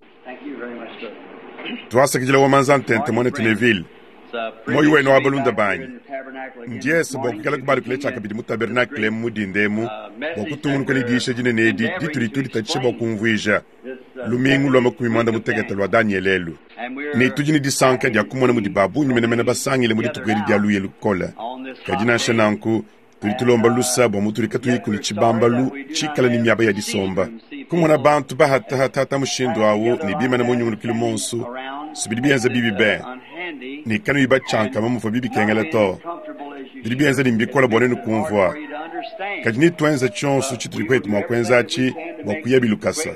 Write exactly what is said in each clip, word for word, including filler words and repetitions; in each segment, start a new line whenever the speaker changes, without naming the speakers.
Thank you very much, sir.
Twasa kijila wa manzan tente mwane tuneville. Moyo weno wa balunda banyi. Ndiye boku kala kubali kule chaka bidi mutabernakle mudi ndemu. Boku tungu nkani diisha jine nedi dituri turi tachiche boku mvuija. Lumingu lwa makumi mwanda mutegeta lwa Daniel elu. Ni tujini disanka dia kumona mudi babu nyumene mena basangi le mudi tukweri dia luye lukola. Kajina shenanku turi tulomba lusa bo muturi katui kuli chibamba lu chikala ni miaba ya disomba. Kumona bantu ba hata hata hata mushindo awo ni bima na monyungu kilu monsu. Sibidi bienza bibi be. Ni kanu iba chanka mamu fa bibi kengele to. Bidi bienza ni mbikola bone nu kumvwa. Kajini tuenza chonsu chituri kwetu mwakwenza chi wakuyabi lukasa.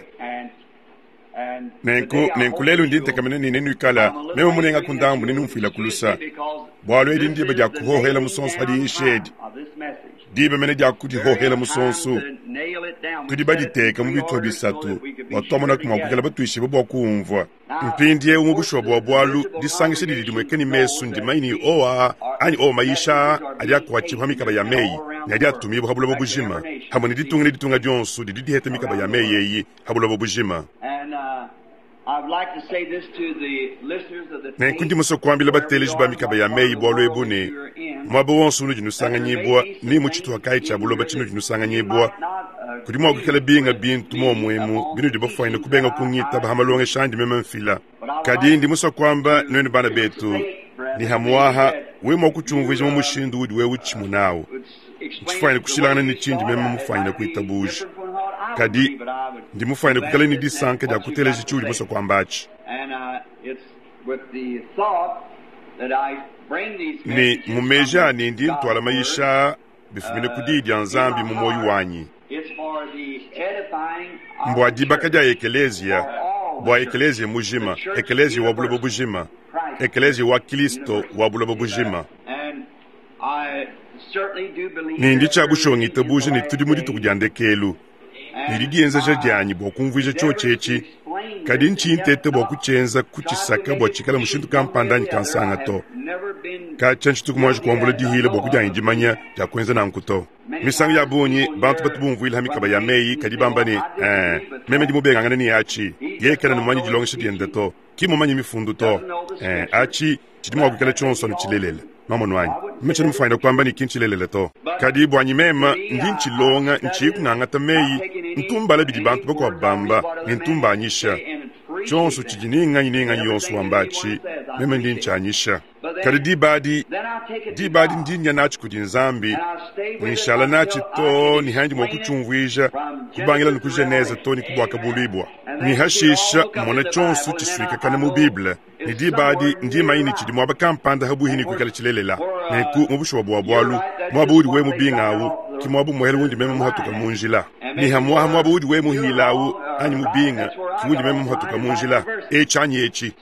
Nenku nenku lelu ndinte kamene ni nenu ikala memo munenga kundambu nenu mfila kulusa. Bwalo edi ndiba ja kuhohela musonsu hadi ishedi. Diba mene ja kuti hohela musonsu. Tudiba diteka mubitwa bisatu. Watomona kuma kukela batuishi babo kumvwa. Mpindie umubusho bwa bwalu disangishe didimwekeni mesu ndimaini oa ani o maisha adia kwachipa mikaba ya mei. Ni adia tumibu habula babujima. Hamoni ditungene ditunga jonsu dididi hete mikaba ya mei yeyi habula babujima.
I'd like to say this to the listeners of the
tape. Nkundi muso kwambila bateleji ba mikaba ya mei bwalo ebune. Mwabo wonsu nu jinusanga nyibwa ni muchitu wakai chabulo bachinu jinusanga nyibwa. Kudi mwa kukele binga bintu mo muemu binu dibo fwaino kubenga kunyita bahamalonge shandi meme mfila. Kadi ndi muso kwamba nwene bana betu ni hamuaha wemo kuchumviji mo mushindu udi we uchimu nao. Nchifwaino kushilana ni chindi meme mfaino kuitabuji. Kadi ndi mufaino kukele ni disanke ja kuteleji chuli muso kwambachi. Ni mumeja ni ndi mtuala maisha bifumine kudidi anzambi mumoyu wanyi. Mbwa dibaka ja ekelezia, mbwa ekelezia mujima, ekelezia wabulobo bujima, ekelezia wa Kristo wabulobo bujima. Ni ndi chabusho ngitabuji ni tudi mudi tukujandekelu. Niridienza jajanyi bwa kumvija chochechi, kadi nchi intete bwa kuchenza kuchisaka bwa chikala mushindu kampandanyi kansanga to. Kachanchi tukumaji kuambula dihile bwa kujanyi jimanya ja kwenza na nkuto. Misangu ya bunyi, bantu batu bumvuila hamikaba ya mei, kadi bambani, eh, meme di mubenga ngane ni achi, yekana numanyi jilongisha diende to, kimo manyi mifundu to, eh, achi, chidimu wakukele chonso ni chilelele. Mama nwanyi, mmecha numufaina kwamba ni kinchi lelele to. Kadi bwanyi mema, ndi nchilonga, nchiku ngangata mei, ntumbala bidi bantu bako wabamba, nintumba anyisha. Chonsu chijininga ininga yonsu wambachi, meme ndi nchanyisha. Kadi di badi, di badi ndi nya nachi kudinzambi, nishala nachi to, ni hanji mwaku chumvija, kubangila nukujeneza to ni kubwaka bulibwa. Ni hashisha, mwone chonsu chisuika kane mu Biblia. Ni di badi, ndi maini chidi mwaba kampanda habu hini kukala chilelela. Neku mwabushu wabu wabualu, mwabu udi we mubingawu, ki mwabu mwehelu undi meme muhatuka munjila. Ni hamwa mwabu udi we muhilawu, anyi mubinga, ki undi meme muhatuka munjila. Echi anyi echi.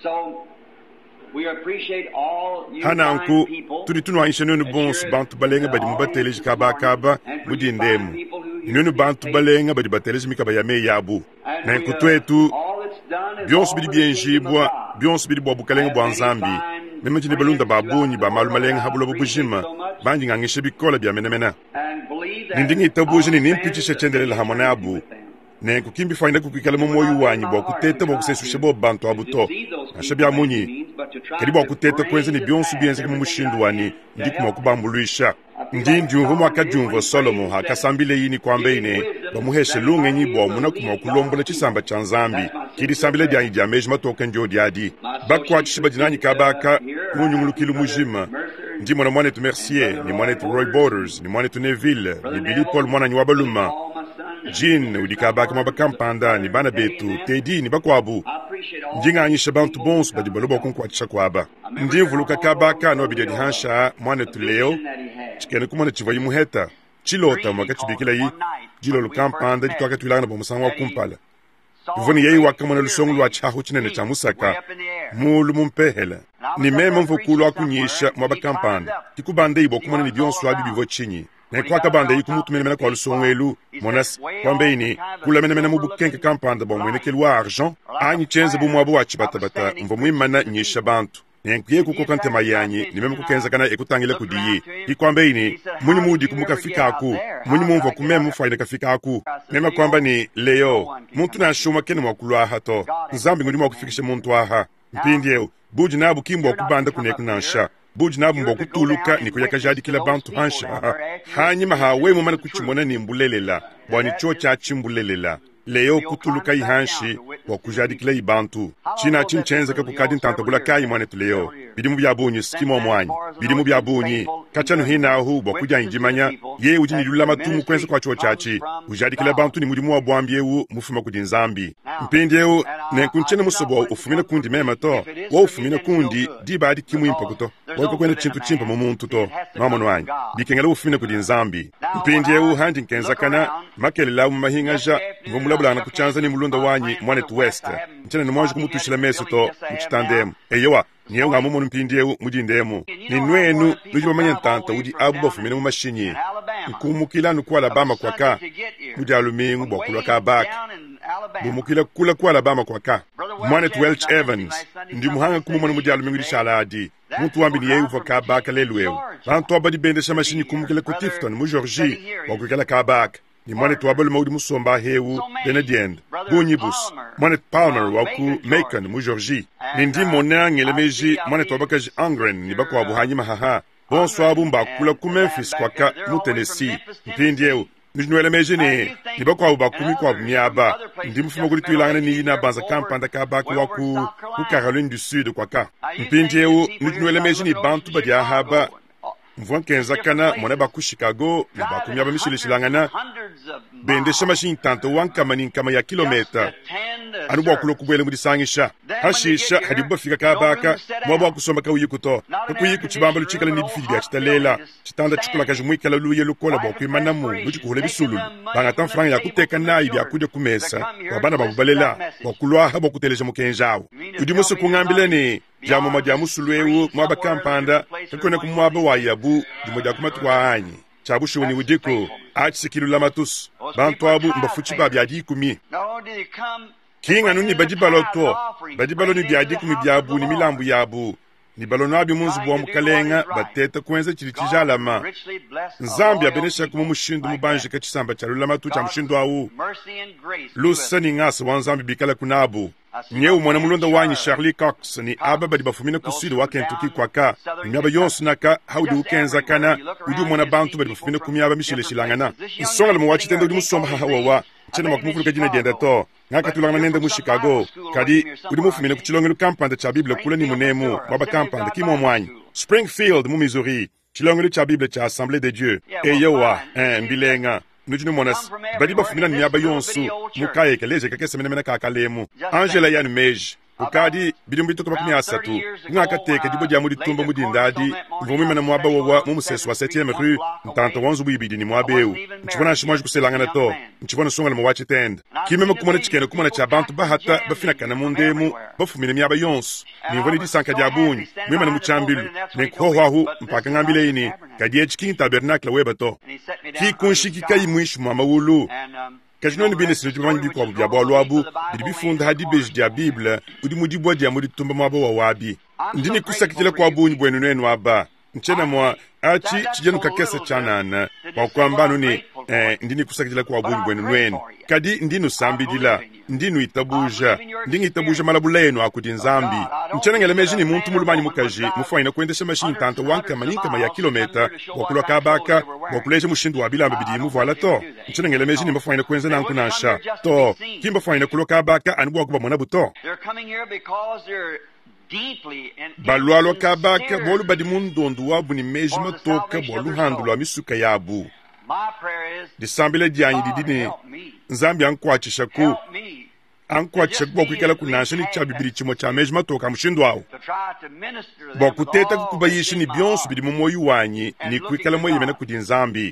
Hananku, tudi tunu aisha nunu bonsu bantu balenga badi mubatelezi kaba kaba, mudi ndemu. Nunu bantu balenga badi batelezi mikaba ya mei yabu. Na nkutwetu, bionsu bidi bienjibwa, bionsu bidi bwabukalenga bwanzambi. Meme jine balunda babunyi ba malumalenga habula bubujima, banji ngangishe bikola bia mena mena. Nindingi itabuji ni nimpichisha chendelela hamona abu. Ne kukimbi fainda kukikala mumoyu wanyi bwa kuteta bwa kusesushe bo bantu abuto. Nasha bia munyi. Kadi bwa kuteta kwenze ni bionsu bienze kama mushindu wani, ndi kuma kubambuluisha. Ndi ndiungu mwaka jungo Solomo haka sambile yini kwa mbeine, ba muheshe lunge nyibo wa muna kuma kulombola chisamba chanzambi, kidi sambile dianyi diameji matoke njo diadi. Bakwa chishiba jinanyi kabaka, kunyungulu kilu mujima. Ndi mwana mwane tu Mercier, ni mwane tu Roy Borders, ni mwane tu Neville, ni Billy Paul mwana nyiwabaluma. Jean, udikabaka mwabakampanda, ni bana betu, Teddy, ni bakwabu. Njinga anyisha bantu bonsu badi balobo kunkwachisha kwaba. Ndi mvuluka kabaka no bidedi hansha mwane tu Leo, chikene kumane chivayi muheta. Chilota mwaka chibikila yi, jilo lukampanda jitwaka tuilana ba musanga wa kumpala. Uvoni yeyi waka mwana lusongu wa chahu chinene cha musaka, mulu mumpehela. Ni meme mvukulu wa kunyisha mwabakampanda, tikubande ibo kumane ni bionsu wa bibi vochinyi. Na kwa kabanda yi kumutu mene mene kwa lusongu elu, monas kwa mbeini, kula mene mene mubukenke kampanda ba mwene kelwa argent, anyi chenze bu mwabu wachi bata bata, mvo mwimana nyisha bantu. nenkwiye kukokante mayanyi nimeme kukenza kana ekutangile kudiyi ikwambe ini munyi mudi kumukafika aku munyi mumva kumemu faida kafika aku nema kwamba ni leo muntu na shuma kene mwakulwa hato nzambi ngudi mwakufikishe muntu aha mpindie buji nabu kimbo kubanda kunekunansha buji nabu mbo kutuluka niko yakajadi kila bantu hansha hanyima hawe mumana kuchimona ni mbulelela bwani chocha chimbulelela leo kutuluka ihanshi wakujadi kila ibantu china chimchenza kakukadi ntantagula kai mwanetu leo bidimu byabunyi sikimo mwanyi bidimu byabunyi kachanu hina ahu bwakuja injimanya ye ujini lula matumu kwenza kwa chochachi ujadi kila bantu ni mudimu wa bwambiewu mufuma kudinzambi mpindiewu nenkunchene musobo ufumina kundi mema to wa ufumina kundi dibadi kimu impakuto wako kwenda chintu chimpa mumuntu to mamono wanyi bikengela ufumina kudinzambi mpindiewu handi nkenza kana makelela mumahingaja ngomulabulana kuchanza ni mulunda wanyi mwanetu west nchene ni mwanji kumutushila meso to mchitandemu eyowa niyo nga mumu mpindiewu mujindemu ni nwenu nujiba manyantanta udi abu bafumina mu mashinyi nkumukila nuku Alabama kwaka mudi alumingu bwakulwa ka bak bumukila kula ku Alabama kwaka mwanetu Welch Evans ndi muhanga kumumana mudi alumingu di shaladi muntu wambi ni yewu ka bak leluewu bantu abadi bendesha mashinyi kumukila ku Tifton mu Georgie wakukila ka bak ni mwanetu wabali maudi musomba hewu Benediend Bunyibus mwanetu Palmer waku Macon mu Georgie nindi mona ngelemeji mwanetu wabakaji Angren ni bako wabuhanyi mahaha bonsoir bumba kula ku Memphis kwaka mu Tennessee mpindiewu nijinwelemeji ni ni bako wabakumi kwa miaba ndi mfuma kuli tuilangane ni ina banza kampanda ka bako waku ku Caroline du Sud kwaka mpindiewu nijinwelemeji ni bantu badi ahaba mvua kenza kana mwana baku Chicago ni baku miaba mishilishilangana bende shama shintanto wankama ni nkama ya kilometa anu bwakulo kubwele mudisangisha hashisha hadibuba fika kabaka mwa bwaku soma ka uyikuto kuyi kuchibamba luchikala ni bifidi ya chitalela chitanda chukula kajumwika la luye lukola bwaku imanamu luchikuhule bisululu banga tanfranga ya kuteka nayi bya kudya kumesa wabana babubalela bwakulwa habo kuteleja mukenjawo udimose kungambileni jamu majamu sulwewu mwaba kampanda kakone kumwaba wa yabu dimoja kumatwa hanyi chabushu ni udiko achisikilo lamatus bantu abu mbafuchi ba byadi kumi kinga nuni badibalo to badibalo ni byadi kumi byabu ni milambu yabu ni balona abi munzu bwa mukalenga bateta kwenza chili chijalama Zambia benesha kuma mushindu mubanje kachisamba cha lamatu cha mushindu awu lusani ngasa wanzambi bikala kunabu nyeu mwana mulonda wanyi Charlie Cox ni aba badi bafumina kusudi wa Kentucky kwaka nyaba yonsu naka haudi ukenza kana udu mwana bantu badi bafumina kumyaba mishile shilangana isonga le mwachi tendo musomba hawa chena makumufulu kajina denda to ngaka tulangana nenda mu Chicago kadi udu mufumina kuchilongelo kampanda cha Biblia kula ni munemu baba kampanda kimo mwanyi Springfield mu Missouri chilongelo cha Biblia cha Assemblée de Dieu eyowa eh mbilenga nujinu monas badi bafumina nyaba yonsu mukaye keleje kakese menemena kakalemu Angela yan Mej ukadi bidumbi to kapakuni asatu ngaka teke dibo jamudi tumba mudindadi mvumi mena mwaba wa mu museso wa septième rue ntanto wanzu bibidi ni mwabeu nchibona shimwaje kuselangana to nchibona songa mu wachi tend kimeme kumona chikene kumona cha bantu bahata bafina kana mundemu bafumina myaba yonsu ni ngoni disanka jabunyi mwema na muchambilu nekhohwahu mpaka ngambile ini kadi echikin tabernacle webato ki kunshiki kai mwishu mama wulu kajino ni bine sinu jumanyi biko wabu bya bwalu wabu bidibi funda hadi beji dia Biblia udi mudibwa dia mudi tumba mwaba wa wabi ndini kusakitile kwa bunyi bwenu nenu waba nchena mwa achi chijenu kakesa chanana wakwambanu ni eh, ndini kusakitile kwa bunyi bwenu nenu kadi ndinu sambidila ndinu itabuja ndingi itabuja malabulenu akudi nzambi nchena ngelemeji ni muntu mulumanyi mukaji mufaina kuendesha mashini tanta wanka maninkama ya kilometa wakulwa kabaka wakuleje mushindu wa bilamba bidi muvu ala to nchena ngelemeji ni mbafaina kuenza nanku nansha to kimba faina kulwa kabaka anibu wakuba mwana buto balwalwa kabaka bolu badi mundondu wabu ni meji matoka bolu handulwa misuka yabu disambile dianyi didini nzambi ankwachisha ku ankwachisha ku bokwikala kunansha ni cha bibiri chimo cha meji matoka mushindu wawo bokuteta kukubayishi ni byonsu bidi mumoyu wanyi ni kwikala mwe yimena kudi nzambi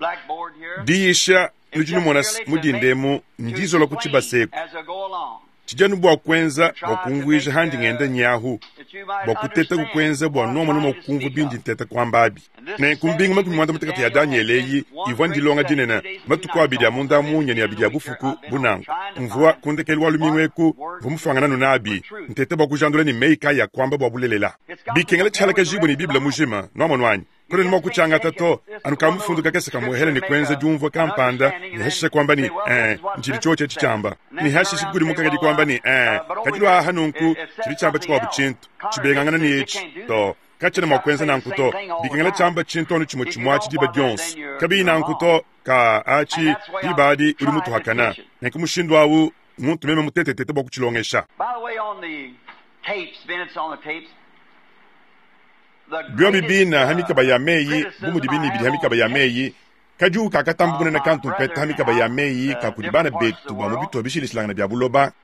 diyisha nujinu monas mudindemu ndizo la kuchibaseku chijanu bwa kwenza bwa kungwisha handi ngende nyahu bwa kuteta kukwenza bwa noma noma kungu bindi nteta kwambabi na kumbinga makumi mwanda mtakati ya Danieleyi ivandi longa dinena matukwa bidi ya munda munya ni abidi ya bufuku bunangu mvua kundekeli walumingweku vumufangana nunabi nteta bwa kujandula ni meika ya kwamba bwa bulelela bikengele chalaka jibu ni biblia mujima noma nwanyi kule nimo kuchanga tato anukamu fundu kakese kamuhele ni kwenza jumvo kampanda ni hashisha kwamba ni eh nchili choche chichamba ni hashisha kuli muka kadi kwamba ni eh kajilwa hanunku chili chamba chikwa buchintu chibengangana ni echi to kachana mwakwenza na nkuto bikengele chamba chinto ni chimo chimwachi diba Jones kabi na nkuto ka achi dibadi uli mutu hakana na kumushindu wawu muntu meme mutete tete boku chilongesha.
By the way, on the tapes, Vince, on the tapes,
Bio bibina hamika bayameyi bumu dibini bidi hamika bayameyi kaju kakatambuna na kantu mpeta hamika bayameyi kakudibana betu ba mubito abishili silangana bya buloba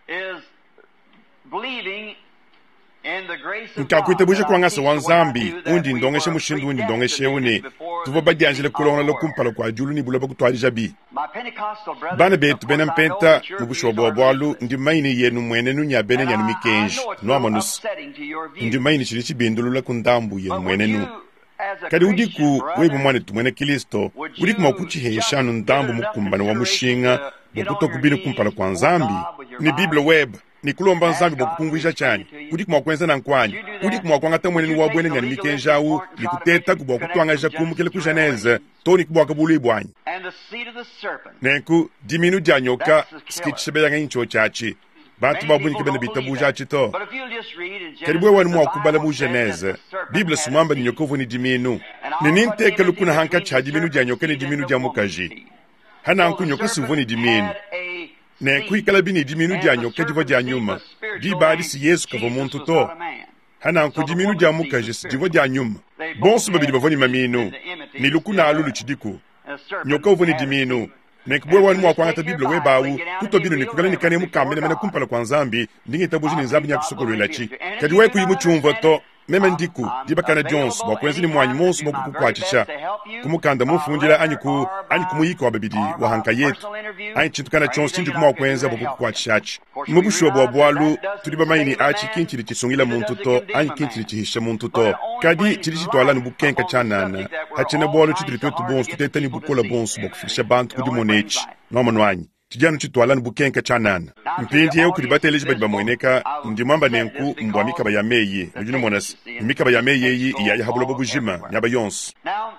nkakwite buje kwangasa wanzambi undi ndongeshe mushindu undi ndongeshe une tuvo badianjele kulona lokumpalo kwa julu ni buloba kutwali jabi bana betu bena mpenta mubushobo bwalu ndi maini yenu mwene nunya bene nyanu mikenji no amanus ndi maini chili chibindulula kundambu yenu mwene nu kadi udiku webu mwane tumwene Kristo udiku makuchiheshanu ndambu mukumbana wa mushinga bokuto kubini kumpala kwa nzambi ni Bible web ni kulomba nzambi bokupungwisha chani udiku mwakwenza na nkwanyi udiku mwakwangata mwene ni wabwene nyanu mikenjawu ni kuteta kubwa kutwangaja kumukele kujaneze toni kubwa kabulu ibwanyi nenku diminu janyoka skichisebeyanga incho chachi bantu babuni kibene bitabuja chito karibwe wanu mwakubala mu Genese Bible sumamba ni nyokovu ni diminu nininte kalukuna hanka cha diminu janyoka ni diminu jamukaji hana anku nyoka sivoni diminu ne kuikala bini diminu janyoka diva janyuma dibadi si Yesu kavo muntu to hana anku diminu jamukaji si diva janyuma bonsu babidi bavoni maminu ni lukuna alulu chidiku nyoka uvoni diminu nekubwe wanu mwakwangata Biblia webawu kuto bino nikugala nikane mukamene mena kumpala kwa nzambi ndingi tabuji ni nzambi nyakusokolo ilachi kadi weku yimu chumvo to meme ndiku dibakana Jones mwakwenzi ni mwanyi monsu mwakuku kwa chisha kumukanda mufunjila anyiku anyiku muyiko wa babidi wa hanka yetu anyi chintukana Jones chintu kuma wakwenza wakuku kwa chishachi mubushu wa bwalu tuliba maini achi kinchili chisungila muntu to anyi kinchili chihisha muntu to kadi chili chitwala nubukenka chanana hachina bwalu chituli twetu bonsu tuteta ni bukola bonsu bakufisha bantu kudi monechi noma nwanyi chijanu chitwala nubukenka chanana mpindi yeu kulibata eleji badi bamweneka ndi mwamba nenku mbwa mikaba ya meye mjini monasi mikaba ya meye yi iya ya habula bubujima nyaba yonsu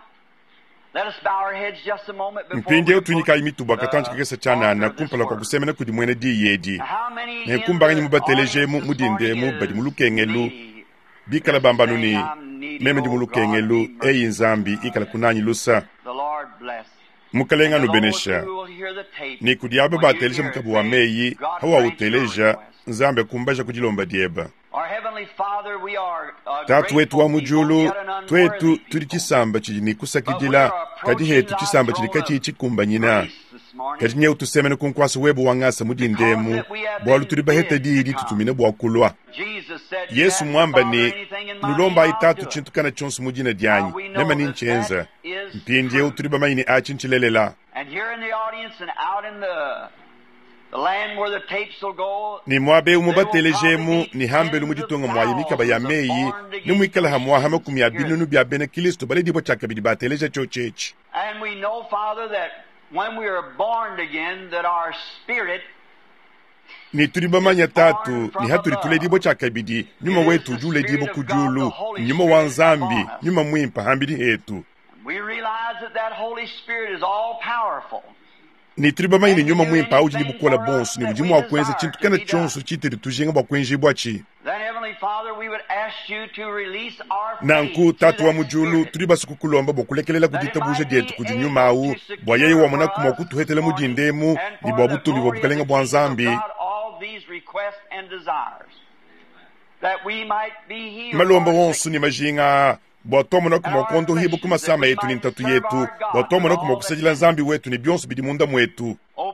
mpindi yeu tunika imitu bakatanchi kakesa chanana kumpala kwa kusemena kudi mwene di yedi nenkumba ganyi mubata eleje mu mudinde mu badi mulukengelu bikala bambanu ni meme di mulukengelu eyi nzambi ikala kunanyi lusa mukalenga nubenesha ni kudiabe batelisha mukabu wa meyi hawa uteleja nzambe kumbaja kujilomba dieba tatu wetu wa mujulu twetu tuli chisamba chili ni kusakidila kadi hetu chisamba chili kachi chikumba nyina kadi nye utusemene kunkwasa webu wangasa mudindemu bwalu tuli bahete didi tutumine bwakulwa Yesu mwamba ni nulomba itatu chintukana chonsu mujina dianyi nema ni nchenza mpindi ye utuli maini achi nchilelela ni mwabe umubatelejemu ni hambelu mujitonga mwayi mikaba ya meyi ni mwikala hamwa hama kumya binunu bya bene Kristo bale dibo chaka bidi bateleje chochechi
and we know Father that when we are born again that our spirit
ni tulibamanya tatu ni haturi tule dibo chaka bidi nyuma wetu jule dibo kujulu nyuma wanzambi nyuma mwimpa hambidi hetu
we realize that that Holy Spirit is all powerful
ni triba maini nyuma mwimpa auji ni bukola bonsu ni ujimu wa kwenza chintu kana chonsu chitiri tujenga bwa kwenji bwachi na nku tatu wa mujulu tuliba sukukulomba bokulekelela kujitabuje dietu kujinyuma au bwa yeye wa mwana kuma kutuhetele mujindemu ni bwa butu ni bobukalenga bwa nzambi malomba wonsu ni majinga bwatomo na kuma kondo hibu kuma sama yetu ni ntatu yetu bwatomo na kuma kusajila nzambi wetu ni bionsu bidi munda mwetu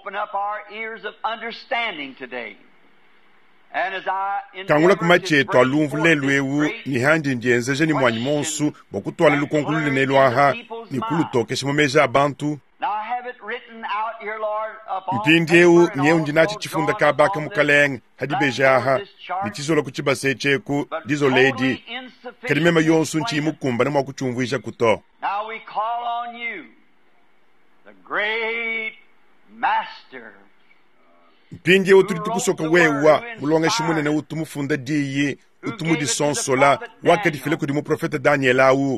kangula kuma chetu alumvu lelwewu ni handi njenzeje ni mwanyi monsu bwakutwale lukonkulu linelu aha ni kulu tokeshe mumeja abantu mpindieu nyeu ndinachi chifunda kabaka mukaleng hadi bejaha nichizola kuchibase cheku dizo lady kadimema yonsu nchi mukumba na mwakuchumvuisha kuto.
Now we call on you, the great master.
mpindieu tulitukusoka wewa mulonga shimunene utumufunda diyi utumudi sonsola wakati file kudi mu profeta Daniel awu.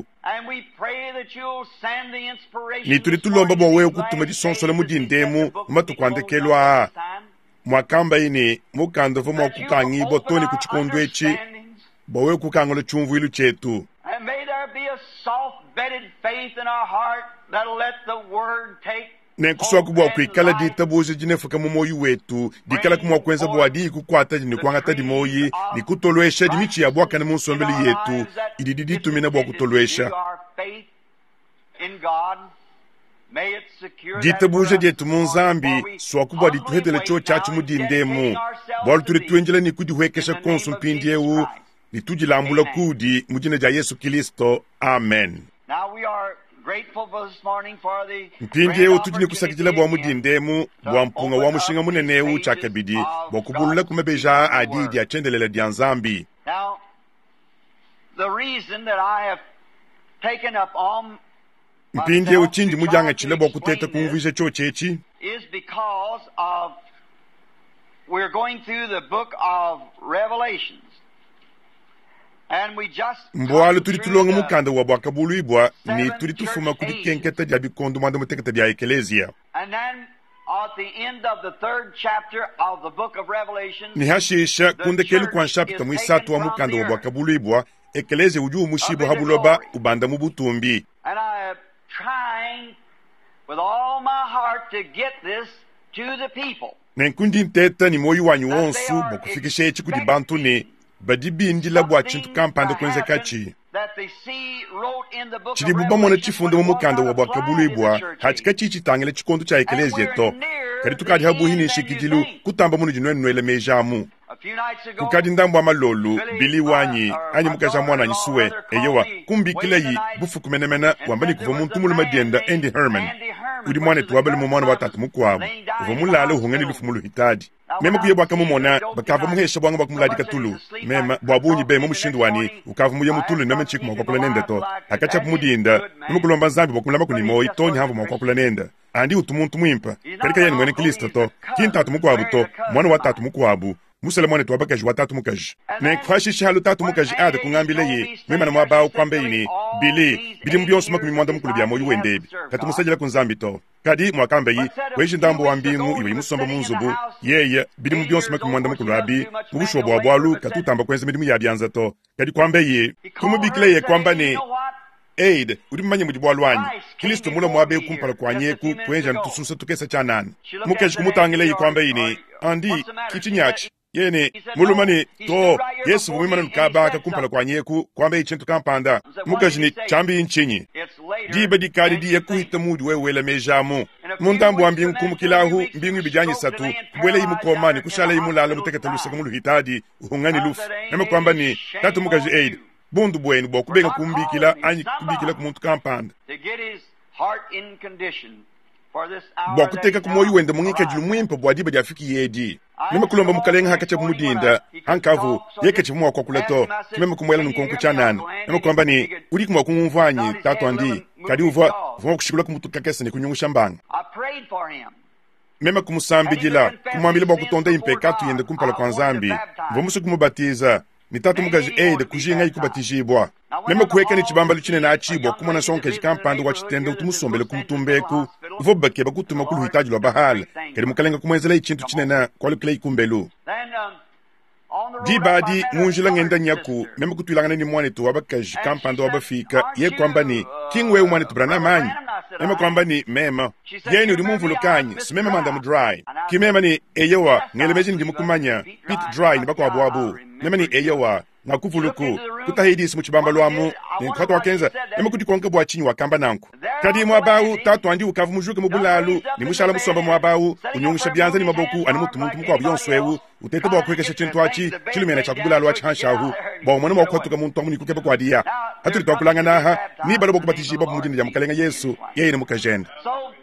Ni tulitulomba mwa wewe kutuma di sonsola mudindemu matukandekelwa mwakamba ini mukando fo mwa kukangi botoni kuchikondo echi mwa wewe kukangolo chumvu ilu chetu.
And may there be a soft-bedded faith in our heart that'll let the word take
ne kuswa kubwa kwikala di tabuzi jinefuka mu moyi wetu dikala kumwa kwenza bwa di kukwata ni kwangata di moyi ni kutolwesha di michi ya bwaka na munsombeli yetu idididi tumina bwa kutolwesha di tabuzi di etu munzambi swa kubwa di tuhedele cho chachi mudindemu bwalu tuli tuenjela ni kudi huekesha konsu mpindi ewu ni tujilambula kudi mujine ja Yesu Kristo. Amen.
Now we are grateful for this morning for the
mpindi ewu tujini kusakijila bwa mudindemu bwa mpunga wa mushinga munenewu chakabidi bwa kubulula kumebeja adidi achendelela dianzambi.
Now the reason that I have taken up on
mpindi ewu chindi mujanga chile bwa kuteta kumvisha cho chechi
is because of we're going through the book of Revelations. And we just
mbwalu tuli tulonga mukanda wa bwa kabulu ibwa ni tuli tufuma kudi kenketa dia bikondo manda muteketa dia ekelezia.
And then at the end of the third chapter of the book of Revelation
ni hashisha kunde kelu kwa nshapita mwisatu wa mukanda wa bwa kabulu ibwa ekeleze ujuu mushibu habuloba ubanda mubutumbi.
And I am trying with all my heart to get this to the people.
Nenkundi nteta ni moyo wanyu wonsu bokufikisha echi kudi bantu ni badibindi la bwa chintu kampanda kwenze kachi chidi buba mwana chifunde mumukanda wa bwa kabulu ibwa hachika chichi tangele chikondo cha ekelezi eto kadi tukadi habu hini shikijilu kutamba munu jinwe nwele mejamu kukadi ndambu amalolu bili wanyi anyi mukaja mwana nyisuwe eyewa kumbi kileyi bufu kumenemena wambani kufa muntu mulu madienda Andy Herman udi mwane tuwabele mumwana watatu mukwabu ufa mulale uhungeni lufu mulu hitadi mema kuye bwaka mumona bakava muhesha bwanga bakumuladi katulu mema bwabunyi be mumushindu wani ukava muye mutulu na menchiku mwakopula nenda to akacha mudinda mema kulomba nzambi bakumulama kunimo itonyi havu mwakopula nenda andi utumuntu mwimpa kalika yani mwene Kristo to kintatu mukwabu to mwana watatu mukwabu musala mwana tuwabakaji watatu mukaji ne kwashi halu tatu mukaji ade kungambile ye mema na mwabao kwambe ini bili bili mbionsu makumi mwanda mukulu bya moyu wendebi kati musajila kunzambi to kadi mwakambe yi weji ndambo wambimu iwe musomba munzubu yeye bili mbionsu makumi mwanda mukulu abi mubushu wabu wabualu katutamba kwenze midimu ya bianza to kadi kwambe ye kumubikile ye kwamba ni aid udimanye mujibwalu wanyi Kristo mula mwabe kumpala kwa nyeku kwenja ntususa tukesa chanana mukeshi kumutangile ye kwambe ini andi kichinyachi yene mulumani to Yesu mwimana nukabaka kumpala kwa nyeku kwambe ichintu kampanda mukajini chambi inchinyi diba dikari diya kuhita mudi wewele mejamu mundambu wa mbingu kumukilahu mbingu ibijanyi satu kubwele imu komani kushala imu lala muteketa lusaka mulu hitadi uhungani lufu nama kwamba ni tatu mukaji aid bundu bweni bwa kubenga kumbikila anyi kubikila kumuntu kampanda bwa kuteka kumoyu wende mungika jilu mwimpa bwa diba diafiki yedi nima kulomba mukalenga hakacha kumudinda hankavu yeke chimwa kwa kuleto kimeme kumwela nkonko chanana nima kwamba ni uri kumwa kumumvanyi tatu andi kadi uva vuma kushikula kumutu kakesa ni kunyungusha mbanga mema kumusambigila kumwambile bwa kutonda impekatu yende kumpala kwa nzambi vumusu kumubatiza ni tatu mukaji aid kujinga ikubatijibwa mema kuweka ni chibamba luchine na achibwa kumwana sonke jikampando wa chitende utumusombele kumutumbeku uvo bake bakutuma kulu hitaji lwa bahala kedi mukalenga kumwenzela ichintu chine na kwa lukile ikumbelu di badi munjila ngenda nyaku mema kutuilangana ni mwane tu wabakaji kampando wabafika ye kwamba ni kingwe umwane tubrana manyi mema kwamba ni mema yeni uri mumvulukanyi simema manda mudry kimema ni eyewa ngelemeji ndi mukumanya pit dry ni bako wabuabu mema ni eyewa ngakuvuluku kutahidisi muchibamba lwamu ninkhatu wakenza mema kuti konke bwa chinyi wakamba nanku kadi mwabawu tatu andi ukavu mujuke mubulalu ni mushala musomba mwabawu unyungusha byanza ni maboku ani mutu muntu mukwa byonswewu utete bwa kwekesha chintu achi chilumena cha kubulalu achi hanshahu bwa mwana mwakwatuka muntu amuni kukeba kwa dia haturi twakulanga naha ni balo bokubatishibwa mudini ya mukalenga Yesu yeye ni mukajenda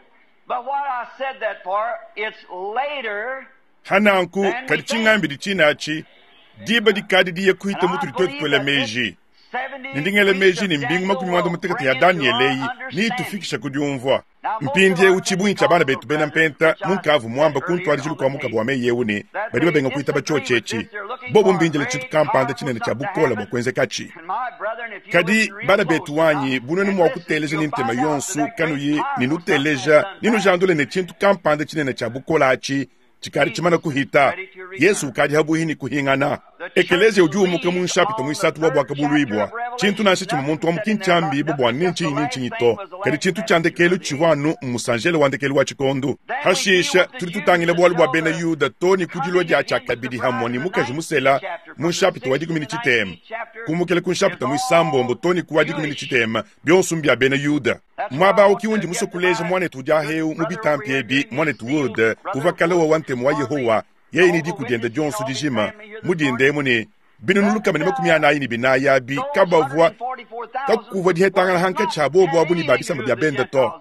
But what I said that for, it's later.
Hananku kadi chingambiri chinachi diba di kadi di yakuhita muturi totu kwele meji. Nindingele meji ni mbingu makumi mwanda mutekete ya Danielei ni tufikisha kudiumvwa. Mpindie uchibu inchabana betu bena mpenta munkavu mwamba kuntu alijilu kwa muka buwame yeune badiba benga kuita bacho chechi. Bobo mbinjele chitu kampanda chinene cha bukola bwakwenze kachi. Kadi bana betu wanyi bunoni mwa kuteleja ni mtema yonsu kanu yi ninu teleja ninu jandule ne chintu kampanda chinene cha bukola achi. Chikari chimana kuhita Yesu kadi habu hini kuhingana ekeleze ujuu muka munshapita muisatu wabu wakabulu ibwa chintu nasi chima muntu wa mkinchambi ibo bwa ninchi ninchi nito kadi chintu chandekelu chiwanu musanjele wandekelu wa chikondu hashisha tulitutangile bwalu bwa bena yuda toni kujilo jacha kabidi hamoni muka jimusela munshapita wadi kumini chitem kumukele kunshapita muisambo mbo toni kuwadi kumini chitem bionsumbia bena yuda mwaba ukiwunji musokuleja mwane tujaheu mubitampi ebi mwane tuwuda kuvakala wa wante mwa Yehowa yeye ni diku jenda jonsu dijima mudinde muni binunuluka mani makumi anaini binaya bi kabavwa kakuva dihetanga hanka chabo bobu ni babisa mbya benda to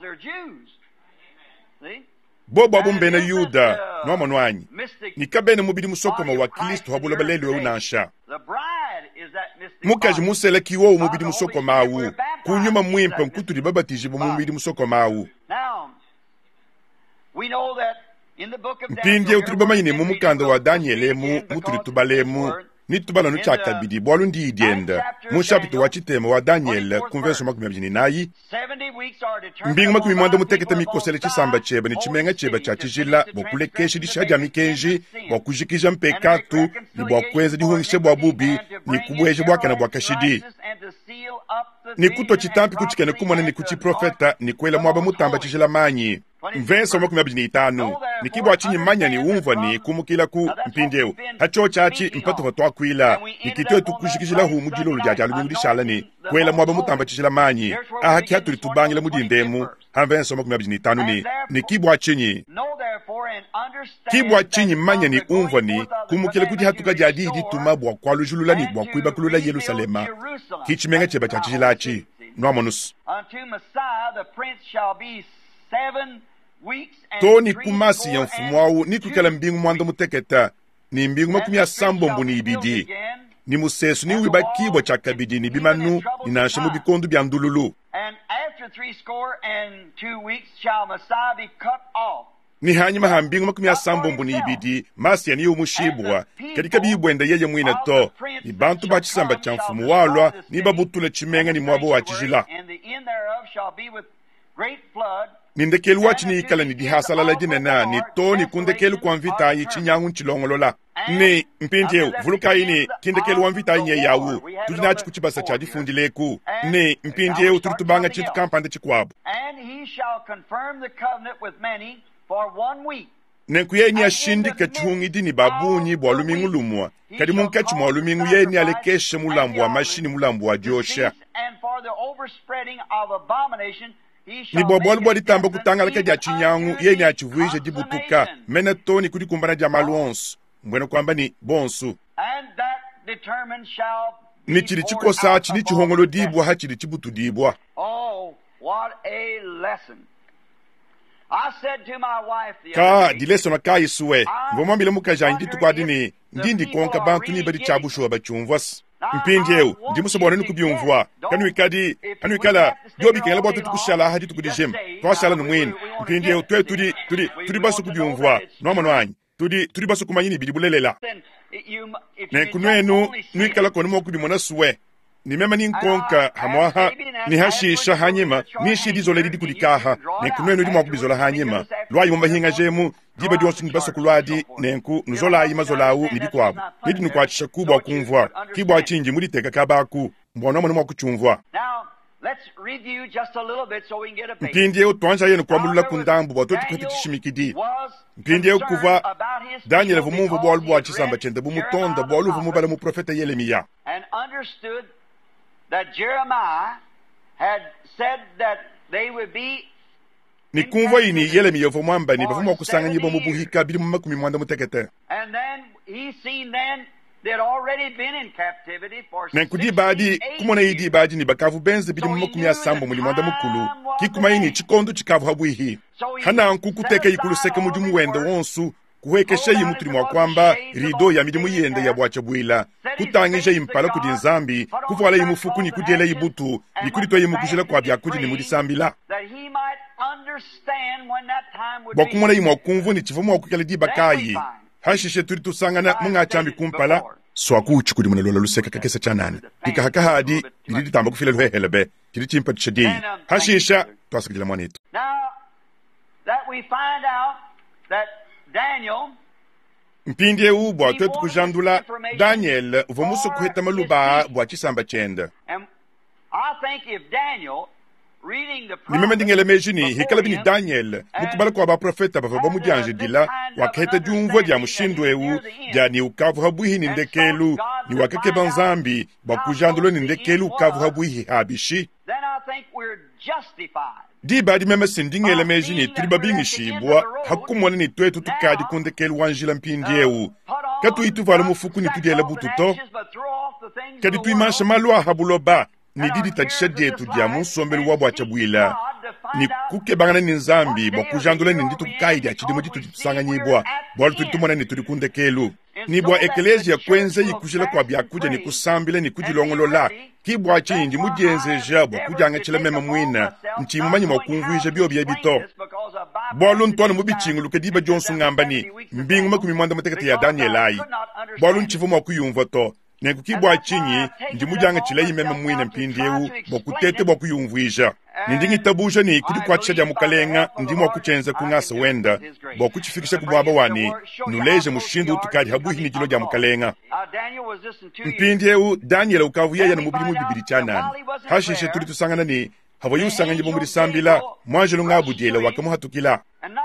bobo abu mbena yuda no manwanyi ni kabene mubidi musoko ma wa Kristo habula baleli wa unansha mukaji musele kiwo mubidi musoko mawu kunyuma mwimpa mkuturi babatiji bo mubidi musoko mawu mpindie uturibamanyine mu mukanda wa Danielemu muturi tubalemu nitubala nuchaka bidi bwalu ndi idienda mushapito wa chitema wa Daniel convention makumi abiri nayi mbingu makumi mwanda mutekete mikosele chisamba cheba ni chimenga cheba cha chijila bokulekeshi dishaja mikenji bokujikija mpekatu ni bwakweza dihungishe bwa bubi ni kubweje bwakana bwakashidi ni kuto chitampi kuchikene kumone ni kuchi profeta ni kwela mwaba mutamba chijila manyi mvenso makumi abiri n'itanu nikibwa chinyi manya ni umva ni kumukila ku mpindeu hacho chachi mpato fatwa kwila nikitwe tukushikishila hu mujilo lujaja lumishala ni kwela mwaba mutamba chishila manyi ahaki hatuli tubangila mudindemu hamvenso makumi abiri n'itanu ni nikibwa chinyi kibwa chinyi manya ni umva ni kumukila kuti hatuka jadi dituma bwa kwalu julula ni bwa kuiba kulula Yerusalema kichimenga cheba chachilachi no monus toni kumasi ya mfumu wawu ni kukala mbingu mwanda muteketa ni mbingu makumi ya sambo mbuni ibidi ni musesu ni wiba kibwa chakabidi ni bimanu ni nanshamu bikondu bya ndululu ni hanyuma ha mbingu makumi ya sambo mbuni ibidi masi ya ni umushibwa kadika bibwenda yeye mwine to ni bantu bachisamba cha mfumu walwa ni babutule chimenga ni mwabo wachijila nindekelu wachi ni ikala ni dihasala la jinena ni to ni kundekelu kwa mvita yi chinyangu nchilongolola ni mpindeu vuluka ini kindekelu wa mvita yi nye yawu tujinachi kuchibasa cha difundileku ni mpindeu turutubanga chintu kampande chikwabu nenkuye ni ashindika chungi ni babunyi bwa lumingu lumwa kadi munkachi mwa lumingu ye ni alekeshe mulambu wa mashini mulambu wa diosha ni bwabwalu bwa ditamba kutanga laka dia chinyangu ye ni achivuisha dibutuka mene toni kudi kumbana dia maluonsu mbwene kwamba ni bonsu ni chiri chikosa chi ni chihongolo dibwa ha chiri chibutu dibwa.
Oh, what a lesson. I said to my wife the
ka
other day,
dileso na kai suwe ngomambile mukaja nditi kwadini ndindi konka bantu ni badi chabusho bachumvas mpinjeu ndimusobona ni kubyumvwa kanu ikadi kanu ikala yobi kengela bwatu tukushala hadi tukudijem twashala no mwini mpinjeu twe turi turi turi basu kubyumvwa no manwanyi turi turi basu kumanyini bidibulelela ne kunwenu nuikala kono mo kudimona suwe ni mema ni nkonka hamwaha ni hashisha hanyema ni shidi zole di kudikaha ne kunwenu di mo kubizola hanyema lwayi mo mahinga jemu diba dionsu nibaso kulwadi nenku nuzola yi mazolawu nibikwabu nidi nukwachisha kubwa kumvwa kibwa chinji muditeka kabaku mbona mo mo kuchumvwa.
Let's review just a little bit so we can get a picture.
Mpindie utwanja yenu kwa mulula kundambu bwa toti kati chishimikidi. Mpindie ukuva Daniel vumumvu bwa alubu wa chisamba chende bumutonda bwa aluvu mubala mu profeta Yeremia.
And understood that Jeremiah had said that they would be
ni kumva ini Yeremia vumwamba ni bafumu kusanga nyibo mubuhika bili mumakumi mwanda mutekete.
And then he seen then
nenkudi badi kumona idi badi ni bakavu benze bidi mukumi asambo muli mwanda mukulu kikumaini chikondo chikavu habwihi hana nkukuteka ikulu seke mudimu wende wonsu kuhekesha yimu mwa kwamba rido ya midimu yende ya bwacha bwila kutangisha impala kudi nzambi kufuala yimufuku ni kudiele yibutu nikudito yimu kushila kwa byakudi ni mudi sambila bakumona yimu wakumvu ni chifumu wakukele di bakayi hashishe turi tusangana munga chambi kumpala swaku uchukudi muna lola luseka kakesa chanana dika haka hadi nilidi tamba kufila luhe helebe kiri chimpa tushadii hashisha tuwasakijila mwanetu.
Now that we find out that Daniel
mpindie u bwa twetu kujandula Daniel uvomuso kuheta maluba bwa chisamba chenda.
And I think if Daniel reading the
nimeme ndingele mejini hikala bini Daniel mukubala kwa ba profeta bava bamudianje dila wakaheta jumvo dia mushindwe u dia ni ukavu habuhi ni ndekelu ni wakake banzambi bakujandula ni ndekelu ukavu habuhi habishi,
then I think we're justified.
di badi meme sindingele mejini tulibabingishi bwa hakumwana ni twetu tukadi kundekelu wanjila mpindie u katu itu vala mufuku ni tudiele bututo kadi tuimasha malwa habuloba ni didi tachisha dietu dia musombelu wa bwacha bwila ni kuke bangana ni nzambi bakujandula ni nditu kukaidi achidi mujitu tusanga nyibwa bwalu tulitumwana ni tulikundekelu ni bwa ekelezia kwenze yikushila kwa byakuja ni kusambile ni kujilongolola kibwa chindi mujenzeja bwa kujanga chila mema mwina nchimumanyi mwakumvuisha bio bia bito bwalu ntwana mubichingu kediba jonsu ngambani mbingu makumi mwanda matekete ya Danielai bwalu nchifu mwakuyumva to nengu kibwa chinyi ndi mujanga chila yimema mwina mpindiewu mwakutete mwakuyumvuisha nindingi tabusha ni kudi kwa chisha dia mukalenga ndi mwakuchenza kungasa wenda mwakuchifikisha kumwaba wani nuleje mushindu utukadi habuhi ni jilo dia mukalenga mpindiewu Daniel ukavuya ya na mubili mubibiri chanani hashishe tuli tusangana ni hava yu sanga njibu mbili sambila mwanjelo ngabu diela wakamu hatukila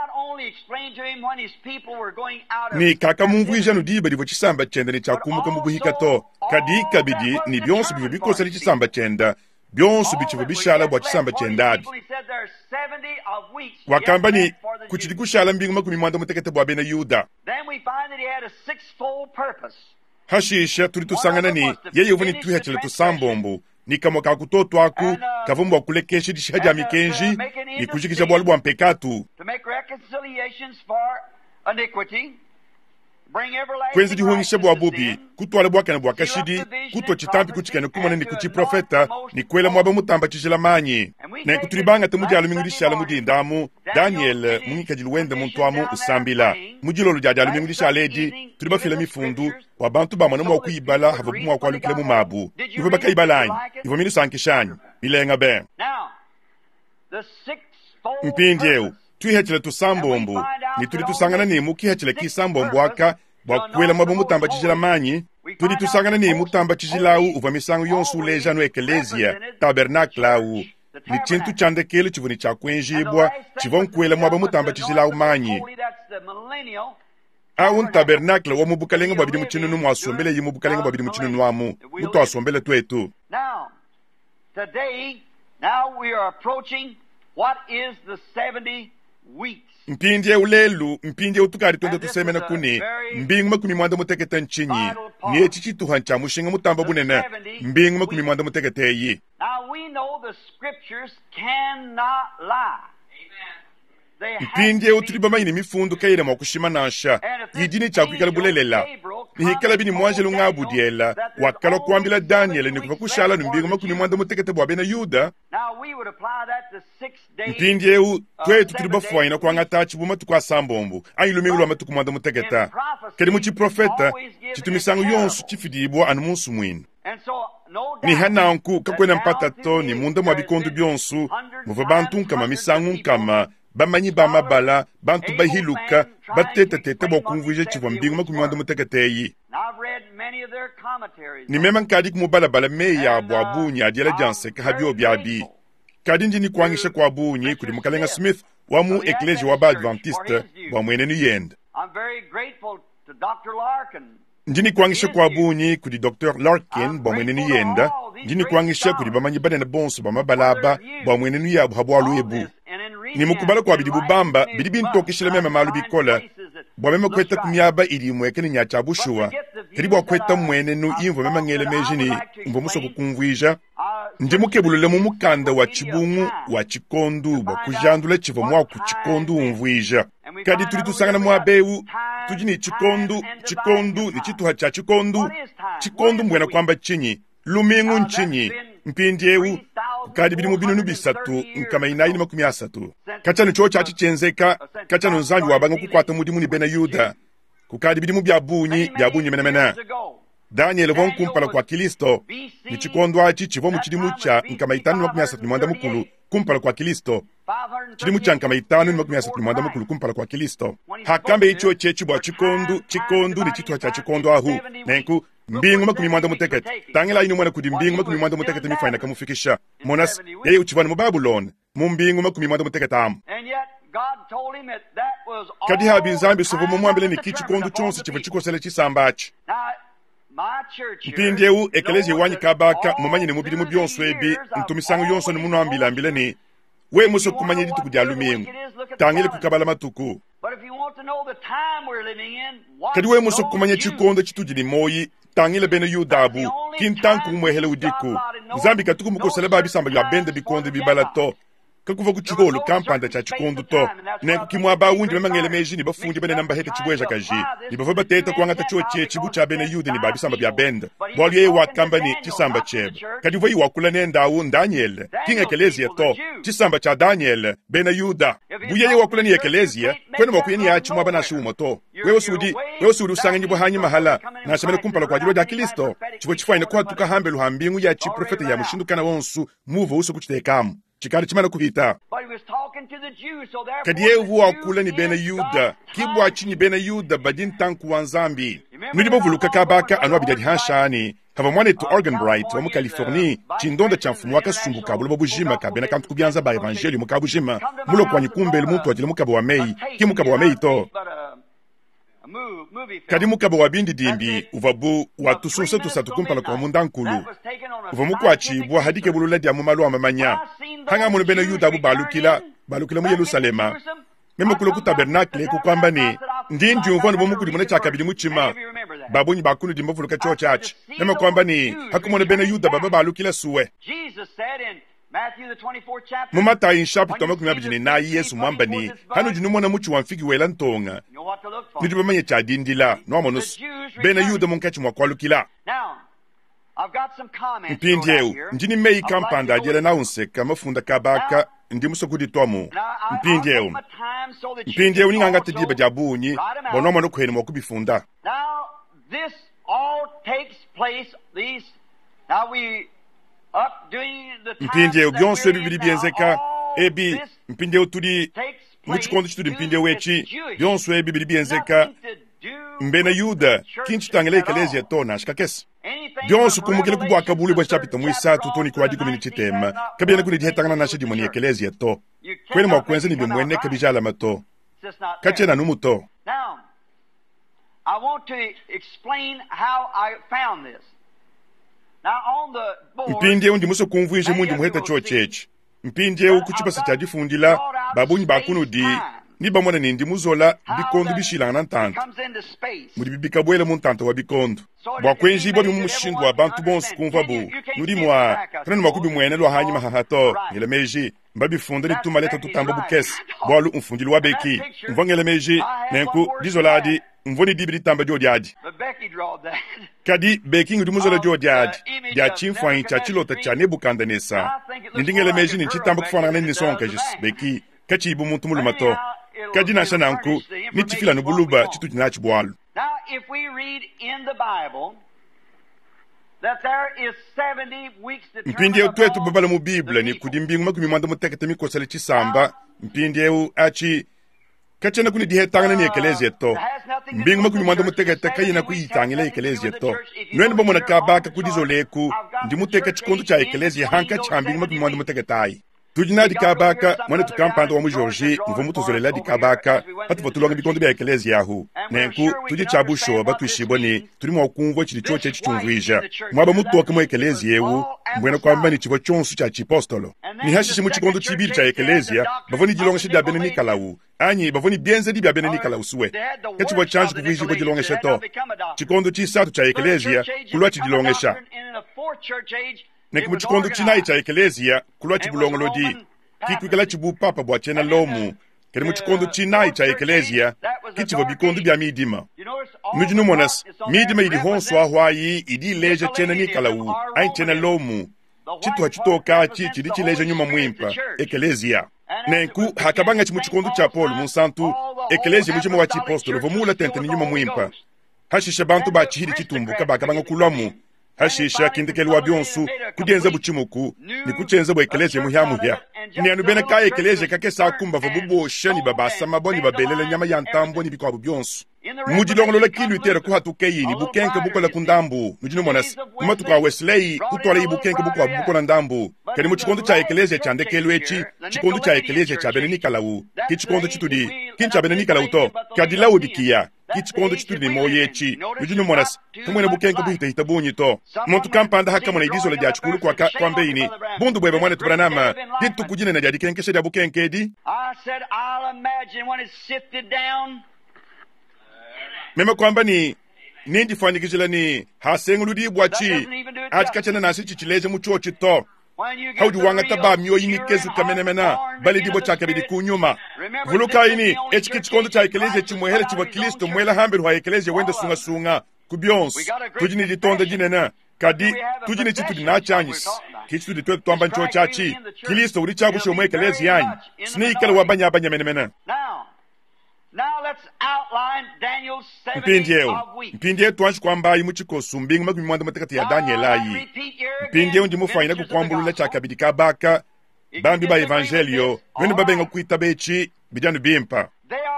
ni kaka mungu ijanu diba divo chisamba chenda ni chakumuka mubuhika to kadika bidi ni bionsu bivo bikosa li chisamba chenda bionsu bichivo bishala bwa chisamba chendabi wakamba ni kuchidi kushala mbingu makumi mwanda mutekete bwa bena Yuda hashisha tuli tusangana ni yeye uvuni tuha chile tusambombo ni kama kakutoto aku kavumbu wa kulekeshi dishaja mikenji ni kushikisha bwalu bwa mpekatu kwenzi dihunyisha bwa bubi kutwale bwa kene bwa kashidi kutwa chitampi kuchikene kumane ni kuchi profeta ni kwela mwaba mutamba chijila manyi na kutulibanga te mujalu mingirisha ala mudindamu Daniel mungikajilu wende muntuamu usambila mujilolu jajalu mingirisha aledi tuliba fila mifundu wabantu ba manamu wa kuibala havabumu wa kwa lukile mumabu ivo baka ibalanyi ivo minu sankishanyi milenga ben mpindieu tuihechile tusambombu ni tuli tusangana ni mukihechile kisambombu waka bwakwela mwaba mutamba chijila manyi tuli tusangana ni mutamba chijilau uva misangu yonsu ulejanu ekelezia tabernaklau ni chintu chandekele chivu ni chakwenjibwa chivo nkwela mwaba mutamba chijilau manyi a un tabernakle wa mubukalenga babidi muchinunu mwasombele yi mubukalenga babidi muchinunu wamu muto asombele twetu.
Now today now we are approaching what is the seventy weeks.
Mpindie ulelu mpindie utukari twende tusemena kuni mbingu makumi mwanda mutekete nchinyi ni echichi tuhancha mushinga mutamba bunene mbingu makumi mwanda mutekete yi.
Now we know the scriptures cannot lie.
Mpindie utulibama ini mifundu kaire mwakushima nasha yidini chakwikala bulelela nihikala bini mwanjelu ngabudiela wakala kuambila Daniel ni kufakushala numbingu makumi mwanda mutekete bwa bena Yuda. Mpindie u twetu tulibafuwa ina kwa ngatachi buma tukwa sambombu ayilumingu lwa matuku mwanda muteketa kedi muchi profeta chitumisangu yonsu chifidibwa anu munsu mwinu ni hananku kakwena mpatato ni munda mwa bikondu bionsu muva bantu nkama misangu nkama bamanyi bamabala bantu bahiluka batetetete bokumvuje chiva mbingu makumi mwanda muteketeyi ni mema nkadi kumubalabala meya bwa bunyi adiela janseka habio byabi kadi njini kuangisha kwa bunyi kudi mukalenga Smith wamu ekleji waba Adventiste wa mwenenu yenda njini kuangisha kwa bunyi kudi Doctor Larkin bwa mwenenu yenda njini kuangisha kudi bamanyi banene bonsu bamabalaba bwa mwenenu yabu habu aluebu ni mukubala kwa bidibu bamba bidibi ntokishile mema malu bikola bwa mema kweta kumyaba ili mweke ni nyacha bushua kadi bwakweta mwene nu imvo memangele mejini mvo muso kukumvija ndi mukebulule mu mukanda wa chibungu wa chikondu bakujandula chivo mwa ku chikondu umvija kadi tuli tusangana mwa bewu tujini chikondu chikondu ni chituha cha chikondu chikondu mbwena kwamba chinyi lumingu nchinyi mpindiewu kadi bili mubinu bisatu nkama inaini makumi asatu kachano cho chachi chenzeka kachano nzanju wabanga kukwata mudimu ni bena Yuda kukadi bili mubyabunyi byabunyi menamena Daniel von kumpala kwa Kilisto ni chikondo achi chivo mu chidimu cha nkama itanu makumi asatu ni mwanda mukulu kumpala kwa Kilisto chidimu cha nkama itanu makumi asatu ni mwanda mukulu kumpala kwa Kilisto hakambe icho chechi bwa chikondu chikondu ni chituha cha chikondo ahu nenku mbingu makumi mwanda mutekete tangela ino mwana kudi mbingu makumi mwanda mutekete mifaina kamufikisha monas yeye uchivana mu Babylon mu mbingu makumi mwanda mutekete amu kadi habi nzambi sovo mu mwambele ni kichikondo chonsi chivo chikosele chisambachi mpindiewu ekelezi wanyi kabaka mumanyine mubili mu byonso ebi ntumisango yonso ni muno ambila ambile ni we muso kumanya ditu kudi alumingu tangile kukabala matuku kadi we muso kumanya chikondo chitujini moyi tangile bene Yudabu kintanku umwehele udiku nzambi katuku mukosele babi samba ya bende bikondo bibalato kakuva kuchiholo kampanda cha chikondo to neko kimwa ba wundi memangele mejini bafungi bene namba heke chibweja kaji ni bava bateta kwanga tacho che chibu cha bene Yuda ni babi samba bya bende bwali ye wakamba ni chisamba chebe kadi voi wakula nenda wu Daniel kinga ekelezia to chisamba cha Daniel bene Yuda buye ye wakula ni ekelezia kwene bakuyeni ya chimwa bana shuma to wewe sudi wewe sudi usanga nyibo hanyi mahala na semene kumpala kwa jiro da Kristo chibo chifaina kwa tukahambe luhambingu ya chi profeta ya mushindukana wonsu muvo uso kuchitekamu chikali chimana kuhita kadi yevu wakula ni bene Yuda kibwa chini bene Yuda badin tanku wanzambi nulibo vuluka kabaka anwa bidadi hanshani hava mwane tu Oregon Bright wa mu California chindonda cha mfumu waka sumbu kabulo bujima kabena kantu kubyanza ba evangeli mu kabujima mulo kwa nyikumbe limuntu ajile mukabo wa mei kimukabo wa mei to kadi mukabo wa bindi dimbi uvabu watu sunse tusatu kumpala kwa mundankulu uvamu kwa chibwa hadike bulula dia mumalu wa mamanya hanga munu bene Yuda bu balukila balukila mu Yerusalema meme kulo ku tabernakle ku kwamba ni ndinji umvano bomukudi mune chakabili muchima babunyi bakulu dimba vuluka cho church meme kwamba ni hakumone bene Yuda baba balukila suwe mumata inshapu tamakumi abijini na Yesu mwamba ni hanu jinumona muchu wamfigi wela ntonga nidiba manye chadindila no amonus bene Yuda munkachi mwakwalukila mpindiewu njini mei kampanda ajele na unseka mafunda kabaka ndi musokudi twamu mpindiewu mpindiewu ni nganga tidiba jabunyi bono mwana kuheni mwakubifunda mpindiewu byonso ebi bili byenzeka ebi mpindiewu tuli muchikondo chitudi mpindiewu echi byonso ebi bili byenzeka mbene Yuda kinchitangele ekelezia tona ashikakesi byonso kumukele kubwa kabuli bwa chapita muisatu toni kwa diko mini chitema kabyana kuni dihetangana na shidi moni ekelezia to kwene mwakwenze ni bimwene kabijala mato kachena numuto.
Now I want to explain how I found this. Now on the board
mpindie undi muso kumvuishe mundi muheta cho chechi mpindie ukuchipasa cha difundila babunyi bakunu di niba mwana nindi muzola bikondo bishilanga na ntanta muri bibika bwele mu ntanta wa bikondo bwakwenji bo bimushindu wa bantu bonsu kumva bu nuri mwa kana makubi mwene lo hanyima hahato ngele meji mbabifunda lituma leta tutamba bukesi bwalu umfundili wa beki mvongele meji nenku dizoladi mvoni dibiri tamba jodiadi kadi beki ngudi muzola jodiadi ya chimfwa incha chilota cha nebukandanesa ndingele meji ni chitamba kufana nene sonka jis beki kachi ibu muntu mulumato kadi na shananku ni chifila nubuluba chitu jinachi bwalu.
Now if we read in the Bible that there is seventy weeks to
mpindi eu twetu babala mu Biblia ni kudimbingu makumi mwanda mutekete mikosele chisamba mpindi eu achi kachena kuni dihetangana ni ekelezia to mbingu makumi mwanda mutekete kayina kuyitangile ekelezia to nwene bomona kabaka kudizoleku ndi muteka chikondo cha ekelezia hanka cha mbingu makumi mwanda mutekete ai tujina di kabaka mwana tukampanda wa mu Georgie mvumu tuzolela di kabaka hatu vatulonga bikondo bya ekelezia yahu nenku tuji chabusho batuishiboni tuli mwa kumvo chili choche chichumvija mwaba mutu wakimo ekelezia yewu mbwena kwamba ni chivo chonsu cha chipostolo ni hashishi mu chikondo chibiri cha ekelezia bavoni jilongeshe dia bene nikalau anyi bavoni bienze di bia bene nikalau suwe ke chivo chanju kuvishi bo jilongeshe to chikondo chisatu cha ekelezia kulwa chidilongesha neki mu chikondo chinai cha ekelezia kulwa chibulongolo di kikwikala chibu papa bwa chena lomu kene mu chikondo chinai cha ekelezia kichivo bikondo bia midima nujinu monas midima idi honswa hwayi idi leje chena nikalau ain chena lomu chitu hachitoka chi chidi chileje nyuma mwimpa ekelezia nenku hakabanga chimu chikondo cha Paulo munsantu ekelezia mujima wa chipostolo vomula tente ni nyuma mwimpa hashisha bantu ba chihidi chitumbuka bakabanga kulamu hashisha kindekeli wa byonsu kugenza buchimuku ni kuchenza bwa ekelezia muhyamuhya ni anu bene ka ekelezia kake sakumba vobubosha ni babasa maboni babelele nyama ya ntambo ni bikwabu byonsu mujilongolo la kilu itere kuhatuke yini bukenke bukola kundambu nujino monas umatuka Wesley kutwala ibukenke bukwa bukola ndambu kani mu chikondo cha ekelezia cha ndekelu echi chikondo cha ekelezia cha belenika lawu ki chikondo chitudi kincha belenika lawu to kadila udikia ki chikondo chitudi ni moye echi nujino monas kumwene bukenke buhita hitabunyi to montu kampanda haka mwana idizo la jachukulu kwa kwa mbeini bundu bwebe mwane tubranama ditu kujine na jadi kenke sheda bukenke edi
I said I'll imagine when it's sifted down.
Mema kwamba ni nindi fanyikishila ni hasenguludi bwachi achikachana nasi chichileje mucho chito haudu wangata ba myo yini kezu kamenemena bali dibo chake bidi kunyuma vuluka ini echiki chikondo cha ekelezia chimwehele chiwa Kristo mwela hambiru wa ekelezia wende sunga sunga kubyons tujini ditonda jinena kadi tujini chitu dinachanyis kichitu ditwe tuamba ncho chachi Kristo uri chabusho mwe ekelezia yanyi sneakele wabanya abanya menemena.
Now let's outline Daniel's
mpindieo mpindieo tuanshi kwamba imu chikosu mbingu makumi mwanda matakati ya Daniel ayi mpindieo ndi mufayina kukwambulula chaka bidika baka bambi ba evangelio wenu babenga kuita bechi bijanu bimpa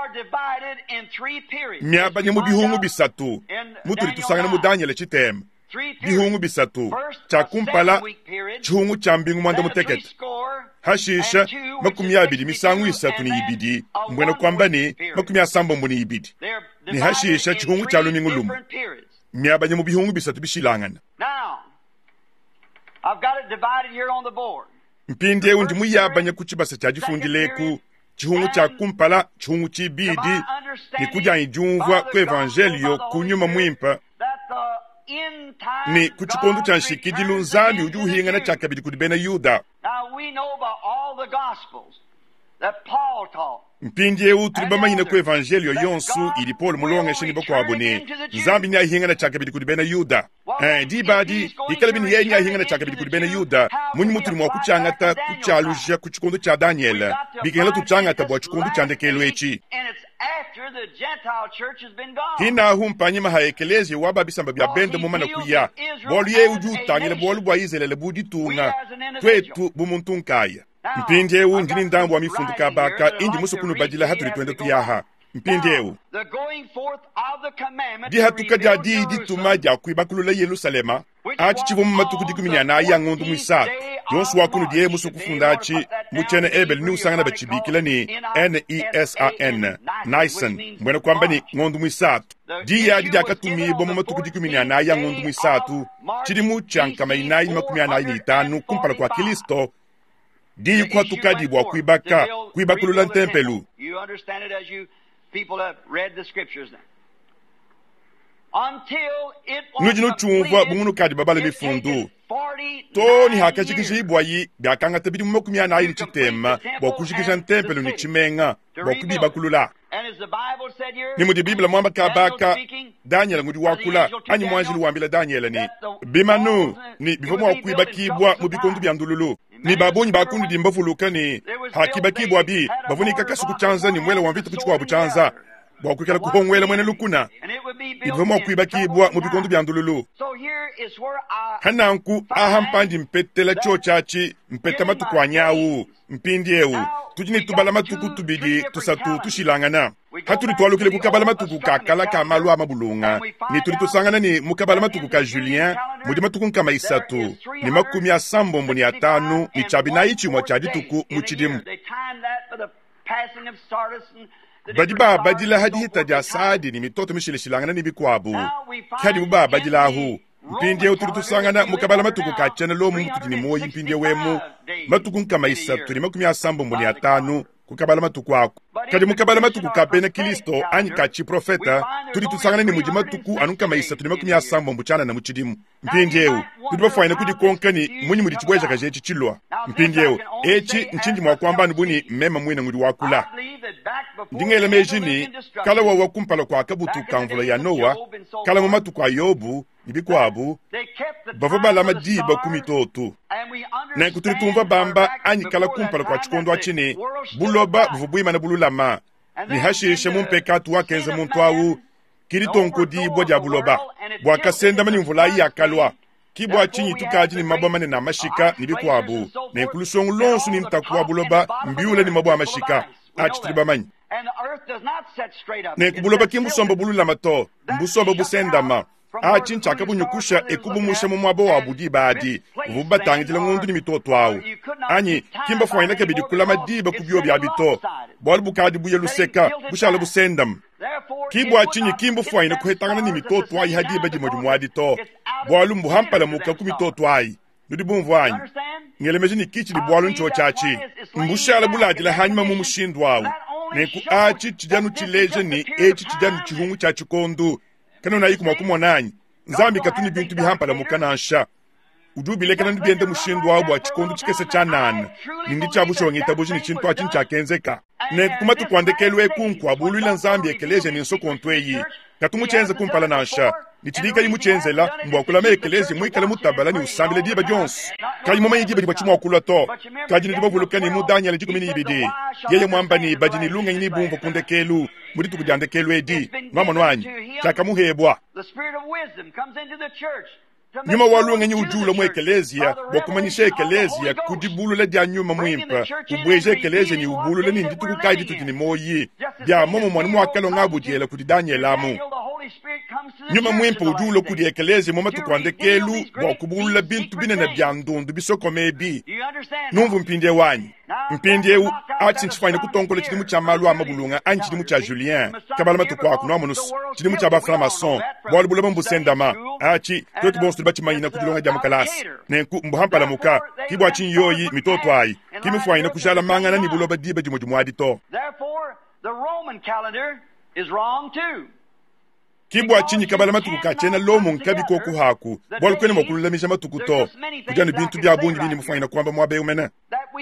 myabanye mu bihungu bisatu muturi tusangana mu Daniel chitem bihungu bisatu chakumpala chihungu cha mbingu mwanda muteketi hashisha makumi abiri misangu isatu ni ibidi mbwena kwamba ni makumi asambo mbuni ibidi ni hashisha chihungu cha lumingu lumu myabanye mu bihungu bisatu bishilangana mpinde undi muyabanye kuchibasa cha jifundileku chihungu cha kumpala chihungu chibidi ni kujanya jumva ku evangelio kunyuma mwimpa ni kuchikondo cha nshikidi lunzani ujuhinga na chaka bidi kudibena Yuda. Mpindiye uturi bamanyina ku evangelio yonsu ili Paul mulonga shini bako abone nzambi ni ahinga na chaka bidi kudibena Yuda eh di badi ikale bini yenya ahinga na chaka bidi kudibena Yuda munyi muturi mwa kuchangata kuchalusha kuchikondo cha Daniel bigela tuchangata bwa chikondo cha ndekelo echi hina humpanyi maha ekelezi waba bisamba bya bende mumana kuya bolu ye ujutangile bolu bwa Israel budi tunga kwetu bumuntunkaya mpindewu ndini ndambo wa mifundu kabaka indi musukunu bajila haturi twende tuyaha mpindewu di hatuka jadi di tumaja kuibakulula Yerusalema achi chivu mmatuku dikumenya na ya ngondu mwisatu yonsu wakunu diye musukufunda achi muchene ebel ni usangana bachibikila ni N E S A N Nison mwena kwamba ni ngondu mwisatu di ya di akatumi bomo matuku dikumenya na ya ngondu mwisatu chidi muchanka mainayi makumya na ni itanu kumpala kwa Kristo di kwa tukadi bwa kuibaka kuibakulula ntempelu.
You understand it as you people have read the scriptures now. Until it was
nujino chumva bungunu kadi babale mifundu toni hakashikisha ibwayi byakanga tabiri mu makumya na yini chitema bwa kushikisha ntempelu ni chimenga bwa kubibakulula ni mu Biblia mwamba kabaka Daniel ngudi wakula anyi mwanjili wambila Daniel ni bimanu ni bifomo wakuibakibwa mu bikondu byandululu ni babonyi bakundu dimbavuluka ni hakibakibwa bi bavuni kakasuku chanza ni mwele wamvitu kuchukwa buchanza bwa kukala kuhongwela mwene lukuna ibifomo wakuibakibwa mu bikondu byandululu hananku ahampandi mpetela chochachi mpeta matuku wanyawu mpindiewu tujini tubala matuku tubidi tusatu tushilangana haturi twalukile kukabala matuku kakala kamalu amabulunga ni turi tusangana ni mukabala matuku ka Julien mudi matuku nkama isatu ni makumi asambo mboni atanu ni chabi na ichi mwa chadituku muchidimu badiba badila hadi hita ja saadi ni mitoto mishile shilangana ni bikwabu kadi uba badila ahu mpinje uturi tusangana mukabala matuku kachana lo mu kutini moyi mpinje wemu matuku nkama isatu ni makumi asambo mboni atanu kukabala matuku ako kadi mukabala matuku kabena Kristo anyi kachi profeta turi tusangana ni muji matuku anunkama isatu ni makumi asambo mbuchana na muchidimu mpinjeu turi bafaina kudi konkani munyi mudi chibweja kaje chichilwa mpinjeu echi nchinji mwa kwamba nubuni mema mwina mudi wakula ndingele mejini kala wa wakumpala kwa kabutu kamvula ya Noa kala mamatu kwa Yobu nibikwabu bava la madiba kumitoto na kuturi tumva bamba anyi kala kumpala kwa chikondo achini buloba buvubuima na bululama ni hashishe mumpekatu wakenze muntwawu kiritonko di boja buloba bwa kasenda mani mvula ya kalwa kibwa chinyi tukaji ni mabwa mane na mashika nibikwabu na nkulusongu lonsu ni mtakuwa buloba mbiule ni mabwa mashika achitiriba manyi ne kubuloba kimbusomba bululama to mbusomba busendama achi nchaka bunyukusha ekubumusha mu mwabo wa budi badi ububatangitile ngundu ni mitoto awu anyi kimba fwaina ke bidikula madiba kubyo bya bito bol bukadi buye luseka bushala busendam kibwa chinyi kimbu fwaina kuhetangana ni mitoto ayi hadiba di modimwadi to bolu mbuhampala muka ku mitoto ayi nudi bumvwanyi ngelemejini kichi di bolu ncho chachi mbushala buladila hanyuma mu mushindu awu neku achi chijanu chileje ni echi chijanu chihungu cha chikondu kana na yiku makumo nanyi nzambi katuni bintu bihampala mukanansha udubile kana ndiende mushindu wabo chikondu chikese chanana nindi chabusho ngita buji ni chintu achin chakenzeka ne kuma tukwandekelwe kunkwa bulula nzambi ekeleje ni nsokontweyi katumuchenze kumpala nansha nichidika yimuchenzela mbwakula mekeleje mwikala mutabala ni usambile diba jons kayi mama yigibe diba chimwa kula to kaji ni diba vulukani mudanya lejiko mini ibidi yeye mwamba ni bajini lunga ni bumvo kundekelu muri tukujandekelu edi mama nwanyi chaka muhebwa nyuma walunga nyi ujulo mwe ekelezia bokumanyisha ekelezia kudibulu le dia nyuma mwimpa ubweje ekelezia ni ubulu le nindi tukukaidi tutini moyi bia momo mwani mwakalo ngabudiela kudidanyelamu nyuma mwimpa ujulo kudi ekelezia moma tukwandekelu bokubulu le bintu binene bia ndundu bisoko mebi numvu mpinde wanyi mpinde u achi nchifanya kutonkole chidimu cha malu ama bulunga anchi chidimu cha Julien kabala matukwaku nwamonus chidimu cha bafra mason bwali bulaba mbusendama achi kwetu bonsu bachi mayina kudilonga jamu kalasi nenku mbuhampala muka kibu achi yoyi mitoto ayi kimi fwaina kujala mangana ni buloba diba jumo jumo adito kibu achinyi kabala matuku kachena lomo nkabi koku haku bwali kwene mokululamisha matuku to kujani bintu bia bungi bini mufwaina kwamba mwabe umena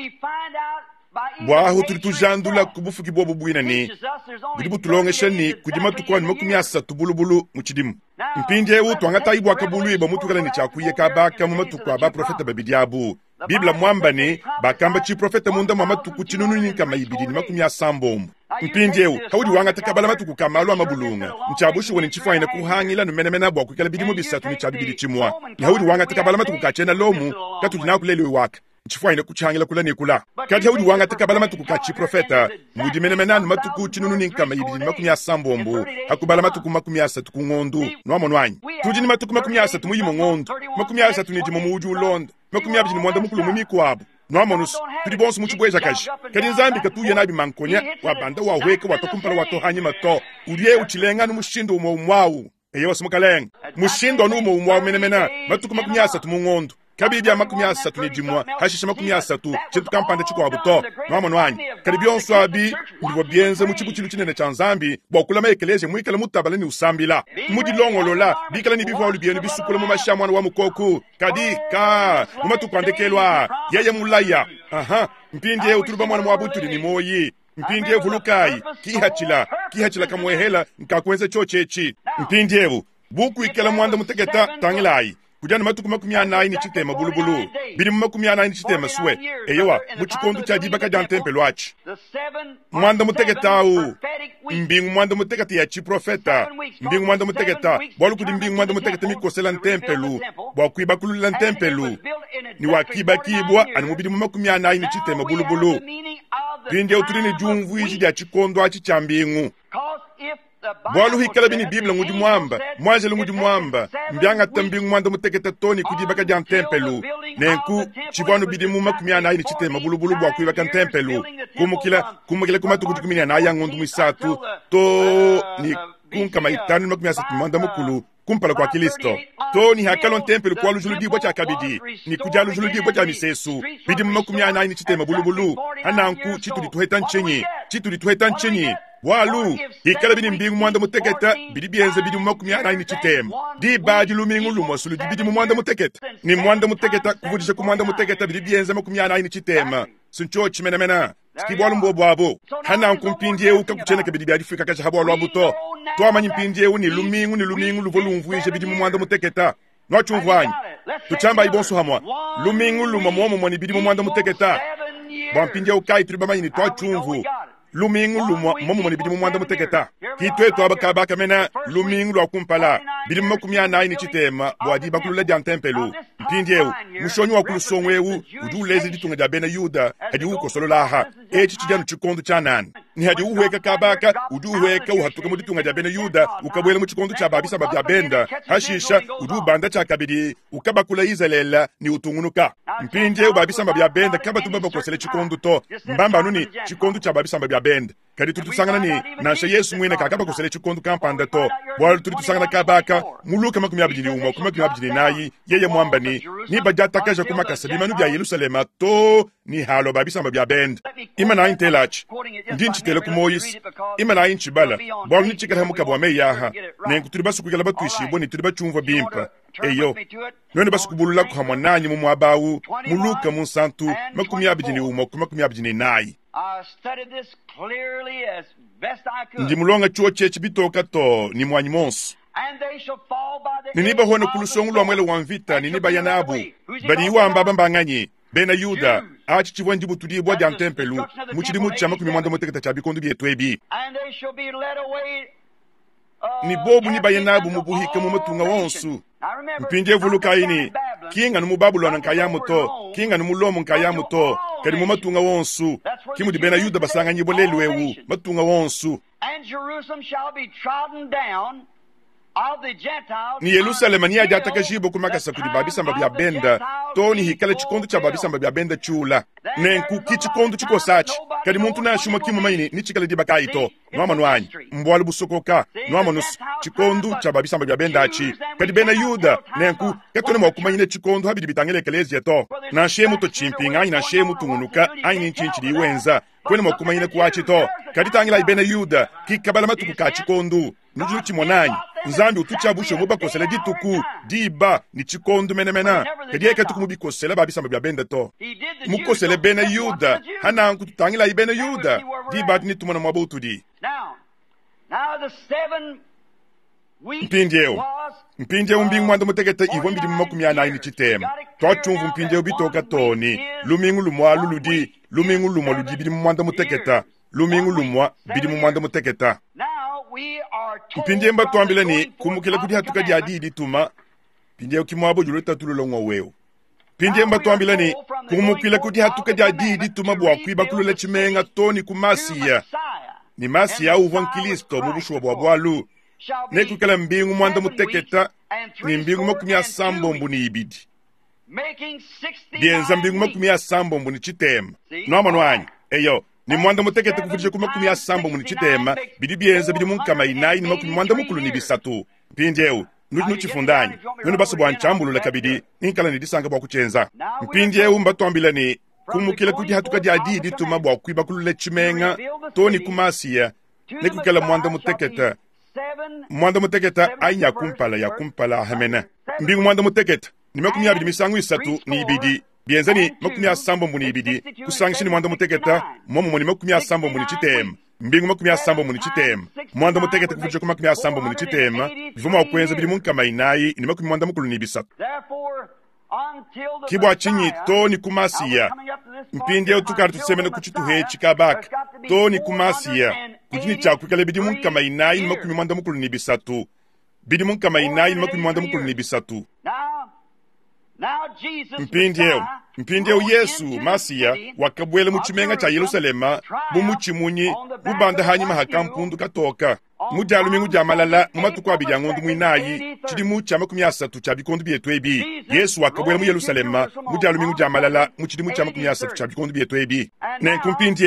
bwaho turi tujandula kubufu kibobo bwina ni bidibu tulongesha ni kujima tukwa ni makumi asatu bulubulu muchidimu mpinde u twangata ibu akabulu iba mutukala ni chakuye kabaka mu matuku ba profeta babidiabu Biblia mwamba ni bakamba chi profeta munda mwa matuku chinunu ni kama ibidi ni makumi asambo mpinde u kawudi wanga takabala matuku kamalu amabulunga nchabushi woni chifwaina kuhangila numenemena bwa kukala bidimu bisatu ni chabibidi chimwa ni hawudi wanga takabala matuku kachena lomu katujina kulelewe waka chifwaina kuchangila kula ni kula kati hawudi wanga takabala matuku kachi profeta mudi menemenanu matuku chinunu ni kama ibidi ni makumi asambo mbu hakubala matuku makumi asatu kungondu nwamo nwanyi tuji ni matuku makumi asatu muyimo ngondu makumi asatu ni jimo muuju ulonda makumi abiji ni mwanda mukulu mumiku wabu nwamonus turi bonsu muchibweja kashi kadi nzambi katuye nabi mankonya wabanda wahweke watokumpala watohanyi mato urie uchilenga numushindo umo umwawu eye wasumukalenga mushindo numo umwawu menemena matuku makumi asatu mungondu kabidi ya makumi asatu ni jimwa hashisha makumi asatu chintu kampanda chiko wabuto nwamo nwanyi kadi bionsu abi ndivo bienze muchibu chilu chinene chanzambi bwakula maekeleje mwikala mutabala ni usambila mudi longolola bikala ni bivu wali bienu bisukule mumasha mwana wa mukoku kadi ka numatu kwandekelwa yeye mulaya aha mpinde uturuba mwana mwabutuli ni moyi mpinde vulukai kihachila kihachila kamwehela nkakwenze chochechi mpinde buku ikala mwanda mutegeta tangilai kujana matuku makumi anayi ni chitema bulubulu biri makumi anayi ni chitema suwe eyewa muchikondu cha dibaka jantempe lwachi mwanda mutegetawu mbingu mwanda mutegeta ya chi profeta mbingu mwanda mutegeta bwalu kudi mbingu mwanda mutegeta mikosela ntempelu bwakuiba kulula ntempelu ni wakiba kibwa animubiri makumi anayi ni chitema bulubulu pinde uturi ni jumvu iji ya chikondo achi cha mbingu bwalu hikala bini Biblia ngudi mwamba mwajele ngudi mwamba mbyanga tambingu mwanda muteketa toni kudibaka jan tempelu nenku chibwanu bidimu makumi anayi ni chitema bulubulu bwa kuibaka tempelu kumukila kumukila kumatu kutukumini anayi ngondu mwisatu to ni kunkama itanu makumi asatu mwanda mukulu kumpala kwa Kristo to ni hakalo ntempelo kwa lujuludi bwa chakabidi ni kuja lujuludi bwa misesu bidi makumi anayi chitema bulubulu ananku chituli tuheta nchenyi chituli tuheta nchenyi walu ikala bidi mbingu mwanda muteketa bidi bienze bidi makumi anayi chitema di baji lumingu lumosulu bidi mwanda muteketa ni mwanda muteketa kuvujisha ku mwanda muteketa bidi bienze makumi anayi chitema suncho chimena mena skibwalu mbobwabo hananku mpindie uka kuchena ke bidi badi fika kasha habwa buto to amanyi mpindie uni lumingu ni lumingu luvolumvuisha bidi mwanda muteketa no chumvanyi tuchamba ibonso hamwa lumingu luma momo moni bidi mwanda muteketa bampindie ukai tribamanyi ni to chumvu lumingu lumwa momo moni bidi mwanda muteketa kitwe to abaka baka mena lumingu lwa kumpala bidi makumi anayi chitema bwadi bakulula jantempelu mpindie mushonyi wa kulusongwewu udulezi ditunga da bena yuda hadi uko sololaha echi chijanu chikondo chanan ni hadi uweka kabaka uduweka uhatuka muditunga da bena yuda ukabwela mu chikondo cha babisa babya benda hashisha udu banda cha kabidi ukabakula izelela ni utungunuka mpindie babisa babya benda kaba tubaba kosele chikondo to mbamba nuni chikondo cha babisa babya benda kadi tutusangana ni nasha Yesu mwene kakaba kosele chikondo kampanda to bwal tutusangana kabaka muluka makumi abiri umwa kuma makumi abiri nayi yeye mwamba ni ni bajata kaja kuma kasabima nu bya Yerusalema to ni halo babisa babya benda imana intelach ndinchi tele ku Moyes imana inchi bala bwal ni chikara muka bwa meyaha nengu turi basukugala batwishi boni turi bacumva bimpa eyo none basukubulula ku hamwa nanyi mu mwabawu muluka mu santu makumi abiri umwa kuma makumi abiri nayi ndi mulonga chuo chechi bitoka to ni mwanyi monsu niniba hono kulusongu lwa mwele wamvita niniba yanabu badi iwamba bambanganyi bena yuda achi chivwa njibu tudi bwa jantempelu muchidi mucha makumi mwanda muteketa chabikondu bietwebi ni bobu niba yanabu mubuhika mu matunga wonsu mpinje vuluka ini kinga numu Babulona nkayamu to kinga numu lomu nkayamu to kadi mu matunga wonsu kimu di bena yuda basanga nyibolelwewu matunga wonsu ni Yerusalema ni ajata kashibo kumakasa kudi babisa mbabya benda to ni hikale chikondo cha babisa mbabya benda chula nenku kichikondo chiko sachi kadi muntu na shuma kimu maini ni chikale dibaka ito nwama nwanyi mbwalu busokoka nwama nus chikondo cha babisa mbabya benda achi kadi bena yuda nenku katone mwakumanyine chikondo habidi bitangele ekelezia to na shemu to chimpinga na shemu tungunuka aini nchinchi diwenza kwene mwakumanyine kuachi to kadi tangila ibena yuda kikabala matuku ka chikondo nujulu chimonanyi nzambi utuchabushe muba kosele dituku diba ni chikondo menemena kadi eka tuku mubi kosele babisa mbabya benda to mukosele bena yuda hana nkututangila ibena yuda diba ni tumona mwabo utudi mpinjeo mpinjeo mbingu mwanda muteketa ivo mbidi makumi anayi chitema twachumvu mpinjeo bitoka toni lumingu lumwa luludi lumingu lumwa ludi bidi mwanda muteketa lumingu lumwa bidi mwanda muteketa mpinje mba twambile ni kumukila kudi hatuka di adidi tuma pinje ukimwabo juleta tulolo ngoweo pinje mba twambile ni kumukila kudi hatuka di adidi tuma bwa kuiba kulole chimenga toni kumasiya ni masiya uvan Kristo mubushuwa bwa bwalu nekukala mbingu mwanda muteketa ni mbingu makumi ya sambo mbuni ibidi bienza mbingu makumi ya sambo mbuni chitema nwama nwanyi eyo ni mwanda muteketa kufujije ku makumi ya sambo mbuni chitema bidi bienza bidi munkama inayi ni makumi mwanda mukulu ni bisatu mpinjeu nuchi nuchifundanyi nunu basu bwa nchambulula kabidi ninkala ni disanga bwa kuchenza mpinjeu mba twambila ni kumukila kudi hatuka di adidi tuma bwa kuiba kulule chimenga toni kumasiya nekukala mwanda muteketa mwanda muteketa ainya kumpala ya kumpala hamena mbingu mwanda muteketa ni makumi abidi misangu isatu ni ibidi bienza ni makumi asambo mbuni ibidi kusangishini mwanda muteketa momo mwani makumi asambo mbuni chitema mbingu makumi asambo mbuni chitema mwanda muteketa kufujja ku makumi asambo mbuni chitema vuma wakwenza bidi munkama inayi ni makumi mwanda mukulu ni bisatu kibwa chinyi toni kumasiya mpinde utukari tusemene kuchituhe chikabaka toni kumasiya kujini chakwikale bidi munkama inayi ni makumi mwanda mukulu ni bisatu bidi munkama inayi ni makumi mwanda mukulu ni bisatu mpindeo mpindeo Yesu masiya wakabwele muchimenga cha Yerusalema bumuchimunyi bubanda hanyuma hakampundu katoka mujalu mingu jamalala mumatuko abiri yangondu mwinayi chidi mucha makumi asatu cha bikondu byetwebi Yesu wakabwele mu Yerusalema mujalu mingu jamalala muchidi mucha makumi asatu cha bikondu byetwebi nenkumpindeo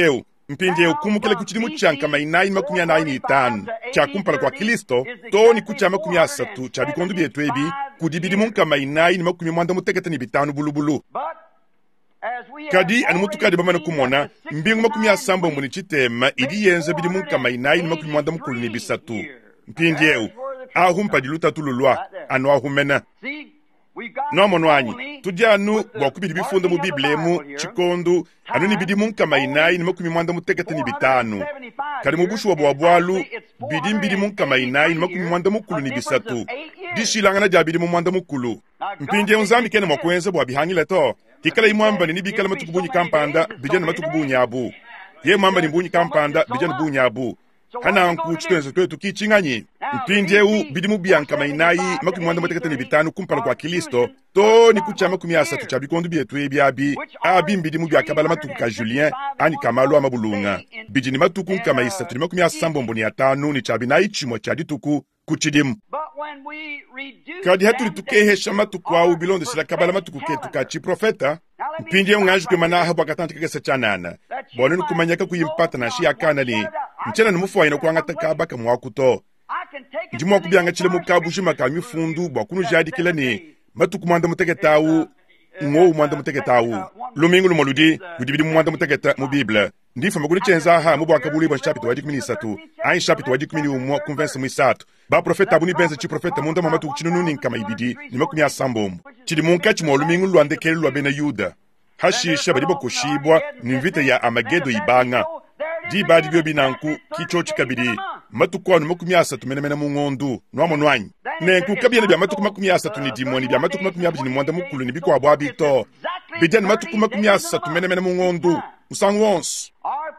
mpinje ukumukele kuchili muchanka mainayi makumi anayi ni itanu cha kumpala kwa Kristo to ni kucha makumi asatu cha bikondu byetu ebi kudibidi munka mainayi ni makumi mwanda mutekete ni bitanu bulubulu kadi anu mutu kadi bamana kumona mbingu makumi asambo muni chitema idi yenze bidi munka mainayi ni makumi mwanda mukulu ni bisatu mpinje u ahumpa diluta tululwa anu ahumena no monwanyi tudya anu bwakubidi bifundo mu biblemu chikondu anu ni bidi munka mainayi ni makumi mwanda mutekete ni bitanu kadi mubushu wa bwabwalu bidi mbidi munka mainayi ni makumi mwanda mukulu ni bisatu dishilangana ja bidi mwanda mukulu mpinje unzambi kene mwakwenze bwa bihangile to kikala imwamba ni bikala matukubunyi kampanda bijana matukubunyi abu ye mwamba ni mbunyi kampanda bijana bunyi abu hana nku chitenzo kwetu kichinganyi mpinje u bidi mubianka mainayi makumi mwanda mutekete ni bitanu kumpala kwa Kristo to ni kucha makumi asatu cha bikondu byetu ebi abi abi mbidi mubiakabala matuku ka Julien ani kamalu amabulunga bidi ni matuku nkama isatu ni makumi asambo mboni atanu ni chabi na ichimo cha dituku kuchidimu kadi hatu litukehesha matuku au bilondo sila kabala matuku ketu ka chiprofeta mpinje unganju kwe manaha bwakatante kagesa chanana bonenu kumanyaka kuyimpata na shi akana li mchana numufu ina kuangata kabaka mwakuto njimwa kubyanga chile mukabushi makami fundu bwakunu jadi kila ni matuku mwanda muteketawu ngo mwanda muteketawu lumingu lumoludi kudibidi mwanda muteketa mu Biblia ndifa maguri chenza ha mu bwakabuli bwa chapito wa dikmini satu ai chapito wa dikmini umwa convense mu isatu ba profeta buni benza chi profeta munda mamatu chinununi kama ibidi ni makumi asambom chidi munka chimo lumingu lwande kele lwa bena Yuda hashi shabadibo kushibwa ni mvita ya Amagedo ibanga di badi byo binanku kicho chikabidi matuko anu makumi asatu menemena mu ngondu no amonwanyi ne kukabye bya matuko makumi asatu ni dimoni bya matuko makumi abiji ni mwanda mukulu ni biko abwa bito bijana matuko makumi asatu menemena mu ngondu usangwons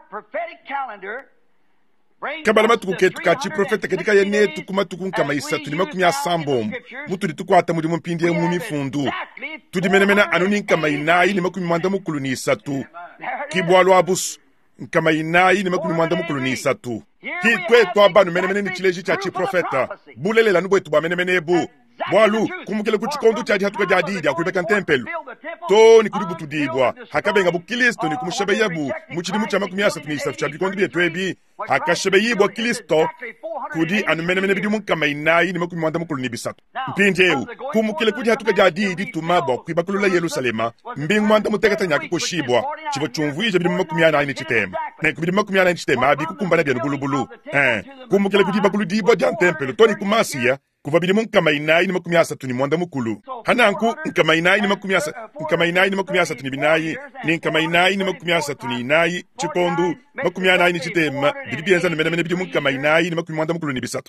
kabala matuku ketu kachi profeta ketika yene tukumatuku nkama isatu ni makumi asambom mutu litukwata muri mumpindi mu mifundu tudimenemena anuni nkama inayi ni makumi mwanda mukulu ni isatu kibwalo abusu nkama inayi ni makumi mwanda mukulu ni isatu kikwe twabanu menemene ni chileji cha chi profeta bulele la nubwe tuba menemene ebu mwalu kumukele kuchikondu chaji hatuka jadidi akulibeka ntempelu to ni kudibu tudibwa hakabenga bu Kristo ni kumushabe yabu muchidi mucha makumi asatu ni isatu chaji kondu byetu ebi hakashabe yibwa Kristo kudi anu menemene bidi munka mainayi ni makumi mwanda mukulu ni bisatu mpinjeu kumukele kudi hatuka jadidi tumabwa kuibakulula Yerusalema mbingu mwanda mutekata nyaki kushibwa chivo chumvuije bidi makumi anayi ni chitema na kubidi makumi anayi ni chitema abi kukumbana bya nubulubulu eh kumukele kudi bakulu dibwa jan tempelu to ni kumasiya kuva bidi munka mainayi ni makumi asatu ni mwanda mukulu hananku nka mainayi ni makumi asatu nka mainayi ni makumi asatu ni binayi ni nka mainayi ni makumi asatu ni inayi chipondu makumi anayi ni chitema bidi bienza ni menemene bidi munka mainayi ni makumi mwanda mukulu ni bisatu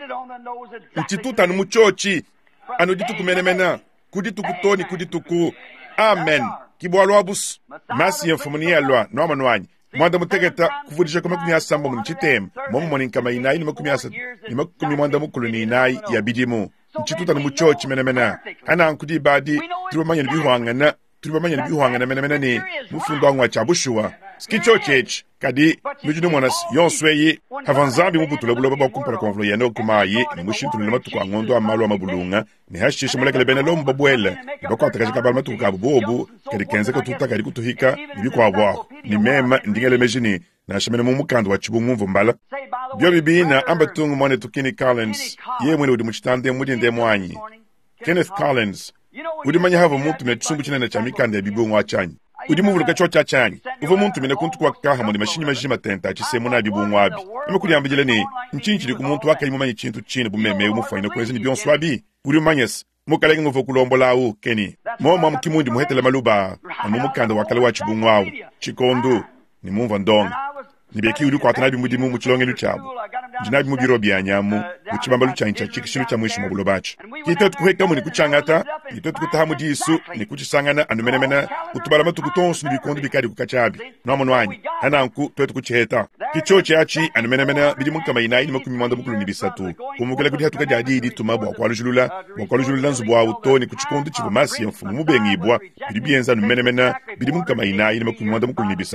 nchituta ni muchochi anu dituku menemena kudituku toni kudituku amen kibwalo abus masi yemfumuni yalwa no amanwanyi mwanda mutegeta kuvudisha kwa makumi asamba mu chitema momu moni nkama inayi ni makumi asatu ni makumi mwanda mukulu ni inayi ya bidimu nchituta ni muchochi menemena hana ankudi badi turibamanya ni bihuangana turibamanya ni bihuangana menemena ni mufundu angwa chabushuwa skichochech kadi mujinu monas yonsweyi havanzambi mubutula bulo baba kumpara konvlo yano kumayi ni mushintu ni matuko angondo amalu amabulunga ni hashisha mulekele bene lo mbabwele bako atakaje kabal matuko kabubobu kadi kenze ko tuta kadi kutuhika ni biko abwa ni mema ndingele mejini na shemene mu mukando wa chibu mumvu mbala byo bibina ambatungu mone tukini Collins ye mwene udi muchitande mudi ndemwanyi Kenneth Collins udi manya havo muntu me tsumbu chinene cha mikande bibu ngwachanyi udi muvuluka chocha chanyi uvo muntu mene kuntu kwa kaha moni mashini majima tenta chisemu na bibu ngwabi ime kuli ambijele ni nchinchili kumuntu waka imu manyi chintu chini bumeme umufaino kwezi ni bion swabi udi manyes mukalenge nguvo kulombola au keni moma mkimundi muhetele maluba amu mukande wakale wa chibu ngwawu chikondu ni mumva ndonga nibeki uri kwa tanabi mudimu muchilonge luchabu jinabi mubiro byanyamu uchibamba luchancha chikishinu cha mwisho mabulo bachi kito tukuheka mu ni kuchangata kito tukutaha mu jisu ni kuchisangana anumenemena utubala matukutonsu nibikondo bikari kukachabi no monwanyi hananku twetu kuchiheta kichoche achi anumenemena bidimu kama inayi ni makumi mwanda mukulu ni bisatu kumukela kudi hatuka jadidi tumabwa kwa lujulula kwa lujulula nzubwa utoni kuchikondo chibumasi ya mfumu mubengibwa bidibienza anumenemena bidimu kama inayi ni makumi mwanda mukulu ni bisatu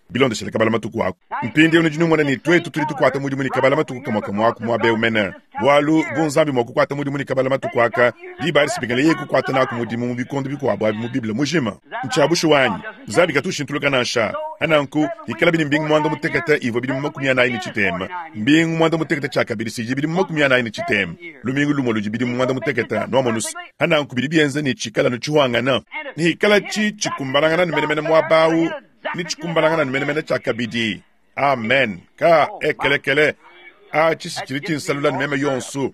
bilonde shele kabala matuku wako mpindi unu jinu mwana ni twetu tuli tukwata mudi muni kabala matuku kama kama wako mwabe umena walu bunzambi mwaku kwata mudi muni kabala matuku waka di bari sipigale yeku kwata na kumudi mu bikondo biko wabo mu bibla mujima nchabushu wanyi zabi katushi ntuluka na sha ananku ikala bini mbingu mwanda mutekata ivo bini mwakumia na ini chitema mbingu mwanda mutekata chaka bidi siji bidi mwakumia na ini chitema lumingu lumoluji bidi mwanda mutekata no monus ananku bidi bienza ni chikala no chuhanga na ni ikala chi chikumbaranga na mene mene mwabau ni chikumbaranga na mene mene chaka bidi amen ka ekele kele a chisi chiritin salula ni meme yonsu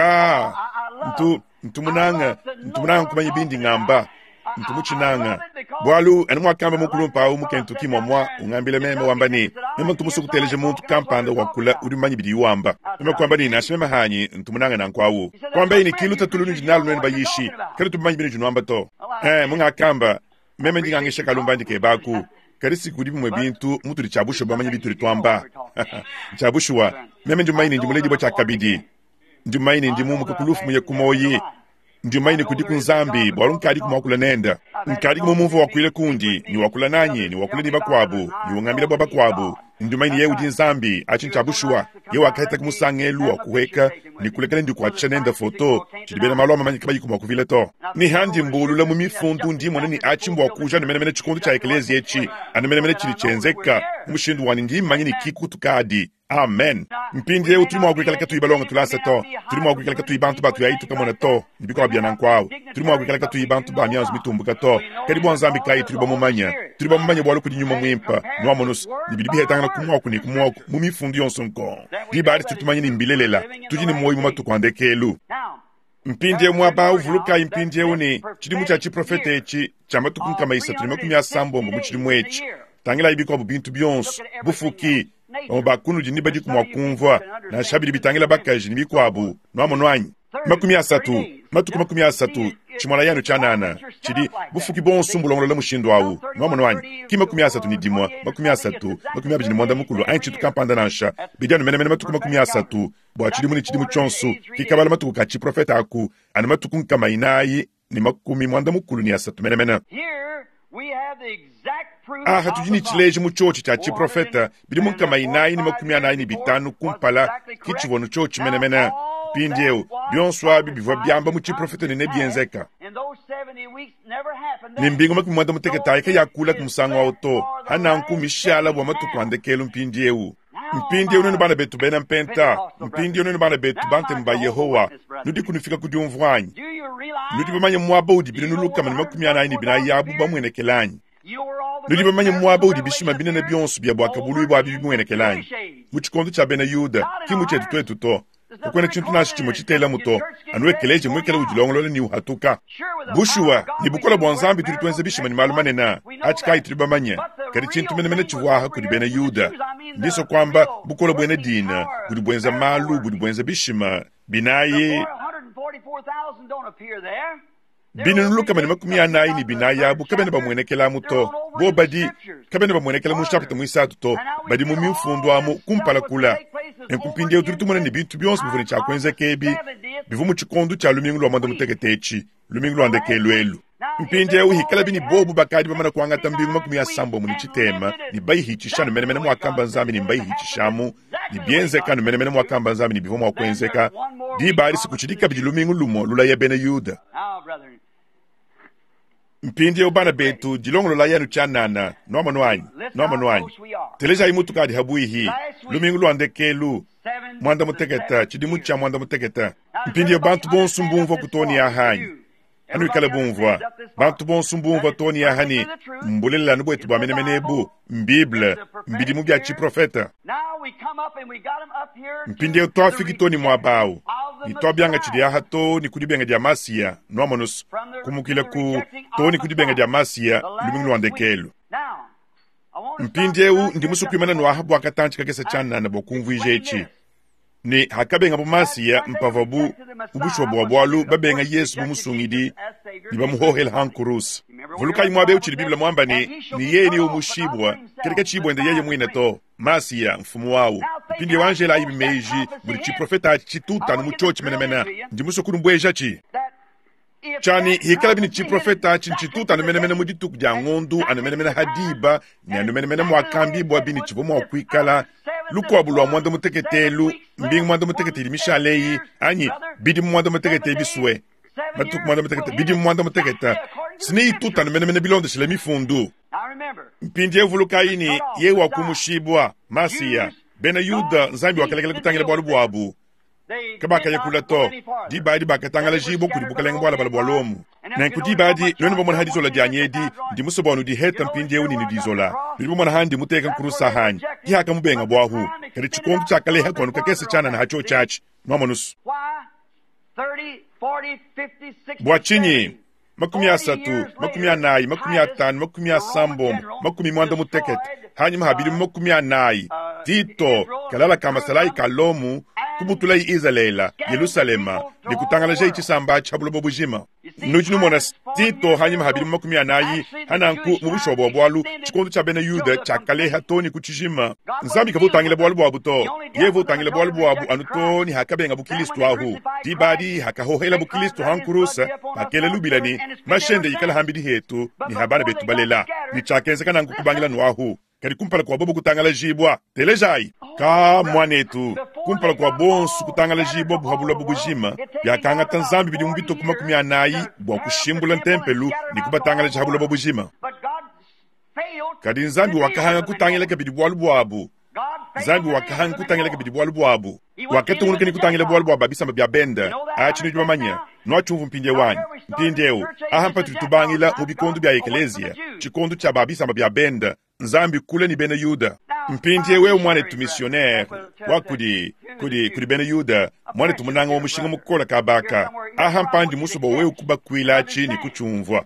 ka ntu ntumunanga ntumunanga kumanyi bindi ngamba ntumuchinanga bwalu enu mwakamba mukulumpa au mukentuki momwa ungambile meme wambani meme ntumusu kuteleje muntu kampanda wakula udimanyi bidi wamba meme kwamba ni nashime hanyi ntumunanga na nkwawu kwamba ini kilu tatulunu jinalu nene bayishi kare tumanyi bini junwamba to eh munga kamba meme ndingangisha kalumbandi kebaku kare sikudi mwe bintu mutu dichabusho bamanyi bitu litwamba chabushuwa meme njumaini njumuleji bocha kabidi njumaini njimu mukakulufu mwenye kumoyi njumaini kudiku nzambi bwalu nkadi kumwakula nenda nkadi kumumuvu wakwile kundi ni wakula nanyi ni wakula niba kwabu ni wangambila bwaba kwabu njumaini ye udi nzambi achi nchabushuwa ye wakahita kumusangelu wakuweka ni kulekele ndi kuachisha nenda foto chidibela malu amamanyi kaba yiku mwakuvile to ni handi mbulu la mumifundu ndi mwana ni achi mbwa kuja ni mene mene chikundu cha ekelezi echi ane mene mene chili chenzeka mushindu wani ndi manyi ni kiku tukadi amen mpindi eu tulimo agwikala katu ibalonga tulasa to tulimo agwikala katu ibantu batu yaitu kamona to nibiko wabiana nkwao tulimo agwikala katu ibantu ba mianzu mitumbuka to karibu wanzambi kai tulibo mumanya tulibo mumanya bwalu kudi nyuma mwimpa nwa monus nibilibi hetanga na kumwaku ni kumwaku mumifundi yonsonko dibari tutumanyi ni mbilelela tujini mwoyi mumatu kwa ndekelu mpindi eu mwaba uvuluka impindi eu ni chidimu cha chiprofete echi chamatu kunkama isa tulimo kumia sambombo muchidimu echi tangila ibiko abu bintu biyonsu bufuki omo bakunu jini baji kumwakumva na shabiri bitangila bakaji ni bikwabu no amonwanyi makumi asatu matuku makumi asatu chimwana yanu chanana chidi bufuki bonsu mbulongo la mushindo wawu no amonwanyi ki makumi asatu ni dimwa makumi asatu makumi abiji ni mwanda mukulu anchi tukampanda nansha bijanu mene mene matuku makumi asatu bwa chidi muni chidi muchonsu kikabala matuku kachi profeta aku ana matuku nkama inayi ni makumi mwanda mukulu ni asatu mene mene ah hatujini chileji muchochi cha chiprofeta bili munkama inayi ni makumi anayi ni bitanu kumpala kichivono chochi mene mene pindieu bionswa bibivwa biamba muchiprofeta nene bienzeka ni mbingo makumi mwanda muteketaika yakula kumusango auto hananku mishala bwa matukwandekelu mpindieu mpindieu nene bana betu bena mpenta mpindieu nene bana betu bante mba Yehowa nudi kunifika kudiumvwanyi nudi bamanye mwaba udi bili nuluka mani makumi anayi ni bina yabu bamwenekelanyi nudi bamanye mwaba udi bishima binene bionsu bia bwaka bulu ibu abibi mwenekelanyi muchikondo cha bena Yuda kimu chetu twetu to kukwene chintu nashi chimo chitela muto anuwe keleje mwekele ujilongolole ni uhatuka bushuwa ni bukola bwanzambi tuli tuenze bishima ni malumane na achika ituli bamanye kari chintu mene mene chuwaha kudi bena Yuda ndiso kwamba bukola bwene dina kudi bwenza malu kudi bwenza bishima binaye bini nuluka mani makumi anayi ni binaya bu kabene bamwenekela muto bo badi kabene bamwenekela mu chapter mu isatu to badi mu mifundo amu kumpala kula enkumpinde ututumana ni bintu byonse bivuni cha kwenze kebi bivu mu chikondo cha lumingu lwa manda muteketechi lumingu lwa ndekelwelu mpinde uhikala bini bobu bakadi bamana kwanga tambingu makumi ya sambo mu chitema ni bayi hichisha mene mene mwakamba nzambi ni bayi hichishamu ni bienzeka mene mene mwakamba nzambi ni bivu mwa kwenzeka di bari sikuchidika bidi lumingu lumo lula ya bena Yuda mpindi ubana betu jilongolo la yanu chanana no manwanyi no manwanyi teleja imutu kadi habui hii lumingu luandekelu mwanda muteketa chidimu cha mwanda muteketa mpindi bantu bonsu mbumva kutoni ya hanyi anu ikale bumva bantu bonsu mbumva toni ya hani mbulela nubo etu bamene menebu mbibla mbidimu bya chi profeta mpindi utoa fiki toni mwabau ni tobyanga chidi ya hato ni kudibenga dia masia no amonus kumukile ku to ni kudibenga dia masia lumingu luandekelu mpindi eu ndi musukwimana no ahabu akatanchi kakesa chana na bokumvu ijechi ni hakabenga bumasia mpavabu ubusho bwabwalu babenga Yesu bumusungidi ni bamuhohela hankurus vuluka imwabe uchili Biblia mwamba ni ni yeye ni umushibwa kereka chibwa ende yeye mwine to masia mfumu wawo pindi wangela imeji buri chi profeta chituta no muchochi menemena ndi muso kurumbweja chi chani hikala bini chi profeta chinchituta anu menemene mudituk jangondu anu menemene hadiba ni anu menemene mwakambi bwa bini chivo mwa kuikala luku abulwa mwanda muteketelu mbing mwanda muteketelu mishalei anyi bidi mwanda muteketelu biswe matuk mwanda muteketelu bidi mwanda muteketa sini ituta anu menemene bilonde shile mifundu mpindi evulu kaini yewa kumushibwa masiya bena yuda nzambi wakalekele kutangile bwalu bwabu kabaka yakula to di badi baka tangala jibo kudi bukalenga bwala bala bwalomu na kudi badi noni bomona hadi zola dianyedi ndi musobonu di heta mpindi ewu ni dizola ndi bomona handi muteka kurusa hanyi di haka mubenga bwahu kadi chikongu chakale hako anu kakese chana na hacho chachi nomanus bwachinyi makumi asatu makumi anayi makumi atanu makumi asambo makumi mwanda muteket hanyi mahabili makumi anayi tito kalala kama salai kalomu kubutula Israela Yerusalema nikutangala je ichisamba chabulo bobujima nujinu mona tito hanyi mahabili makumi anayi hananku mubushobo bwalu chikondu cha bene yuda chakale hatoni kuchijima nzambi kabutangile bwalu bwabuto yevu tangile bwalu bwabu anutoni hakabenga bukilistu ahu dibadi hakahohela bukilistu hankurusa bakele lubilani mashende ikala hambidi hetu ni habana betu balela ni chakenze kananku kubangila nwahu kari kumpala kwa bobo kutangala jibwa telejai ka mwanetu kumpala kwa bonsu kutangala jibwa buhabula bubujima yakanga tanzambi bidi mbito kuma kumi anayi bwa kushimbula ntempelu ni kubatangala jahabula bubujima kadi nzambi wakahanga kutangela kabidi bwalu bwabu nzambi wakahanga kutangela kabidi bwalu bwabu wakati ngunuke ni kutangela bwalu bwabu bisamba bya benda achi nijuma manya no chumvu mpinde wanyi mpindeo ahampa tutubangila mubikondu bya ekelezia chikondu cha babisamba bya benda nzambi kule ni bene yuda mpindie wewe mwane tu missionnaire wakudi kudi kudi bene yuda mwane tumunanga omushinga mukola kabaka ahampandi musubo wewe kuba kwila chini kuchumvwa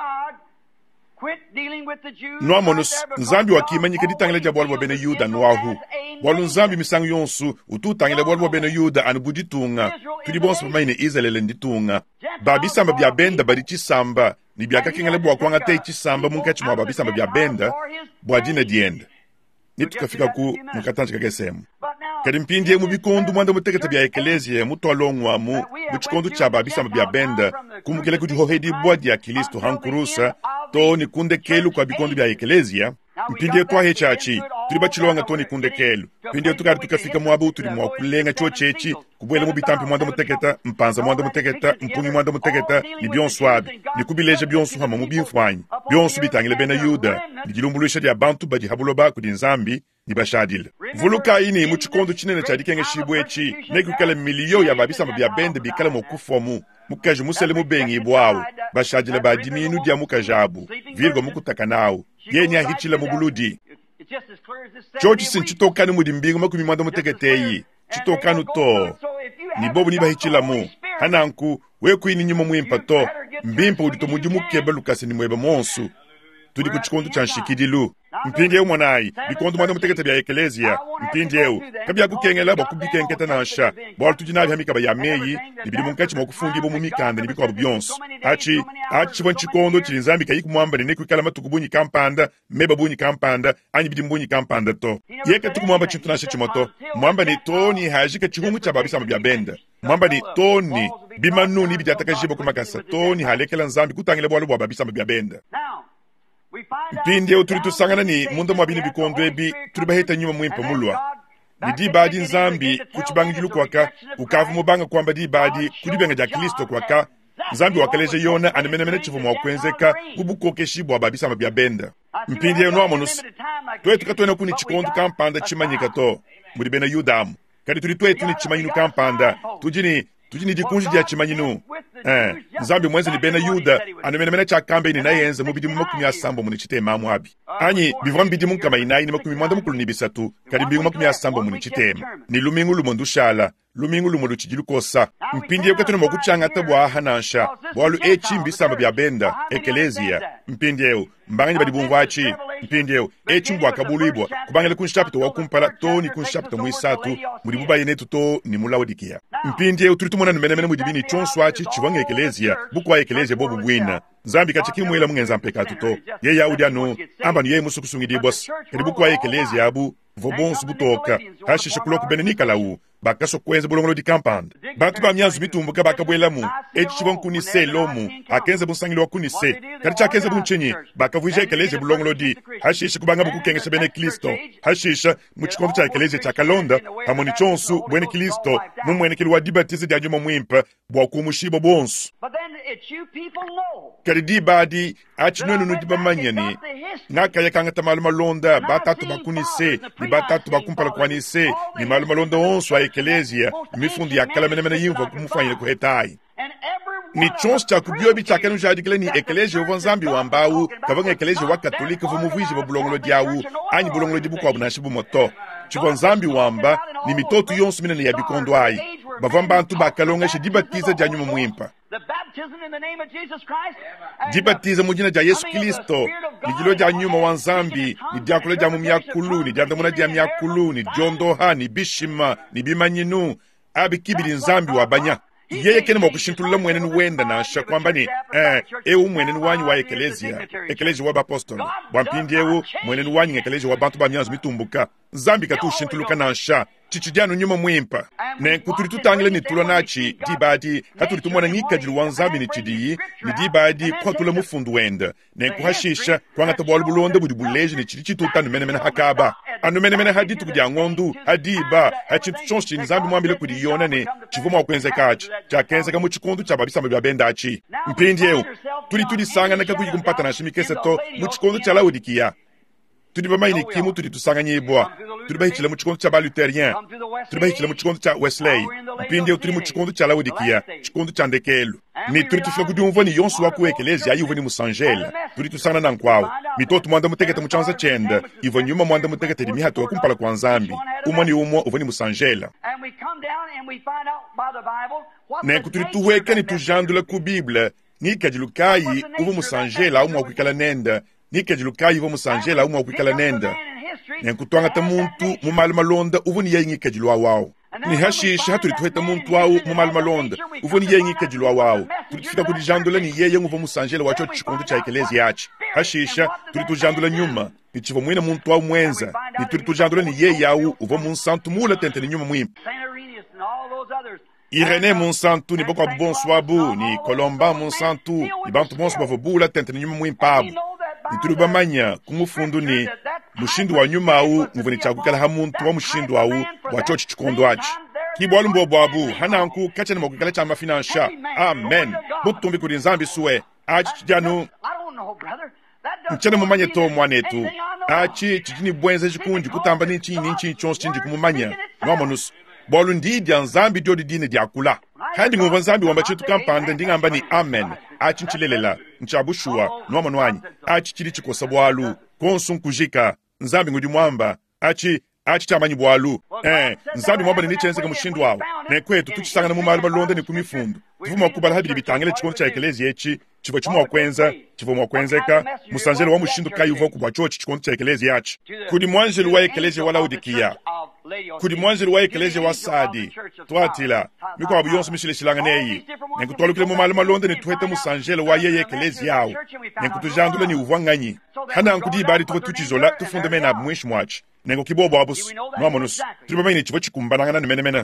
noamonus nzambi wakimanyika ditangile ja bwalu bene yuda noahu bwalu nzambi misangu yonsu ututangile bwalu bene yuda anubuditunga tudi bonsu pamaine Israel nditunga babisamba bya benda bari chisamba ni byakakingale bwa kwanga te chisamba munkachi mwa babisamba bya benda bwa dina dienda nitukafika ku mukatanje kakesemu kadi mpindie mu bikondu mwanda mutekete bya ekelezia mutolongwa mu buchikondu cha babisamba bya benda kumukele kuti hohedi bwa dia Kristo hankurusa to ni kunde kelu kwa bikondu bya ekelezia mpindie kwa hechachi turi bachilonga to ni kunde kelu mpindie tukari tukafika mwabu turi mwa kulenga cho chechi kubwele mu bitampi mwanda muteketa mpanza mwanda muteketa mpungi mwanda muteketa ni bion swabi ni kubileje bion suhama mu binfwanyi bion subitangile bena yuda ni gilumbuluisha dia bantu baji habuloba kudi nzambi ni bashadile vuluka ini mu chikondo chinene cha dikenge shibwechi nekukale miliyo ya babisamba bya bende bikala mu kufomu mukaji musele mu bengi bwawo bashadile badiminu dia mukajabu virgo mukutaka nawo yenya hichila mu buludi chochi sin chitokani mu dimbingo makumi mwanda muteketeyi chitokanu to ni bobu ni bahichila mu hananku weku ini nyimo mwimpa to mbimpa udito mujimu keba lukasi ni mweba monsu tudi kuchikondu chanshikidilu mpindie umwanayi bikondu mwanda mutekete bya ekelezia mpindie u kabya kukengela bakubike nketa nansha bwal tujinabi hamika ba yameyi nibidi munkachi mwakufungi bo mumikanda nibiko byonso achi achi bonchikondo chilinzambi kayiku mwamba ne kwikala matukubunyi kampanda meba bunyi kampanda anyi bidi mbunyi kampanda to yeka tukumwamba chintu nashe chimoto mwamba ni toni hajika chihungu cha babisa mabya benda mwamba ni toni bimanu ni bidi atakajibo kumakasa toni halekela nzambi kutangile bwalu bwa babisa mabya benda mpindi eu turi tusangana ni munda mwabini bikondo ebi turi baheta nyuma mwimpa mulwa ni di badi nzambi kuchibangi jilu kwaka ukavu mubanga kwamba di badi kudibenga ja Kristo kwaka nzambi wakaleje yona anemenemene chifu mwakwenzeka kubuko keshibu wababisa mabia benda mpindi eu noamonus tuwe tukatwena kuni chikondu kampanda chimanyika to mudibena yudamu kadi turi tuwe tuni chimanyinu kampanda tujini tujini dikunji dia chimanyinu eh nzambi mwenze ni bena yuda anemenemene cha kambe ni nayenze mubidi makumi asambo munichite mamu abi anyi bivambi dimu kama inayi ni makumi mwanda mukulu ni bisatu kadi bimu makumi asambo munichite ni lumingu lumondu shala lumingu lumondu chijilu kosa mpindi yekatuna mokuchanga tabwa hanansha bwalu echi mbisamba bya benda ekelezia mpindi eu mbangani badi bungwachi mpindi eu echi mbwa kabulibwa kubangale kunshapito wakumpala to ni kunshapito muisatu mudibuba yenetu to ni mulawdikia mpindi eu turitumona nemenemene mudibini chonswachi chiwange ekelezia bukwa ekelezia bobu bwina nzambi kachikimwela mungenza mpekatu to ye yaudi anu amba ni ye musukusungidi bos kadi bukwa ekelezia abu vobonsu butoka hashishe kuloku benenika lawu bakaso kwenza bulongolo di kampanda bantu ba myanzu mitumbuka bakabwelamu echi chibonkunise lomu akenze busangilo wakunise kati chakenze bunchenyi bakavuje ekeleje bulongolo di hashisha kubanga bukukengesha bene Kristo hashisha muchikondo cha ekeleje cha kalonda hamoni chonsu bwene Kristo mumwene kilwa dibatize dia nyuma mwimpa bwa kumushibo bonsu kari di badi achi nwenu nudiba manyani naka yakangata maluma londa batatu bakunise ni batatu bakumpala kwanise ni maluma londa onsu wa ekelezia mifundi ya kala mene mene yinva kumufanyile kuhetai ni chonsu cha kubiobi cha kenu jadikile ni ekelezia uvanzambi wambau kavanga ekelezia wa katolika vumuvuiji wa bulongolo diawu anyi bulongolo dibu kwa bunashibu moto chivanzambi wamba ni mitotu yonsu mine ni yabikondo ai bavamba antu bakalonga shi dibatiza dia nyuma mwimpa dibatiza mujina dia Yesu Kristo ni jilo dia nyuma wanzambi ni diakula dia mumyakulu ni diandamuna dia myakulu ni diondoha ni bishima ni bimanyinu abi kibili nzambi wa banya yeye kene mokushintulula mwene nuwenda na asha kwamba ni eh, ewu mwene nuwanyi wa ekelezia ekelezia wa bapostoli wampindi ewu mwene nuwanyi ekelezia wa bantu ba myanzu mitumbuka zambi katu shintuluka na asha chichidiano nyuma mwimpa ne kuturi tutangile ni tula nachi dibadi haturi tumwana ngika jilu wanzambi ni chidiyi ni dibadi kwa tula mufundu wenda ne kuhashisha kwa ngata bwali bulonde budi buleji ni chidi chituta numene mene hakaba anu mene mene haditu kudi angondu hadiba hachintu chonshi nzambi mwambile kudi yona ne chivuma wakwenze kachi cha kenze kamu chikondu cha babisa mbibwa benda achi mpindi ewu tuli tuli sanga naka kuji kumpata na shimikese to muchikondu cha laudikia tuli bama ini kimu tuli tusanga nyibwa tuli bahichile muchikondu cha baluterien tuli bahichile muchikondu cha Wesley mpindi ewu tuli muchikondu cha laudikia chikondu cha ndekelu ni tuli tufika kudi umvo ni yonsu waku ekelezi ayi uvo ni musangela tuli tusanga na nkwao mitotu mwanda mutegete muchanza chenda ivo nyuma mwanda mutegete di mihatu wakumpala kwa nzambi umwa ni umwa uvo ni musangela ne kutuli tuweke ni tujandula ku Biblia ni kajilukai uvo musangela umwa kuikala nenda ni kajilukai uvo musangela umwa kuikala nenda ne kutwanga ta muntu mumaluma londa uvo ni yengi kajilwa wao ni hashisha haturi tuheta muntu wao mumaluma londa uvo ni yengi kajilwa wao tuli tufika kudijandula ni yeye uvo musangela wacho chikondu cha ekelezi yachi hashisha tuli tujandula nyuma ni chivo mwina muntu wao mwenza ni tuli tujandula ni yeye yao uvo munsantu mula tente ni nyuma mwimpa Irene Monsantu ni boko abonsu wabu ni Kolomba Monsantu ni bantu bonsu bavo bula tente ni nyuma mwimpabu ni tuluba manya kumufundu ni mushindu wa nyuma au mvuni chakukala hamuntu wa mushindu wa u wa chochi chikondo achi kibwalu mbobo abu hananku kacha ni mwakukala chama finansha amen mutumbi kudi nzambi suwe achi chijanu mchane mumanye to mwanetu achi chijini bwenze chikunji kutamba ni chini nchi chonsi chinji kumumanya nomanus bolu ndidi ya nzambi diyo didine diakula handi nguva nzambi wamba chitu kampanda ndingamba ni amen achi nchilelela nchabushua nwama nwanyi achi chili chikosa bwalu konsu nkujika nzambi ngudi mwamba achi achi chamanyi bwalu eh nzambi mwamba ni nichenze mushindu wawo nekwetu tuchisanga na mumalu balonda ni kumifundu tuvuma kubala habili bitangele chikondo cha ekelezi yechi chivo chimwa kwenza chivo mwakwenzeka musanjelo wa mushindu kayi uvo kubwa chochi chikondo cha ekelezi yachi kudi mwanjelu wa ekelezi wala udikia kudi mwanjelu wa ekelezi wa Sadi tuatila miko wabu yonsu mishile shilanga neyi nenkutolukile mumalu malonda ni tuhete musanjelo wa yeye ekelezi yao nenkutujandula ni uvanganyi hana nkudi ibari tuvo tuchizola tufunde mena mwishi mwachi nengo kibobo abus nomonus tribamaini chivo chikumbanangana ni mene mene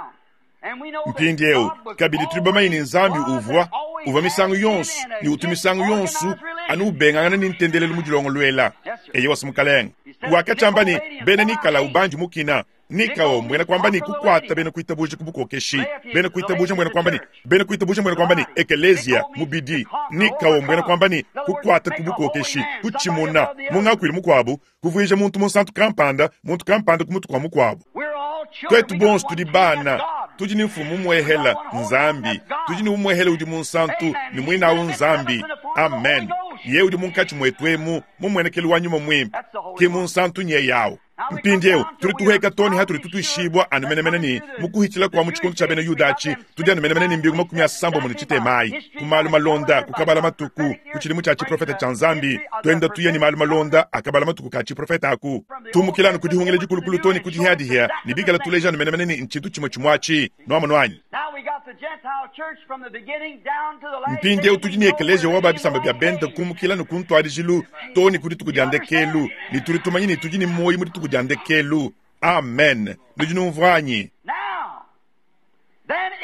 mpindi ewu kabili tribamaini nzambi uvwa uva misangu yonsu ni utu misangu yonsu anu ubengangana ni ntendelele mujilongo lwela eye wasimukalenga wakachamba ni bene nikala ubanji mukina nikawo mwena kwamba ni kukwata bene kuitabuje kubukokeshi bene kuitabuje mwena kwamba ni bene kuitabuje mwena kwamba ni ekelezia mubidi nikawo mwena kwamba ni kukwata kubukokeshi kuchimuna munga kwili mukwabu kuvuije muntu monsantu kampanda muntu kampanda kumutu kwa mukwabu kwetu bonsu tudibana tuji ni mfumu mwehela nzambi tuji ni umwehela udi monsantu ni mwina u nzambi amen ye udi munkachi mwetwemu mumwenekeli wanyuma mwimpi ki monsantu nye yao mpindi ewu tuli tuheka toni hatuli tutuishibwa anu mene mene ni mukuhichila kwa muchikundu cha bene yudachi tudi anu mene mene ni mbigu makumi asambo muni chite mai kumalu malonda kukabala matuku kuchilimu cha chiprofeta cha nzambi tuenda tuye ni malu malonda akabala matuku ka chiprofeta aku tumukilanu kudihungele jikulukulu toni kudihadi hea ni bigala tuleja anu mene mene ni nchintu chimo chimwachi noama nwanyi mpindi ewu tuji ni ekeleje waba bisamba bia benda kumukilanu kuntu adijilu toni kudi tukudiandekelu ni tuli tumanyi ni tuji ni moyi mudi tukujandekelu amen nujinu mvranyi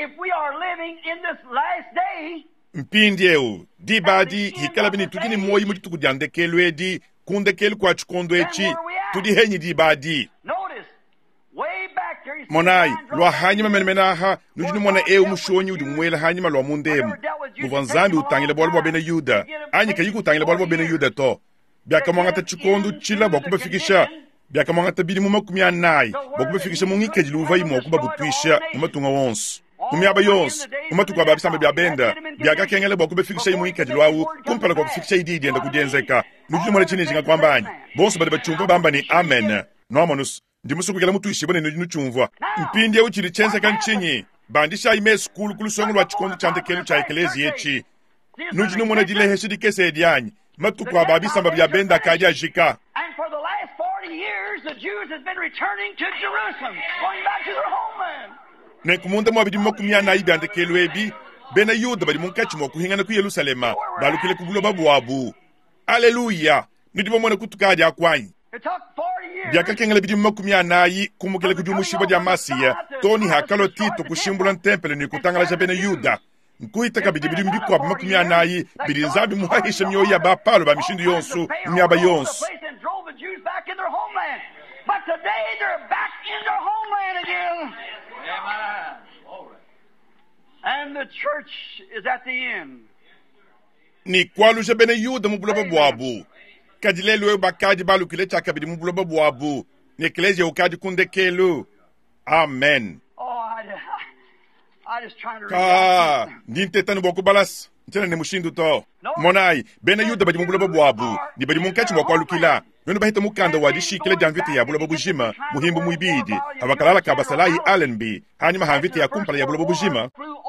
if we are living in this last day,
mpindieu di badi hikala bini tudini moyi muti tukujande kelu edi kunde kelu kwa chikondo echi tudi henyi di badi.
Notice, way back there, you see
Monai
the man
lo
drove
hanyima
back
menmena ha nujini mwana e umushonyi udi mwela hanyima lo mundemu muvanzambi utangile bwalwa bene yuda anyi kayiku utangile bwalwa bene yuda to biaka mwangata chikondo chila bwakuba fikisha biaka mwangata bidi mumakumi anai bwakuba fikisha mungike jiluva imo wakuba butwisha mumatunga wonsu kumyaba yonsu umatuka babisamba byabenda biaka kengele bwakuba fikisha imungike jiluawu kumpala kwa kufikisha ididi enda kujenzeka nujini mwana chini jinga kwambanyi bonsu bade bachumva bamba ni amen nomanus ndi musukukela mutwishi bone nujinu chumva mpindi ya uchiri chense kanchinyi bandisha ime skulu kulusongo lwa chikondo chante kelu cha ekelezi yechi nujinu mwana jilehe shidi kese edianyi matuku wa babisamba byabenda kaja jika.
And for the last forty years, the Jews have been returning to Jerusalem, going back to their homeland.
Ne kumunda mwa bidi mwakumia na ibi ante kelu ebi bena yuda badi munkachi mwa kuhingana ku Yerusalema balukile kubulo babu wabu. Aleluya. Nudibo mwana kutukaja akwanyi.
It took forty years.
Biaka kengele bidi mwakumia na yi kumukele kujumushiba dia masiya toni hakalo tito kushimbula ntempele ni kutangala cha bena yuda. Nkuitaka bidi bidi mbiko wa makumia na yi bidi nzabi muhahisha miyo ya bapalo ba mishindu yonsu mnyaba yonsu.
But today they're back in their homeland again. And the church is at the end.
Ni kwalusha bene yuda mbuloba bwabu. Kadilelu e bakaji balu kile chaka bidi mbuloba bwabu. Ni eklesia ukaji kunde kelu. Amen.
Oh, I, I just trying to
Ka, ninte tanu boku balas. Ntena ne mushindu to. Monai, bene yuda badi mbuloba bwabu. Ni badi munkachi mwakwalu kila. Yono bahita mukanda wadishi kile janvite ya buloba bujima. Muhimbu muibidi. Hawakalala kabasalahi Allenby. Hanyuma hanvite ya kumpala ya buloba bujima.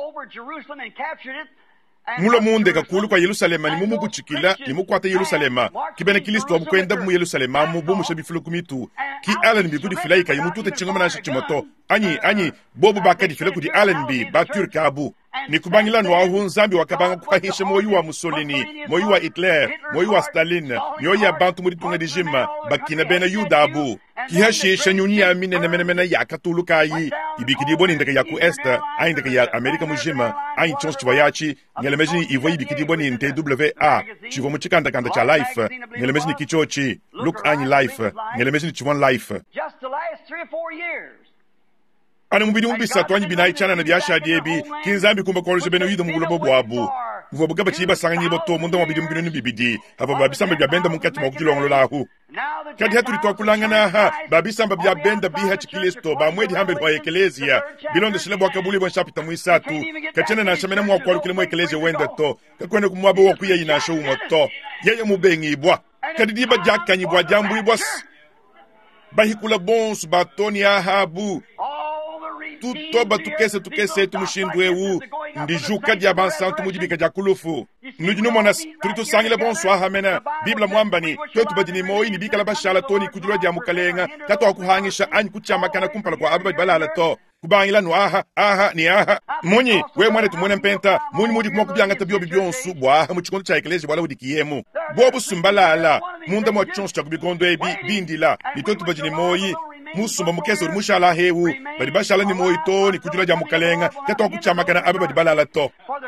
Mulo munde kakulu kwa Yerusalema ni mumu kuchikila ni mukwata Yerusalema kibene kilisto wabukwenda mu Yerusalema mu bomu shabifulo kumitu ki Allenby kudi filaika yimutute chingoma na shimoto anyi anyi bobu bakadi file kudi Allenby ba Turka abu ni kubangila no ahu nzambi wakabanga kwa hishe moyu wa Mussolini moyu wa Hitler moyu wa Stalin moyu ya bantu muri tunga dijima bakina bena yuda abu kihashi shanyuni ya mine na mene mene ya katuluka yi ibikidi boni ndeka ya ku Esther ayi ndeka ya Amerika mujima ayi chons chivayachi ngelemejini ivo ibikidi boni nte W A chivo muchikanda kanda cha life ngelemejini kichochi look anyi life ngelemejini chivon life
just the last three or four years.
Ana mubidi mubisa twanyi binai chana na biasha diebi kinzambi kumba kwa beno yuda mugulobo bwabu vuba gaba chiba sanga nyibo to munda mubidi mbino ni bibidi haba babisamba bya benda munkati makujilongolo lahu kadi hatu litwa kulangana ha babisamba bya benda biha chikilisto ba mwedi hambe kwa ekelezia bilonde shilebo akabuli bon chapita muisatu kachana na shamena mwa kwa kilemo ekelezia wenda to kakwene kumwabo wa kuya ina show moto yeye mubengi ibwa kadi diba jakka nyibwa jambu ibwas bahikula bons batoni ahabu tutoba tukese tukese tumushindu ewu ndijuka dia bansantu mujibika jakulufu nujinu monas tulitu sangile bonsoir hamena bibla mwambani twetu badini moi ni bikala bashala toni kujulwa dia mukalenga kato akuhangisha anyi kuchama kana kumpala kwa ababa balala to kubangila no aha aha ni aha munyi we mwana tumwene mpenta munyi mudi kumwa kubyanga tabio bibionsu bwa muchikondo cha ekelezi wala udikiyemu bobu sumbalala munda mwa chonsu cha kubikondo ebi bindila ni twetu badini moi musumba mukeso mushala hewu badi bashala ni moito ni kujula ja mukalenga kato kuchama kana abe badi balala to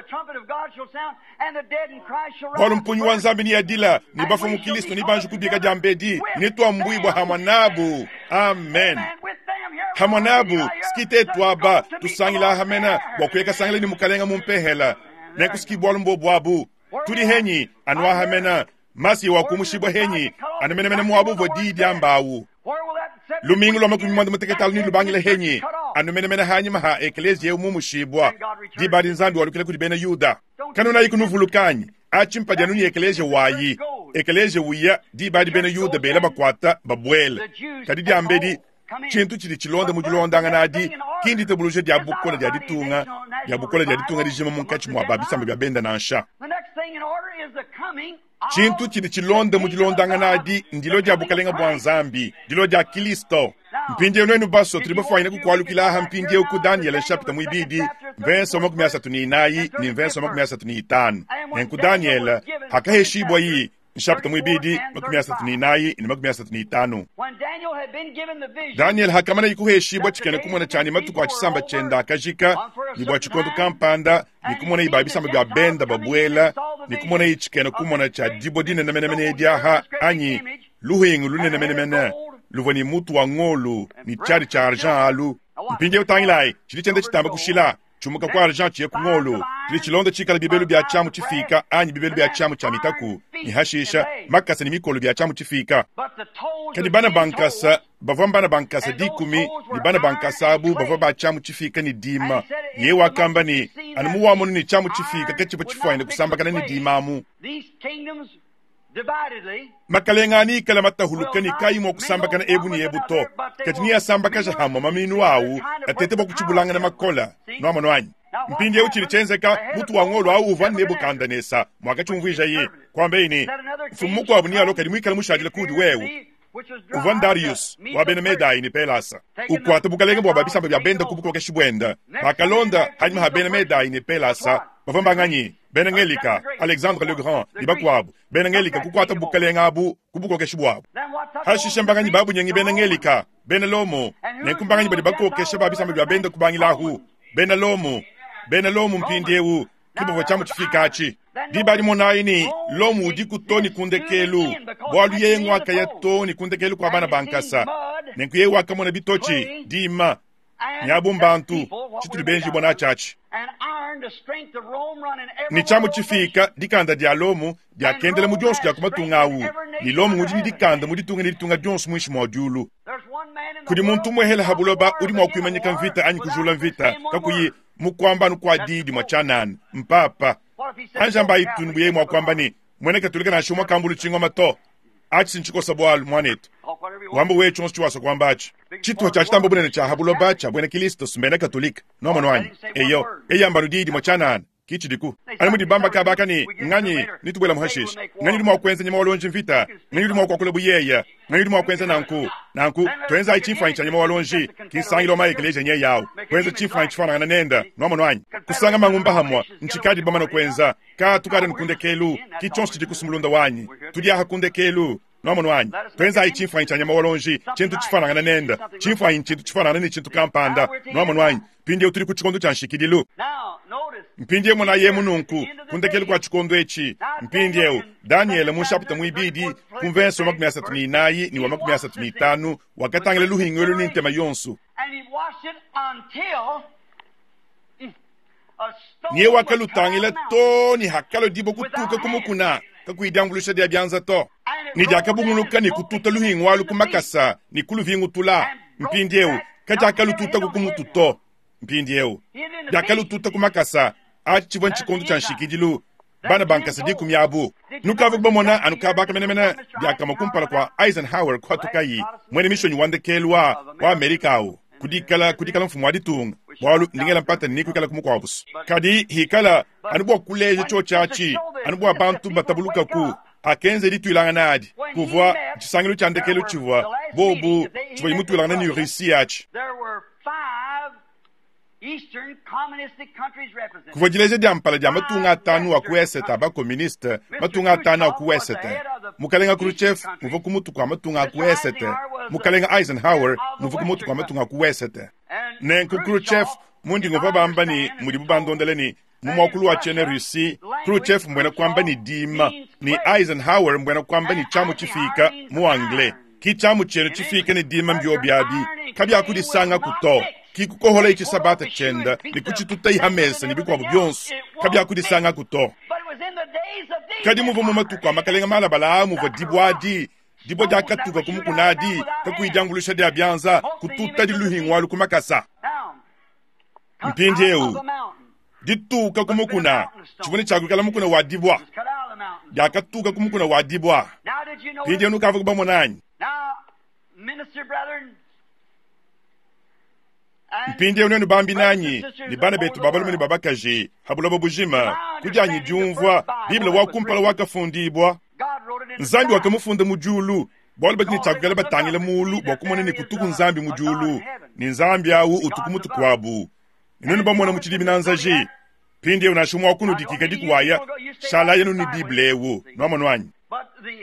Bolu mpunyu wanzambi ni adila ni bafo mukilisto ni banju kubika jambedi ni to ambuibwa hamanabu amen hamanabu skite twaba tusangila hamena bokweka sangila ni mukalenga mumpehela nekuski bolu mbo bwabu tudi henyi anwa hamena masi wa kumushibwa henyi anemenemene mwabu vodidi ambawu lumingu lo makumi mwanda muteketal ni lubangile henyi anumenemene hanyi maha ekelezi ye mumushibwa di badi nzambi walukile kudi bena yuda kanuna yiku nuvulukanyi achimpa januni ekelezi wayi ekelezi wiya di badi bena yuda bela bakwata babwele kadi di ambedi chintu chili chilonda mujulonda nganadi kindi tebuluje dia bukola dia ditunga dia bukola dia ditunga dijima munkachi mwa babisamba bya benda nansha chintu chili chilonda mujulonda nganadi ndilo dia bukalenga bwanzambi ndilo dia Kristo mpinje unenu baso tulibofanya kukwalukila ha mpinje ku Daniel chapter mwibidi verse makumi asatu ni nayi ni verse makumi asatu ni itano nenku Daniel hakaheshibwa yi nshapta mwibidi makumi asatu n'inayi ni makumi asatu n'itanu. Daniel hakamana ikuheshibwa chikene kumona chani matuku achisamba chenda akajika ni bwa chikondo kampanda ni kumona ibabisamba bya benda babwela ni kumona ichikene kumona cha dibodine na mene mene diaha anyi luhingu lune na mene mene luvani mutu wa ngolu ni chari cha arjan alu mpinge utangilai chili chende chitamba kushila chumuka kwa arjan chiye kungolu chili chilonda chikala bibelu bya chamu chifika anyi bibelu bya chamu cha mitaku ni hashisha makasa ni mikolo bya chamu chifika kani bana bankasa bava bana bankasa dikumi ni bana bankasa abu bava ba chamu chifika ni dima ye wakamba ni animu wa munu ni chamu chifika kechipo chifuaine kusamba kana ni dimamu makalengani kala matahulukani kaimo kusamba kana ebu ni ebu to katini ya samba kasha hama maminu au atete boku chibulanga na makola no amano anyi mpindi ya uchili chenzeka mutu wangolo au uvani nebu kandanesa mwaka chumvija ye kwa mbeni fumuku wabu ni aloka limu ikala mushadila kudi wewu uvan Darius wabene medai ni pelasa ukwata bukalenga bwa babisamba bya benda kubuko keshibwenda bakalonda hanyuma habene medai ni pelasa bavamba nganyi benengelika Alexandre le Grand libakwabu benengelika kukwata bukalenga abu kubuko keshibwabu hashishembanganyi babu nyengi benengelika benelomo nekumbanganyi balibako keshe babisamba bya benda kubangilahu benelomo benelomo mpindiewu kibovo chamu chifikachi dibali monaini lomu dikutoni kundekelu bwalu ye ngwaka ya toni kundekelu kwa bana bankasa nenku ye waka mona bitochi dima nyabu mbantu chituli benji bona chachi ni chamu chifika dikanda dia lomu dia kendele mu jonsu dia kumatungawu ni lomu ngudi dikanda mu ditunga ni ditunga jonsu mwishi modulu kudi muntu mwehela habuloba udi mwakuimanyika mvita anyi kujula mvita kakuyi mukwamba nukwa didi mwachanan mpapa anjamba itunbu ye mwakwamba ni mwene katulika na shumwa kambulu chingwa mato achi nchiko sabualu mwanetu wambu we chonsu chuwaso kwamba achi chitu cha chitambo bunene cha habuloba cha bwene kilisto sumbene katulika no manwanyi eyo eyamba nudidi mwachanan kichi diku alimudi bamba kabaka ni nganyi nitubwela muhashish nganyi dimwa kwenza nyama walonji mvita nganyi dimwa kwa kulebu yeya nganyi dimwa kwenza nanku nanku twenza ichifa incha nyama walonji kisangi loma ekeleje nye yao kwenza chifa inchifana ngana nenda no manwanyi kusanga mangumba hamwa nchikadi bamba no kwenza ka tukade nkunde kelu kichonsu chidiku sumulunda wanyi tudia hakunde kelu no manwanyi twenza ichifa incha nyama walonji chintu chifana ngana nenda chifa inchintu chifana ngana ni chintu kampanda no manwanyi pindi utiri kuchikondo cha nshikidilu mpindi ye muna ye mununku kundekelu kwa chikondo echi mpindi yeu Daniel mushapita muibidi kumvenso makumi asatu n'inayi ni wa makumi asatu n'itanu wakatangile luhingwelu ni ntema yonsu niye wakalutangile to ni hakalo dibo kutuka kumukuna kakuidangulusha dia byanza to ni jakabunguluka ni kututa luhingwalu kumakasa ni kuluvingu tula mpindi yeu kajakalututa kukumututo mpindi yeu jakalututa kumakasa achi chivon chikondo cha nshikidilu bana bankasa diku myabu nukavu bomona anukabaka menemene jaka makumpala kwa Eisenhower kwa tukayi mwene mishoni wande kelwa wa Amerika au kudikala kudikala mfumu waditunga walu ningela mpata niku kala kumukwa wabus kadi hikala anubuwa kuleje cho chachi anubuwa bantu batabuluka ku akenze ditu ilanga nadi kuvwa chisangilu chandekelu chivwa bobu chivwa imutu ilanga nani urisi yachi kuvojileze dia mpala dia matunga atanu wa kueseta ba komuniste matunga atanu wa kueseta mukalenga Khrushchev muvoku mutu kwa matunga kueseta mukalenga Eisenhower muvoku mutu kwa matunga kueseta nenku Khrushchev mundi ngova bamba ni muri bubandondele ni mumokulu wa chene Rusi Khrushchev mbwena kwamba ni dima ni Eisenhower mbwena kwamba ni chamu chifika mu angle ki chamu chene chifika ni dima mbyo biabi kabya kudisanga kuto kikukohola ichi sabata chenda ni kuchituta ihamesa ni bikwa byonsu kabya kudisanga kuto kadi muvo mumatuka makalenga mala bala muvo dibwadi dibo jakatuka kumukunadi kakuijangulusha dia byanza kututa diluhingwalu kumakasa mpindi eu dituka kumukuna chivuni chakukala mukuna wa dibwa jakatuka kumukuna wa dibwa mpindi eu nukavu kubamonanyi mpindi ya unenu bambi nanyi ni bana betu babalume ni babakaje habulabo bujima kujanyi jumvwa biblia wakumpala wakafundibwa nzambi wakamufunda mujulu bwali batini chakugala batangile mulu bakumone ni kutuku nzambi mujulu ni nzambi awu utukumutu kwabu inenu bamona muchilimi nanzaje pindi ya unashumwa wakunu dikika dikuwaya shala yenu ni biblia ewu no amanwanyi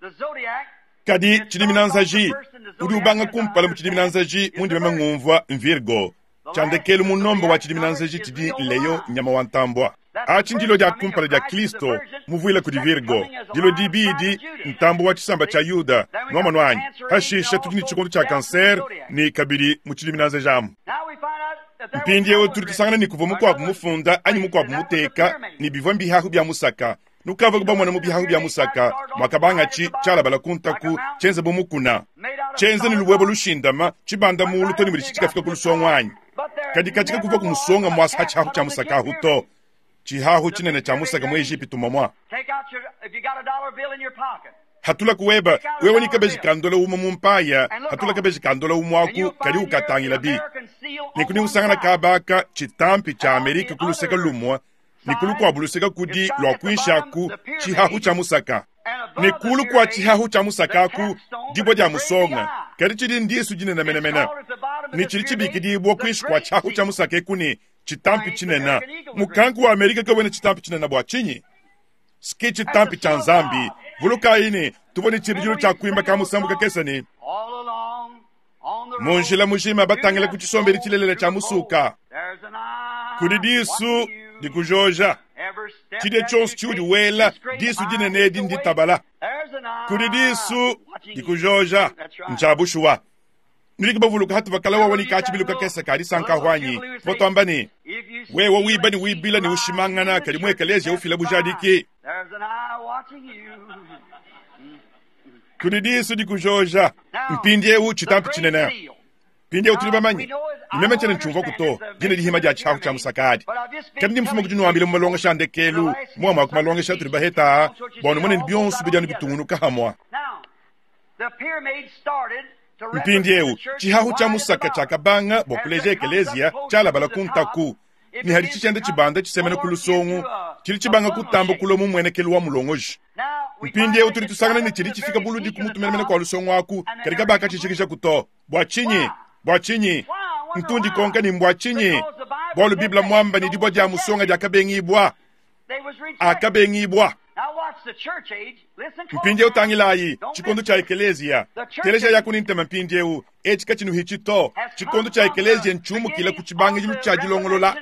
kadi chidiminanzaji udi ubanga kumpala mu chidiminanzaji mundi mema ngumva Virgo chandekelu munombo wa chidiminanzaji tidi leyo nyama wantambwa achi ndilo dia kumpala dia Kristo muvuila kudi Virgo dilo dibidi ntambo wa chisamba cha Yuda noma nwanyi hashisha tudini chikondo cha kanser ni kabiri mu chidiminanzajamu mpindi yewo turitusangana ni kuva mukwa kumufunda anyi mukwa kumuteka ni bivwa mbihahu bya musaka nukava kuba mwana mubihahu bya musaka mwakabanga chi chala bala kuntaku chenze bomukuna chenze ni luwebo lushindama chibanda mulu toni muri chichikafika kulusongwanyi kadi kachika kuva kumusonga mwasa hachihahu cha musaka huto chihahu chinene cha musaka mwe Egyptu mamwa hatula kuweba wewe ni kabeji kandola umu mumpaya hatula kabeji kandola umu waku kari ukatangila bi nikuni usangana kabaka chitampi cha Amerika kuluseka lumwa nikulu kwa buluseka kudi lwa kuishaku chihahu cha musaka nikulu kwa chihahu cha musaka ku dibo dia musonga kari chidi ndiye sujine na menemena ni chiri chibiki dibo kuish kwa chihahu cha musaka kuni chitampi chinena mukanku wa Amerika kawene chitampi chinena bwa chinyi ski chitampi cha Nzambi vuluka ini tuboni chirijiru cha kuimba kamusambu kakesani munjila mujima batangela kuchisomberi chilelele cha musuka kudi disu di kujoja chide chonsu chudi wela disu dine nedi ndi tabala kudi disu di kujoja nchabushuwa niliki bavuluka hatu vakala wawa ni kachibiluka kesa kari sanka hwanyi voto ambani wewa wibani wibila ni ushimangana kari mweka lezi ya ufila bujadiki kudi disu di kujoja mpindi ewu chitampi chinena pindi ewu tuliba manyi nimeme chene nchumva kuto jine dihima dia chihahu cha musakadi kadi ni mfuma kujinu wambile mmalonga shande kelu mwama kumalonga sha tuliba heta bono mwene nibionsu bidiyanu bitungunu kahamwa mpindi ewu chihahu cha musaka cha kabanga bokuleja ekelezia chala bala kuntaku ni hali chichende chibanda chisemene kulusongu chili chibanga kutamba kulomu mwene kelu wa mulongoji mpindi ewu turi tusangana ni chiri chifika buludi kumutumenemene kwa lusongu waku karika baka chichikisha kuto bwachinyi bwachinyi ntundi konka ni mbwachinyi bolu bibla mwamba ni dibo dia musonga dia kabengibwa akabengibwa mpindi ewu tangilayi chikondo cha ekelezia telesha yaku nintema mpindi ewu echika chinu hichito chikondo cha ekelezia nchumu kila kuchibangi jilu cha jilongolola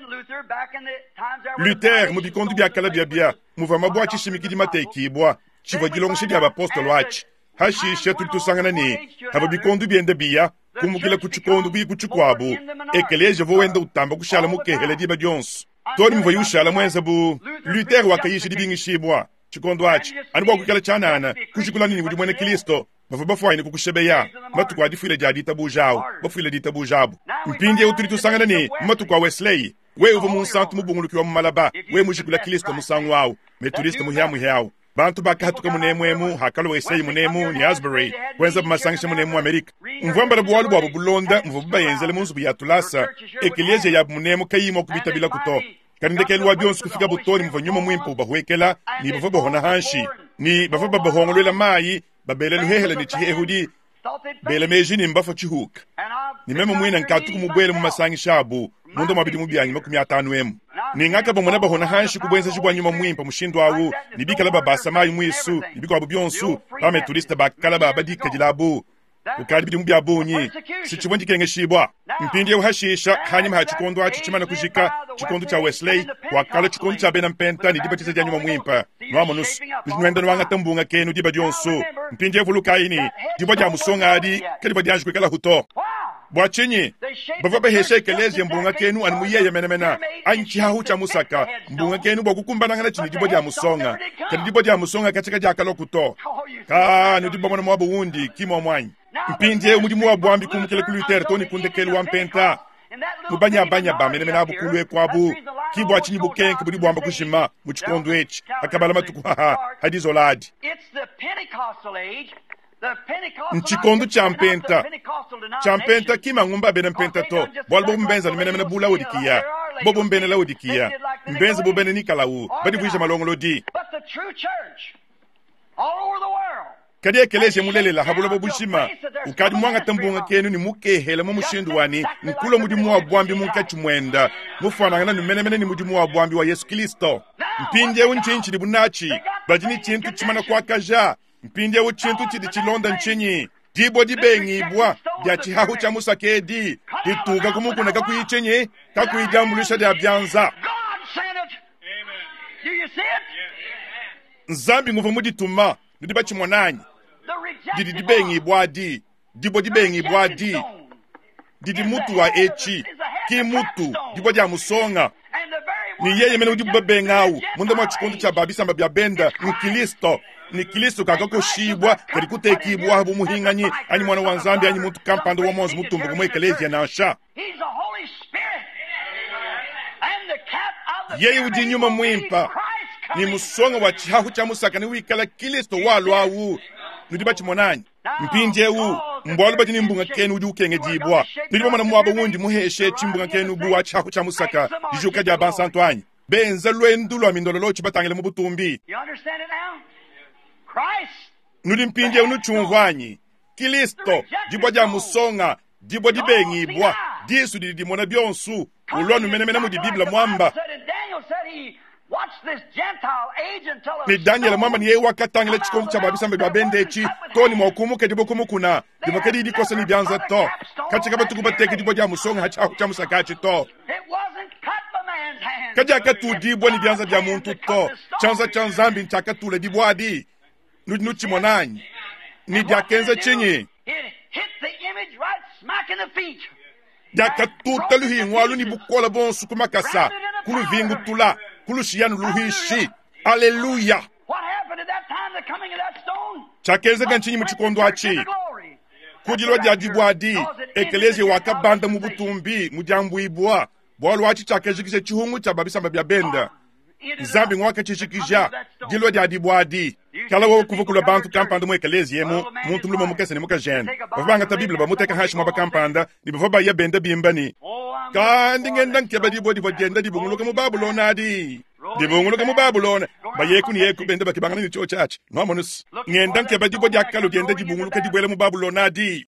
Luther mubikondo bia kala bia bia muva mabwa chishimikidi mateikibwa chiva jilongoshi dia bapostolo wachi hashisha tulitusangana ni hava bikondo biende bia kumukila kuchikondo bi kuchikwabu ekelezia vo wenda utamba kushala mukehele diba jonsu tori mva yushala mwenza bu Luther wakayishi dibingishibwa chikondo wachi anibwa kukala chanana kuchikula nini budi mwene Kristo bafa bafwaini kukushebeya matukwa difile jadi tabujawo bafile di tabujabu mpindi ewu tulitusangana ni matukwa Wesley we uva munsantu mubungulukiwa mumalaba we mujikula Kristo musangu wawu metodiste muhiamu hiawu bantu baka hatuka munemwemu hakalo Wesley munemu ni Asbury kwenza bumasangisha munemu Amerika mvambala buwalu bwabu bulonda mvububa yenzele munzu buyatulasa ekeleje yabu munemu kayimo kubita bila kuto kanindekelu wa bionsu kufika butoni mva nyuma mwimpo bahwekela ni bava bahona hanshi ni bava babahongolwela mayi babelelu hehele ni chihehudi bele mejini mbafa chihuka ni memo mwina nkatuku mubwele mumasangi shabu mundo mabidi mubyanyi makumi atanu emu ni ngaka bamwana bahona hanshi kubwenza chibwa nyuma mwimpa mushindo wawu ni bikala babasa mayi mwisu ni bikwa bubionsu bame turista bakala babadika jilabu ukali bidi mubyabunyi sichibonji kenge shibwa mpindi ewu hashisha hanyuma hachikondo hachi chimana kujika chikondo cha Wesley wakala chikondo cha Bena Mpenta ni diba chisa janyuma mwimpa nwamonusu kujinuenda nwanga tambunga kenu diba dionsu mpindi ewu lukaini diba dia musonga adi kadiba dianji kwekala huto bwachinyi bava bahesha ekelezi mbunga kenu animuyeye menemena anchi hahu cha musaka mbunga kenu bwakukumbananga na chini diba dia musonga kadi diba dia musonga katika jakalo kuto kaa ni diba mwana mwabu wundi kimo mwanyi mpindi ewu mudimu wa bwambi kumukele kulutere toni kundekelu wa mpenta mubanya banya ba menemena abukulu ekwabu kibwa chinyi bukenke budi bwamba kushima muchikondo echi akabala matuku haha hadizoladi nchikondo cha mpenta cha mpenta kima ngumba bena mpenta to bwal bobu mbenza menemena bula odikia bobu mbene la odikia mbenza bobu bene nikalawu badi vuisha malongolo di kadi ekeleshe mulelela habula bobushima ukadi mwanga tambunga kenu ni mukehela mu mushindu wani nkulo mudimu wa bwambi munkachi mwenda mufanana ni menemene ni mudimu wa bwambi wa Yesu Kristo mpindi ewu nchinchi di bunachi bajini chintu chimana kwa kaja mpinje uchintu chidi chilonda nchinyi dibo dibengibwa bya chihahu cha musakedi dituka kumukuna kakuyichenye kakuyidambulisha dya byanza nzambi nguva mudituma ndiba chimonanyi didi dibengibwa di dibo dibengibwa di didi mutu wa echi ki mutu dibo dya musonga ni yeye mene udibu bengawu munde mwa chikondo cha babisamba bya benda nkilisto ni Kristo kakakoshibwa kali kutekibwa habu muhinganyi ani mwana wa Nzambi ani muntu kampando wa monzi mutumbu kumwe ekelezia na asha yeye udi nyuma mwimpa ni musonga wa chihahu cha musaka ni wikala Kristo walo awu nudiba chimonanyi mpinje u mbwalu bati ni mbunga kenu udi ukenge jibwa nudiba mana mwaba wundi muheshe chimbunga kenu buwa chihahu cha musaka dijuka dia bansanto anyi benza lwendu lwa mindololo chibatangile mubutumbi. Nudi mpinje unu chungwanyi Kristo dibo dia musonga dibo dibengibwa disu di dimona byonsu ulonu mene mene mu di Biblia mwamba ni Daniel mwamba ni yeye wakatangile chikondo cha babisamba bya bendechi toni mwakumuke dibo kumukuna dibo kedi dikose ni byanza to kachika batukubateke dibo dia musonga hacha cha musakachi to kaja katu dibo ni byanza bya muntu to chanza chanzambi nchaka tule dibo adi nuchi monanyi ni diakenza chinyi diakatuta luhingwalu ni bukola bonsu kumakasa kulu vingu tula kulu shiyanu luhishi. Haleluya. Chakenza ganchinyi mchikondo achi kujilwa dia dibwadi ekelezi wakabanda mubutumbi mujambu ibwa bwalu achi chakejikise chihungu cha babisamba bya benda Nzambi ngwaka chishikija dilo dia dibwadi kala wo kuvukula bantu kampanda mu ekelezi yemu muntu mlumo mukese ni mukajene bavanga ta Biblia bamuteka hashi mwa kampanda ni bava ya benda bimbani kandi ngenda nkeba dibwadi vagenda dibunguluka mu Babulona adi dibunguluka mu Babulona bayeku ni yeku benda bakibanga ni cho church no monus ngenda nkeba dibwadi akalo genda dibunguluka dibwele mu Babulona adi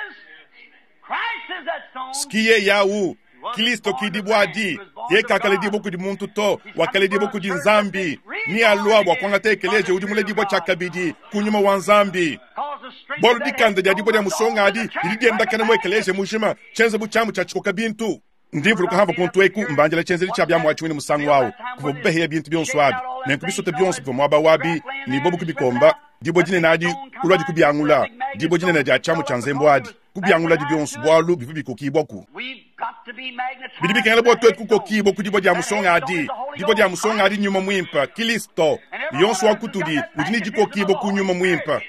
skiye yawu Kristo kidibwadi ye kakale dibo kudi muntu to wakale dibo kudi Nzambi ni alwa bwa kwanga tekeleje udi mule dibo chakabidi kunyuma wa Nzambi bolu dikanda dia dibo dia musonga adi idigenda kana mu ekeleje mushima chenze buchamu cha chikoka bintu ndivulu kahava kontu eku mbanjela chenze lichabya mu achwini musangu wawo kuvo behe bintu byonswabi nenkubisote byonso kuvo mwaba wabi ni bobu kubikomba dibo jine nadi kulwaji kubyangula dibo jine nadi achamu chanzembo adi kubyangula di byonso bwalu bivubi kokiboku bidibi kengele botu eku kokibo kudibo dia musonga adi dibo dia musonga adi nyuma mwimpa Kristo yonso wakutudi ujini jiko kibo kunyuma mwimpa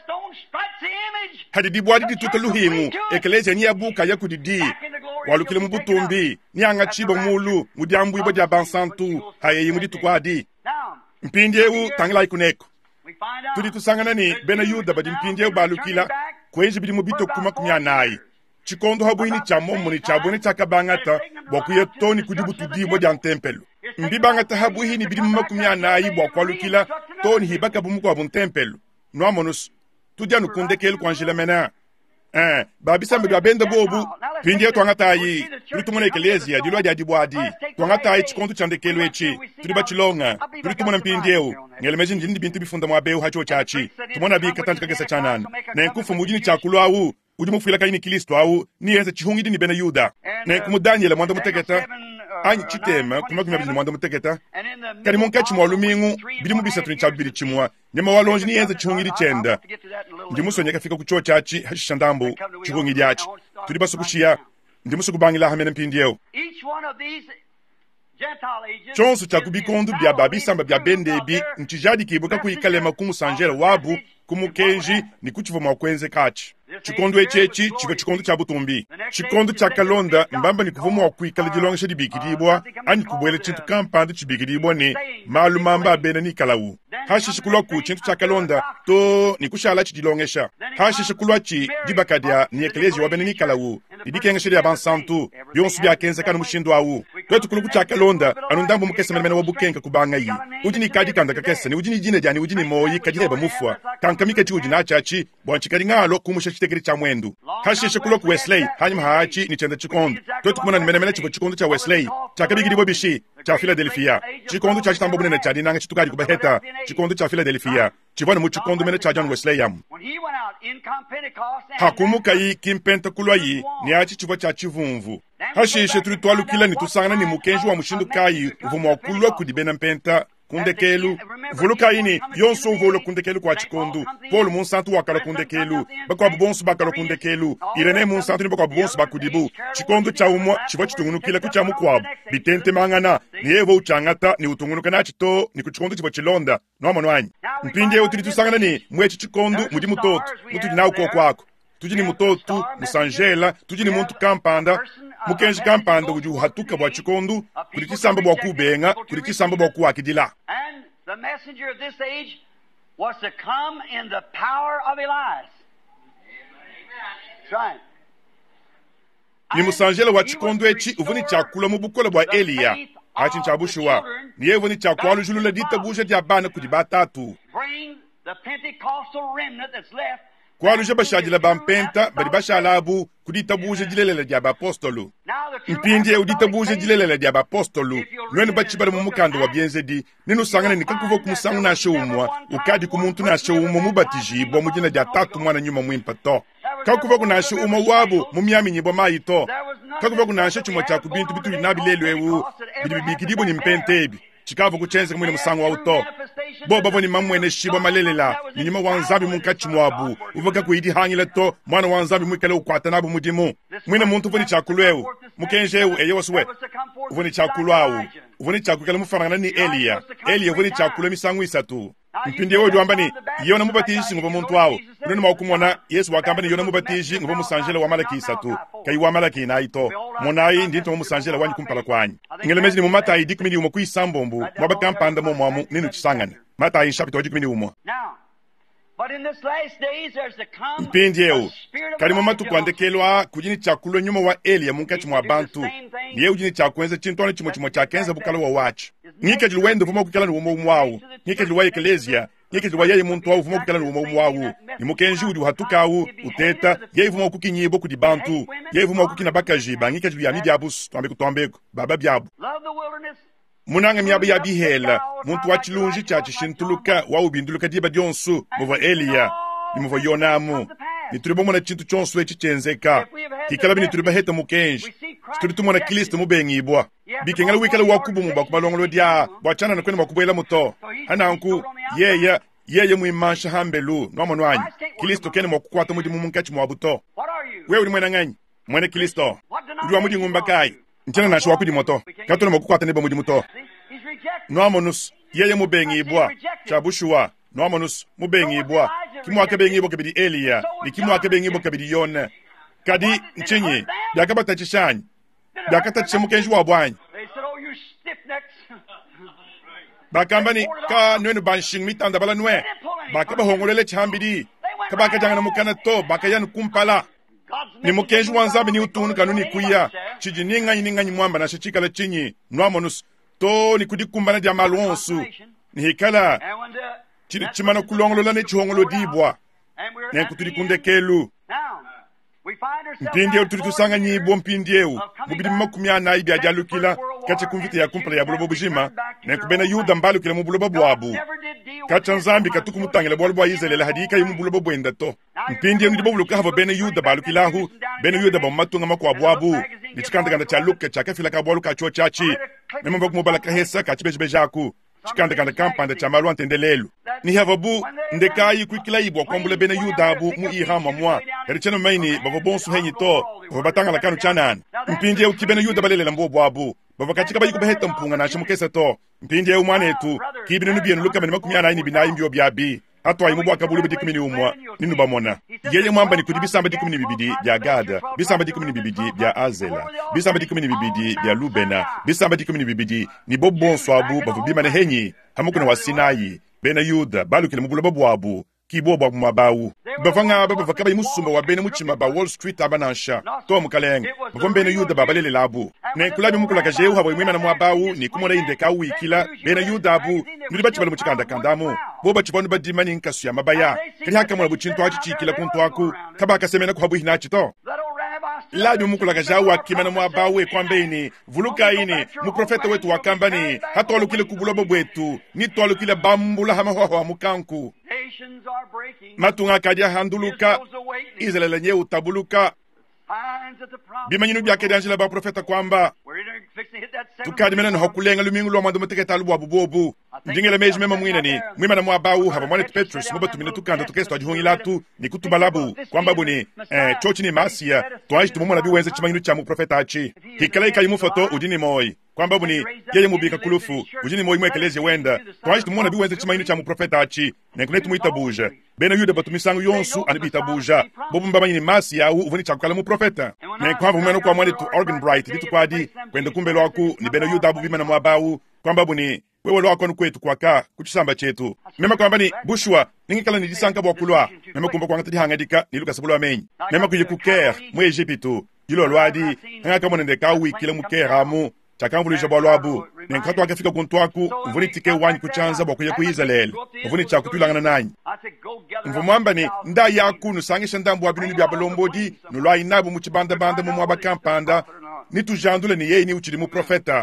hadi dibo adi dituteluhimu ekeleze ni abuka yakudidi walukile mubutumbi ni angachibo mulu mudiambu ibo dia bansantu hayeyi muditukwa mpinjewu tangila ikuneko tudi tusangana ni bena Yuda badi mpinjewu balukila kwenji bidi mubito kuma kumyanai chikondo habuini cha momo ni chabuni chakabangata bokuye toni kudibu tudibo dia ntempelu mbibangata habuini bidi muma kumyanai bokwalukila toni hibaka bumuko wa buntempelu no monus tudia nukundekelu kwa njila mena eh babisa mbidwa benda bobu pinje twangata yi tulitumona ekelezia dilwa dia dibwadi twangata yi chikondo chandekelu echi tuliba chilonga tulitumona mpinjeu ngelemeji ndindi bintu bifunda mwabeu hacho chachi tumona bi katandika kesa chanana na nkufu mujini chakulu awu udi mufila kaini Kristo awu ni yenza chihungidi ni bena Yuda na nkumu Daniel mwanda mutegeta anyi chitema kuma kumya bidi mwanda mutegeta kani monka chimwalumingu bidi mubisa tuni chabiri chimwa nyama walonji ni yenza chihungidi chenda ndi muso nyaka fika kucho chachi hashishandambu chihungidi achi tuli basu kushia ndi muso kubangila hamene mpindieo chonsu cha kubikondu bya babisamba bya bendebi nchijadi kibuka kuikalema kumu sanjera wabu kumu kenji ni kuchivo mwakwenze kachi chikondo echechi chiva chikondo cha butumbi chikondo cha kalonda mbamba ni kuvomo wakuikala jilonga bikidibwa ani kubwele chintu kampanda chibikidibwa ni malu mamba bena ni kalawu hashi shikulwa ku chintu cha kalonda to ni kushala chidilongesha hashi shikulwa chi dibakadia ni ekelezi wabena ni kalawu ibike shiri ya bansantu byonsu bya kenza kana mushindo awu kwetu kuluku cha kalonda anundambo mukese mena wabukenka kubanga yi ujini kadi kanda kakese ni ujini jine jani ujini moyi kajireba mufwa kankamike chi ujina chachi bwanchikari ngalo kumusha chitekeri cha mwendu hashishe kuloku Wesley hanyuma hachi ni chenda chikondo kwetu kumana nimenemene chivo chikondo cha Wesley chakabigiri bishi cha Philadelphia chikondo cha chitambo bunene cha dinanga chitukari kubaheta chikondo cha Philadelphia chivana muchikondo mene cha John Wesley yamu hakumuka yi kimpenta kulwa yi ni achi chiva cha chivumvu hashishe tuli twalukila ni tusangana ni mukenji wa mushindu kayi uvumo wakulwa kudibena mpenta kundekelu vuluka ini yonso volo kundekelu kwa chikondu Paul Monsanto wakala kundekelu bakwa bonso bakala kundekelu Irene Monsanto ni bakwa bonso bakudibu chikondu cha umwa chiva chitungunukila kucha mukwabo bitente mangana ni evo uchangata ni utungunuka na chito ni kuchikondu chiva chilonda no manwanyi mpinde utili tusangana ni mwechi chikondu mudi mutoto mutu na uko kwako tujini mutoto musanjela tujini muntu kampanda mukenji kampanda uju hatuka bwa chikondu kuli chisamba bwa kubenga kuli chisamba bwa kuwakidila.
And the messenger of this age was to come in the power of Elias. That's right.
Ni musanjela wa chikondu echi uvuni chakula mubukola bwa Eliya achi nchabushuwa niye uvuni chakwalu julula dita busha diabana kudibatatu
Bring the Pentecostal remnant that's left.
kwalu jabashajila bampenta bali bashalabu kudita buje jilelela dia apostolo mpindi udita buje jilelela dia apostolo nwene bachibala mu mukando wa bienzedi ninu sangana nikakuvo kumusangu na showumwa ukadi kumuntu na showumwa mubatiji bo mujina dia tatu mwana nyuma mwimpato kakuvo kuna showumwa wabo mumyami nyibo mayito kakuvo kuna shechumwa cha kubintu bitu binabilelwewu bidibikidibo ni mpentebi chikavu kuchenze kumwene musangu wa uto boba voni mamwene shiba malelela ninyuma wanzabi munkachi mwabu uvoka kuidi hangile to mwana wanzabi mwikale ukwata nabu mudimu mwene muntu voni chakulwewu mukenjewu eye waswe uvoni chakulwawu uvoni chakukale mufarangana ni Eliya Eliya uvoni chakulwe misangu isatu mpindi yewe duambani yona mubatishi ngubo muntu wawu unoni maukumona Yesu wakambani yona mubatishi ngubo musanjela wa malaki isatu kai wa malaki na ito monayi ndinto musanjela wanyi kumpala kwanyi ngelemezi ni mumata idi kumini umo kuisambombu mwaba kampanda mo mwamu ninu chisangani mata yi shapi toji kumini umo mpindi yewu kali mumatu kuandekelwa kujini chakulo nyuma wa Eliya munkachi mwa bantu niye ujini chakuenze chintoni chimo chimo chakenza bukalo wa wachi ngike jilwendo vumo kukala ni umo umwawu ngike jilwa ekelezia ngike jilwa yeye muntu wawu vumo kukala ni umo umwawu ni mukenji udi uhatukawu uteta yeye vumo kukinyibo kudi bantu yeye vumo kukina bakajiba ngike jilwa yami diabus tuambe kutuambeko baba biabu munanga miabu ya bihela muntu wachilunji chachi shintuluka wa ubinduluka diba dionsu muva Eliya ni muva Yonamu ni turibo mwana chintu chonsu echi chenzeka kikalabi ni turiba heta mukenji turitu mwana Kristo mubengibwa bikengala wikala wakubu muba kubalongolo dia bwachana na kwene wakubuela muto hananku yeye yeye muimansha hambelu no mwanwanyi Kristo kene mwakukwata mudi mumunkachi mwabuto wewe uri mwena nganyi mwene Kristo uriwa mudi ngumba kai nchana na shwa kudi moto katona mwakukwata neba mudi muto no amonus yeye mubengibwa chabushuwa no amonus mubengibwa kimu akabengibwa kabidi Eliya ni kimu akabengibwa kabidi Yona kadi nchinyi yakabata chishanyi yakata chimukenji wa bwanyi bakambani ka nwenu banshing mitanda bala nwe bakaba hongolele chambidi kabaka jangana mukana to bakayanu kumpala ni mukenji wanzabi ni utunu kanuni kuya chiji ninga ninga mwamba na shichika la chinyi nwamonus to ni kudikumbana dia malonsu ni hikala chiri chimano kulongolo ne chongolo dibwa ne kuturi kundekelu mpindi turi tusanga nyibwo mpindi eu mubiri makumya na ibi ajalukila kache kumvite ya kumpala ya bulobo bujima ne kubena Yuda mbalu kila mubulobo bwabu kacha nzambi katuku mutangela bwalbo ayizele hadika yimu bulobo bwenda to mpindi eu ndibo buluka hava bena Yuda balukilahu bena Yuda bamatunga makwa bwabu nichikanda kanda cha luka cha kafila ka bwalu ka cho chachi ne mumba kumubala ka hesa ka chibeje bejaku chikanda kanda kampanda cha malu antendelelu ni havabu ndekayi kwikila ibwa kwambule bena Yuda bu mu ihama mwa erichano maini bavo bonsu henyi to bavo batanga la kanu chanan mpindi eu kibena Yuda balela mbo bwabu bavo kachika bayi kubaheta mpunga na shimukesa to mpindi eu mwanetu kibina nubienu luka meni makumyana ini binayi mbio biabi atwa imubu akabulu bidi kumini umwa ninu bamona yeye mwamba ni kudi bisamba dikumini bibidi bya Gada bisamba dikumini bibidi bya Azela bisamba dikumini bibidi bya Lubena bisamba dikumini bibidi ni bobo swabu bavu bima ne henyi hamukuna wa Sinayi bena Yuda balukile mubula babu wabu kibo babu mabawu bavanga baba vakaba imusumba wa bena muchima ba Wall Street abanansha to mukaleng bavombe bena Yuda babalele labu ne kulabi mukula ka jehu habo imena na mwabawu ni kumona indeka wikila bena Yuda abu nuri bachibala muchikanda kandamu bo bachibonu badimani nkasu ya mabaya kali haka mwana buchintu achichikila kuntu aku kabaka semena ku habu hinachi to labi mukula ka jawu akimena mwabawu ekwambeni vuluka ini mu profeta wetu wakambani hatolukile kubulobo bwetu ni tolukile bambula hama ho ho mukanku matunga kadi handuluka Israeli nye utabuluka bimanyinu byake danjila ba profeta kwamba tukadi mena no hakulenga lumingu lwa mwando muteketa lubu abubobu ndingela meji mema mwina ni mwima na mwabawu haba mwane Petrus mba tumina tukanda tukesto ajihungi latu ni kutubalabu kwamba buni eh, chochi ni masia tuwaji tumumu na biwenze chimanyinu chamu profeta achi hikala ika imu foto udini moi kwamba buni yeye mubika kulufu udini moi mwekelezi wenda tuwaji tumumu na biwenze chimanyinu chamu profeta achi nenkunetu muita buja bena yuda batumisangu yonsu anibita buja bobu mbaba nyini masia u uvuni chakukala mu profeta nenkwamba mwenu kwa mwani tu organ bright ditu kwa di kwenda kumbelo waku ni bena yuda abu bima na mwabawu kwamba buni wewe lwako nkwetu kwaka kuchisamba chetu mema kwamba ni bushwa ningikala nidisanka bwakulwa mema kumba kwanga tidihangadika niluka sabulwa menyi mema kuye kuker mu Egyptu yilo lwadi ngaka monende ka wikile mu keramu chakambulisha bwalwabu nenkatwa akafika kuntwaku mvuni tike wanyi kuchanza bwakuye ku Israel mvuni chakutulangana nanyi mvumwamba ni nda yaku nusangisha ndambu wabinuni bya balombodi nulwa inabu mu chibanda banda mu mwaba kampanda nitujandule ni yeye ni uchili mu profeta.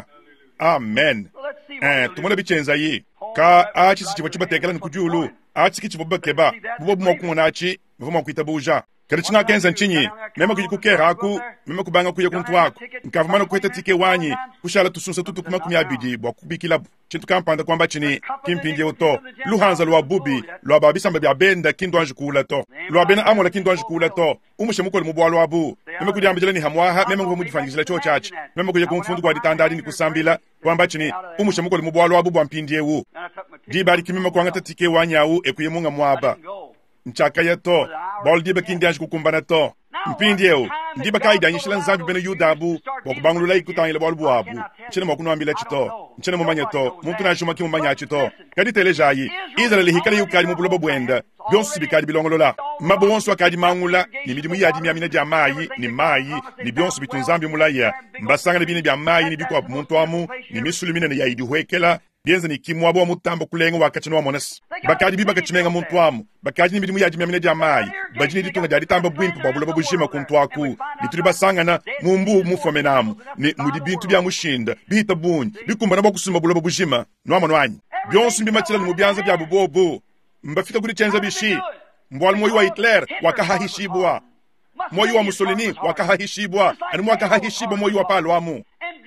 Amen. Eh, tumole bichenza yi. Ka achi sichivo chibatekela nkujulu. Achi kichivo bakeba. Bubo mwoku ngonachi. Mvuma kuita buja. Kari chinga kenza nchinyi. Mema kujikukera aku. Mema kubanga kuya kuntu wako. Nkavumana kuita tike wanyi. Kushala tusunsa tutu kuma kumyabidi. Bwa kubikila chintu kampanda kwamba chini. Kimpinge oto. Luhanza lwa bubi. Lwa babisamba bya benda kindu anji kuula to. Lwa bena amola kindu anji kuula to. Umushe mukoli mubwa lwa bu. Mema kujambijela ni hamwaha. Mema ngumu mujifangizila cho chachi. Mema kuya kumfundu kwa ditandari ni kusambila. Kwamba chini. Umushe mukoli mubwa lwa bu bwa mpindie wu. Dibari kimema kwa ngata tike wanyawu ekuye munga mwaba. Nchaka yato. Bol diba kindi anji kukumbana to. Mpindie wu. Ndiba kaida nyishila nzambi bena yudabu. Wakubangulula ikutangile bol buabu. Nchene mwakunu ambila chito. Nchene mumanya to. Muntu na shumaki mumanya chito. Kadi telejayi. Israeli hikale yukari mubulobo bwenda. Bionsu sibikadi bilongolola. Mabo wonsu wakadi mangula. Ni midimu yadi miamina dia mayi. Ni mayi. Ni bionsu bitunzambi mulaya. Mbasanga ni bini bia mayi. Ni bikuwa muntu amu. Ni misulimine ni yaidi huekela. Bienza ni kimwabo wa mutambo kulenga wakachino wa monas. Bakadi biba kachimenga muntu amu. Bakadi ni midimu yadi miamina dia mayi. Bajini ditunga jadi tamba bwimpu babula babujima kuntu aku. Nituri sangana mumbu mufome namu. Ni mudi bintu bia mushinda. Bihita bunyi. Bikumba nabo kusuma babula babujima. Nwama nwanyi. Bionsu mbimachila ni mubianza bia bubobo. Mbafika kuri chenza bishi. Mbwali moyo wa Hitler wakahahishibwa. Moyo wa Mussolini wakahahishibwa. Ani wakahahishibwa moyo wa Palwamu.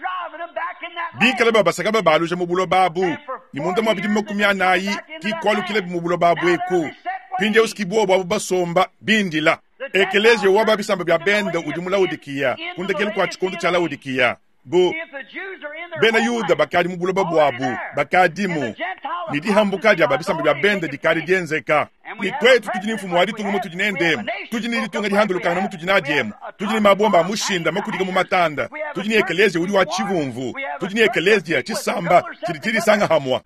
Bikale baba sakaba baluje mubulo babu. Ni munda mwa bidimu kumya nayi ki kwalu kile mubulo babu eku. Pinde uskibuo babu basomba bindila. Ekeleze waba bisamba bya benda udimula udikia. Kunde kele kwa chikundu chala udikia. Bu bena yuda bakadi mubulo babu wabu. Bakadimu. Nidi hambukadi ababisamba bya benda dikari dienzeka. Ni kwetu tujini mfumu wadi tungu mu tujinendemu. Tujini litunga dihanduluka na mu tujinadiemu. Tujini mabomba mushinda makudiga mu matanda. Tujini ekeleze uli wa chivumvu. Tujini ekeleze ya chisamba chiritiri sanga hamwa.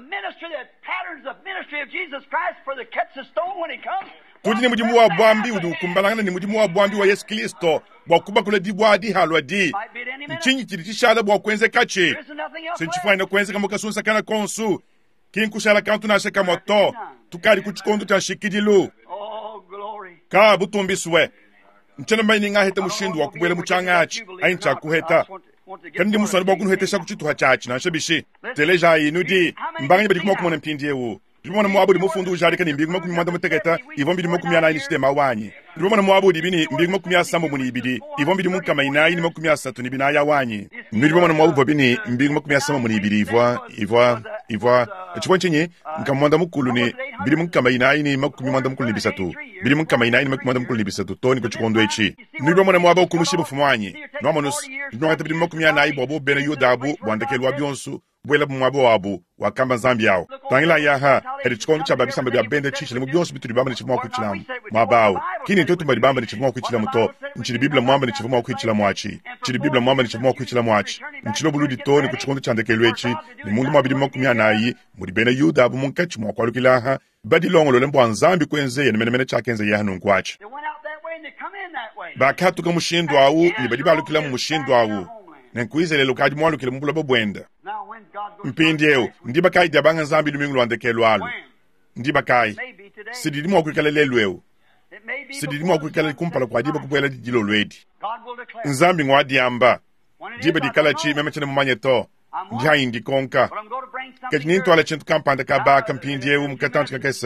Tujini mudimu wa bwambi udu kumbalangana ni mudimu wa bwambi wa Yesu Kristo. Bwakuba kule di bwadi halwa di. Nchinyi chiritishala bwa kwenze kache. Sinchifaina kwenze kama kasunsa kana konsu. Kinkushala kantu na sheka moto. Tukari kuchikondo cha shikidilu. Ka butumbiswe. Nchena maini nga hete mushindu wa kubwele muchangachi. Aincha kuheta. Kandi muswani bwa kunu hetesha kuchitu hachachi na shabishi. Teleja inudi. Mbanganyi badi kuma kumone mpindie wu. Ndibona mwabudi mufundu ujarika ni mbiguma kumimanda mutegeta. Ivon bidi mukumya na inishite mawanyi. Ndibona mwabudi bini mbiguma kumya sambo muni ibidi. Ivon bidi mukama inayi ni mukumya satu ni bina ya wanyi. Ndibona mwabudi bini mbiguma kumya sambo muni ibidi. Ivwa, ivwa, ivwa. Chikwanchenye, nkamwanda mukulu ni bidi mukama inayi ni mukumimanda mukulu ni bisatu. Bidi mukama inayi ni mukumimanda mukulu ni bisatu. Toni kwa chikondo echi. Ndibona mwabudi ukumushibu fumwanyi. Nwamanus, ndibona bidi mukumya na ibobo bena yudabu, wandekelwa bionsu. Bwela mwabo wabu wakamba zambi yao tangila yaha eri chikondo cha babisamba bya bende chichile mubionso bitu libamba ni chifuma kuchilamu mabao kini ntoto mbadibamba ni chifuma kuchilamu to nchili biblia mwamba ni chifuma kuchilamu wachi nchili biblia mwamba ni chifuma kuchilamu wachi nchilo buludi to ni kuchikondo cha ndekelwechi ni mundu mwabidi mwakumya nayi mudibena yuda abu munkachi mwakwalukilaha badi longo lole mbwa nzambi kwenze ya nimenemene chakenze yaha nunkwachi bakatuka mushindu wawu ni badi balukila mu mushindu wawu nenkuize lelo kaji mwalukila mbula babwenda mpindieo ndiba kai diabanga nzambi lumingu lwandekelu alu ndiba kai sididi mwa kwikala lelweo sididi mwa kwikala kumpala kwa diba kubwela dijilo lwedi nzambi ngwa diamba diba dikala chi meme chene mmanye to ndiha indi konka kati nintu ala chentu kampanda ka baka mpindieo mkatantu kakesa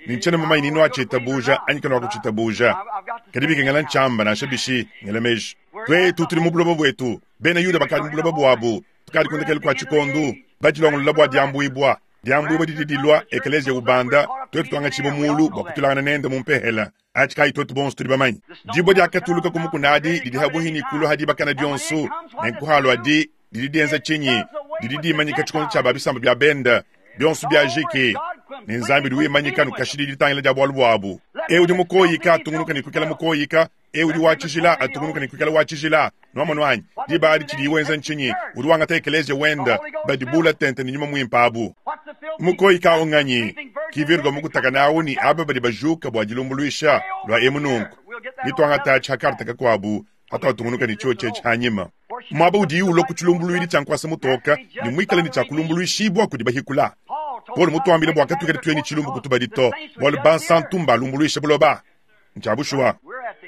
ninchene mama inino achita buja anyika no kuchita buja kadibi ngala nchamba na shabishi ngala mej kwe tutri mubulobo bwetu bena yuda bakari mubulobo bwabu tukari kunde kel kwa chikondu bajilongo labo diambu ibwa diambu ibwa didilwa ekeleze ubanda twetu twanga chibo mulu bakutulana nende mumpehela achika itotu bon studi bamany jibo dia katuluka kumukunadi didi habo hini kulo hadi bakana dionso nenkuhalo adi didi dienza chinyi didi di manyika chikondu cha babisamba bya benda dionso bya jike nenzambi duwe manyika nukashidi di tangile jabo alwabu e udi mukoyika tungunuka ni kukela mukoyika e udi wachishila atungunuka ni kukela wachishila no manwany di baadi chidi wenza nchinyi udi wanga tekeleze wenda badi bula tente ni nyuma muimpabu mukoyika onganyi kivirgo mukutaka nawo ni aba badi bajuka bwa jilumbuluisha lwa emununku nitwanga ta chakarta kakwabu hata tungunuka ni choche chanyima mwaba udi ulo kuchulumbuluiri chankwasa mutoka ni mwikala ni chakulumbuluishibwa kudi bahikula Paul mutuambile bwa katukere tuyeni chilumbu kutubadito wal bansantumba lumbuluisha buloba nchabushwa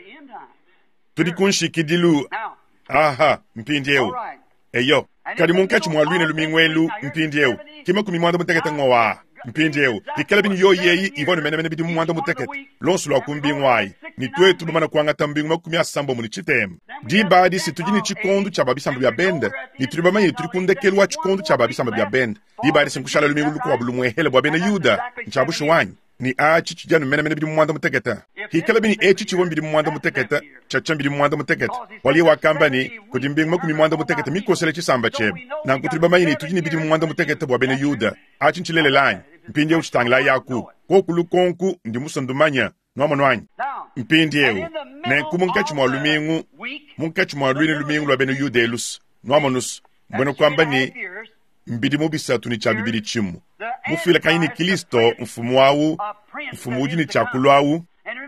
tudi kunshi kidilu aha mpindieu eyo kadi munkachi mwalwine lumingwelu mpindieu kima kumimwanda mutekete ngowa mpindieu ikela bini yo yeyi ivone mene mene bidi mwanda mutekete lonsu lwa kumbi ngwai ni tue tulumana kuanga tambingu makumi asambo muni chitem di badi si tujini chikondu cha babisamba bya benda ni tulibama yi tulikundekelwa chikondu cha babisamba bya benda di badi sinkushala lumingu luku wabulumwe hele bwa bena yuda nchabushu wanyi ni achi chijanu mene mene bidi mwanda muteketa hikela bini echi chiwon bidi mwanda muteketa chachan bidi mwanda muteketa wali wakamba ni kudimbingu makumi mwanda muteketa mikosele chisamba chebu na nkutulibama yi ni tujini bidi mwanda muteketa bwa bena yuda achi nchilele lanyi mpindi eu stangla yaku kokulu konku ndi musondumanya no manwany mpindi eu na kumunkachi mwa lumingu munkachi mwa luini lumingu lwa beno yudelus no manus mbona kwamba ni mbidi mubisatu ni cha bibili chimu mufila kanyini Kristo mfumu wawu mfumu ujini chakulu wawu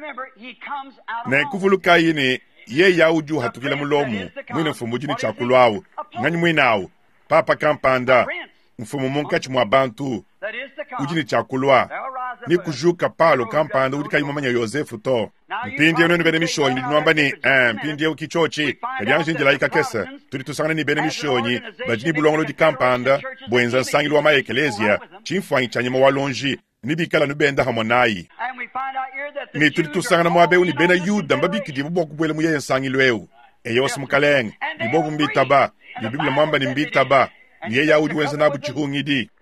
na kuvulu kayini ye yauju hatukila mulomu mwine mfumu ujini chakulu wawu ngani mwinawu papa kampanda mfumu munkachi mwa bantu ujini chakulwa ni kujuka palo kampanda udi kayi mamanya Yosefu to mpindi eno bene mishonyi nwamba ni eh mpindi yo kichochi kadianji njila ikakesa tuli tusangana ni bene mishonyi bajini bulongolo di kampanda bwenza sangilo wa maekelezia chimfwanyi chanyama walonji ni bikala nubenda hamonai ni tuli tusangana mwabe uni bena yuda mbabiki di mboku bwele muye nsangilo eu eyos mukaleng ni bobu mbitaba ni biblia mwamba ni mbitaba ni ye yaudi wenza nabu chihungidi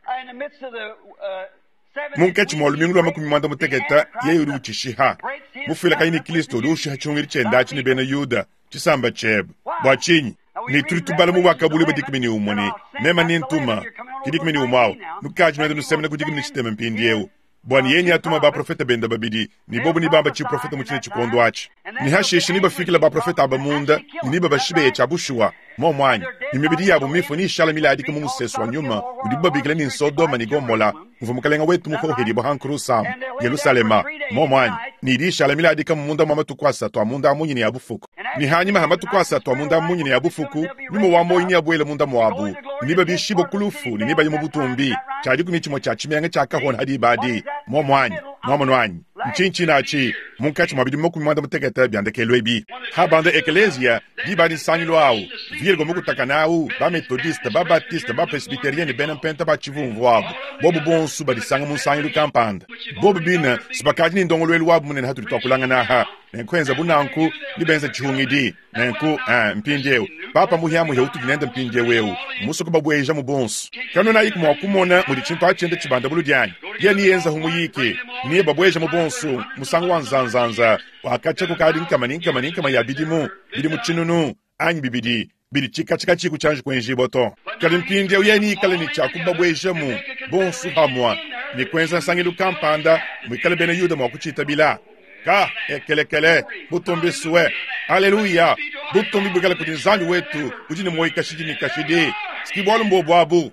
munkachi mwalumingulu wa makumi mwanda muteketa ye yuri uchishiha mufila kayini Kristo du ushiha chungiri chenda chini bena yuda chisamba chebu bwachinyi ni turitubala mu wakabuli badikimini umoni nema nintuma kidikimini umao nukachi mwenda nusemena kudikimini chiteme mpindieu bwani yeni atuma ba profeta benda babidi ni bobu ni bamba chi profeta muchine chikondo achi ni hashishi ni bafikila ba profeta abamunda ni baba shibe ye chabushua mo mwanyi ni mebidi yabu mifo ni shala mila adika mu museswa nyuma udiba bigila ni Sodoma ni Gomola mvumukalenga wetu muko hedi bahankuru sam Yerusalema mo mwanyi ni di shala mila adika munda mama tukwasa to amunda amunyi ni abufuku ni hanyima hama tukwasa to amunda amunyi ni abufuku ni mo wamo ini abuele munda moabu ni babi shibo kulufu ni niba yimubutumbi chaji kumichimo cha chimenge cha kahon hadi badi mo mwanyi mo mwanyi nchinchi na chi munkachi mwabidi moku mwanda muteketa byandeke lwebi habanda eklezia di badi sangilo au virgo muku takanau ba metodiste ba baptiste ba presbyterienne benampenta ba chivungu wabu bobu bonsu badi sanga musangilu kampanda bobu bina sibakaji ni ndongolo elu wabu munene hatu litakulanga na ha nenkwenza bunanku libenza chihungidi nenku ah mpindeu papa muhiamu heutu ginenda mpindeu eu muso ko babweja mu bonsu kanu na yiku mwakumona muri chintu achende chibanda buludyanyi ye ni yenza humuyike ni babweja mu bonsu musangu wanzanzanza wakacha ko kadi nkama ninkama ninkama ya bidimu bidimu chinunu anyi bibidi bidi chika chika chiku chanji kwenji boto kali mpindeu ye ni kale ni chaku babweja mu bonsu hamwa ni kwenza sangilu kampanda mwikale bene yuda mwakuchita bila ka ekelekele butombi suwe haleluya butombi bugala kutinzanyi wetu ujini mwoyi kashidi kashidi skibolu mbobo abu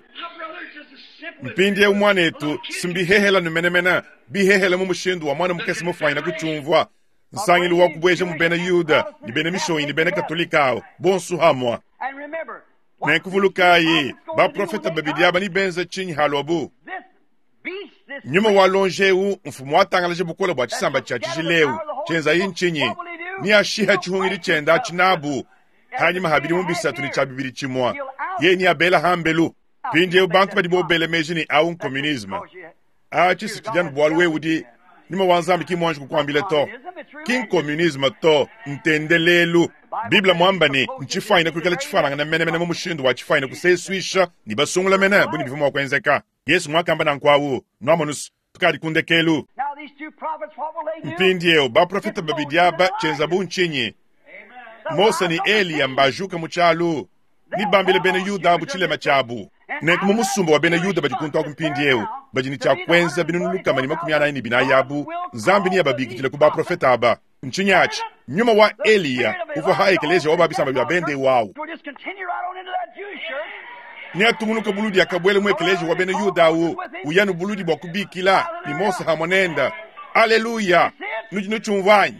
mpindi ya umwane etu simbihehela numenemena bihehela mumushindu wa mwana mukesi mufanyina kuchumvwa nsangi luwa kubweje mbena yuda ni bene mishoyi ni bene katolika bonsu hamwa na kuvulukayi ba profeta babidiaba ni benza chinyi halobu nyuma walonjeu mfumu watangalaje bukola bwa chisamba cha chileu chenza yinchinyi ni ashiha chihungiri chenda chinabu hanyuma habiri mumbisatu ni chabibiri chimwa ye ni abela hambelu pindi ubantu badi bobele mejini au communisme achi sitijan bwalwe udi nima wanzambi kimwanji kukwambile to king communism to ntendelelu Biblia mwambani nchifaina kukala chifaranga na mene mene mumushindu wa chifaina kuseswisha ni basungula mene buni bivumo kwenzeka Yesu mwakamba na nkwawu nomanus tukadi kundekelu mpindieo ba profeta babidiaba chenza bunchinyi Mose ni Elia mbajuka muchalu ni bambile bene Yuda buchile machabu nek mumusumba wa bene Yuda bajikunta kumpindieo bajini cha kwenza binunuluka mani makumyana ini binayabu nzambi ni ababiki chile kuba profeta aba nchinyachi nyuma wa Elia ufa hai keleje wa babisa mabia bende wao ni atumunuka buludi akabwele mwe keleje wa bene Yuda u uyanu buludi bokubikila ni Mose hamonenda haleluya nujinu chumvanyi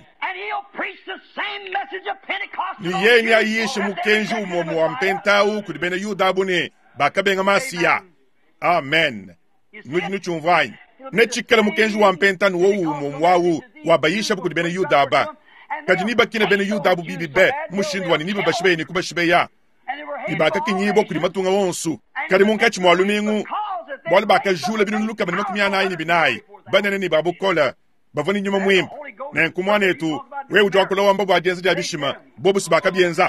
ni yeni ayishe mukenji umomu wa mpentau kudibene Yuda abune bakabenga masiya amen nujinu chumvanyi nechikala mukenji wa mpentanu wo umomu wawu wabayisha kudibene Yuda aba kajiniba kine bene Yuda abu bibi be mushindu wani niba bashibe ni kubashibe ya ibaka kinyibo kudi matunga wonsu kadi munkachi mwalumingu bwali baka jula binu luka bani makumyana ini binai banene ni babu kola bavani nyuma mwimpu na nkumwane tu we ujwa kula wamba wa jenza jabishima bobu subaka bienza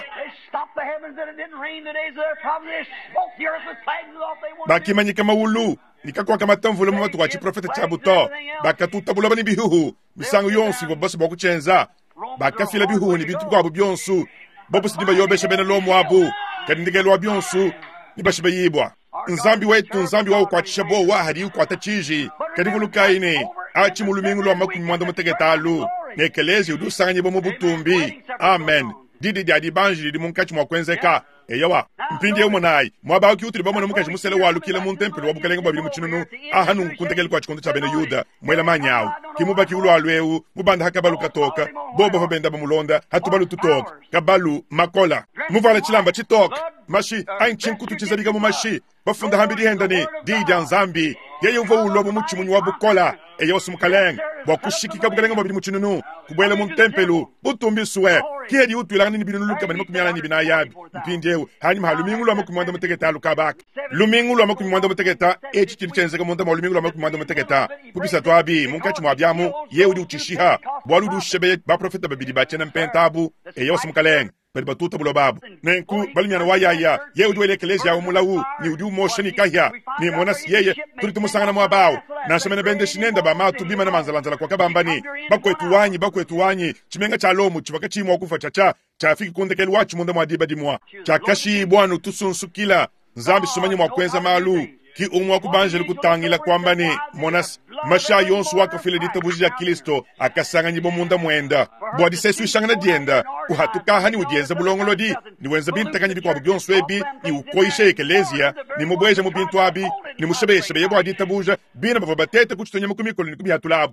baki manyika mawulu nikakwa kama tamvula mwatu wachi profeta chabuto baka tutabula bani bihuhu misangu yonsu bobu boku chenza baka fila bihuhu ni bitu kwa abu bionsu bobu sidiba yobesha bene lomu abu kadi ndigelu wa bionsu nibashiba yibwa nzambi wetu nzambi wao kwa chishabo wa hadi kwa tachiji kadi vulukaine achi mulumingu lo makumi mwando mutegetalu nekelezi udusanye bomu butumbi amen didi jadi banji di munkachi mwakwenzeka eyawa mpindi yo monai mwaba ukiutri bomo mukachi musele walu kila muntempelo wabukalenga babili muchinunu ahanu kuntegele kwa chikondo cha bene Yuda mwela manyawo kimuba kiulo alweu mubanda hakabalu katoka bobo hobenda bamulonda hatubalu tutoka kabalu makola muvala chilamba chitoka mashi ainchinkutu chizaliga mu mashi bafunda hambidi hendani didi anzambi yeye uvo ulo mu muchimunyu wa bukola eyo sumukalenga bakushikika bukalenga babili muchinunu kubwele muntempelo butumbi suwe kiyedi utwila nini binu luka bani makumyana ni bina yabi mpindewu hani mahalumingu lo makumwanda mutegeta lukabaka lumingu lo makumwanda mutegeta echi chilichenzeka munda malumingu lo makumwanda mutegeta kubisa twabi munkachi mwabyamu yewu di uchishiha bwalu di ushebe ba profeta babidi bachena mpentabu eyo sumukalenga bali batuta bulo babu nenku bali myana wayaya yewu di wele kelezi ya umulawu ni udu mosheni kahya ni monas yeye tulitumusangana mwabao na shemene bende shinenda ba matu bima na manzalanzala kwa kabambani bakwetu wanyi bakwetu wanyi chimenga cha lomu chibaka chimwa okufa chacha chafiki kundekeli wachi munda mwadiba dimwa chakashi bwanu tusunsukila nzambi sumanyi mwakwenza malu ki umwa kubanjeli kutangila kwambani monas masha yonsu wakafile ditabuji ya Kristo akasanga nyibo munda mwenda bwadi sesu ishangana dienda kuhatuka hani udienza bulongolo di ni wenza binta kanyi bikwa bugionsu ebi ni ukoishe ekelezia ni mubweja mubintu abi ni mushebe shebe yebo adi tabuja bina babatete kuchitonye mukumikolo ni kubi hatulabu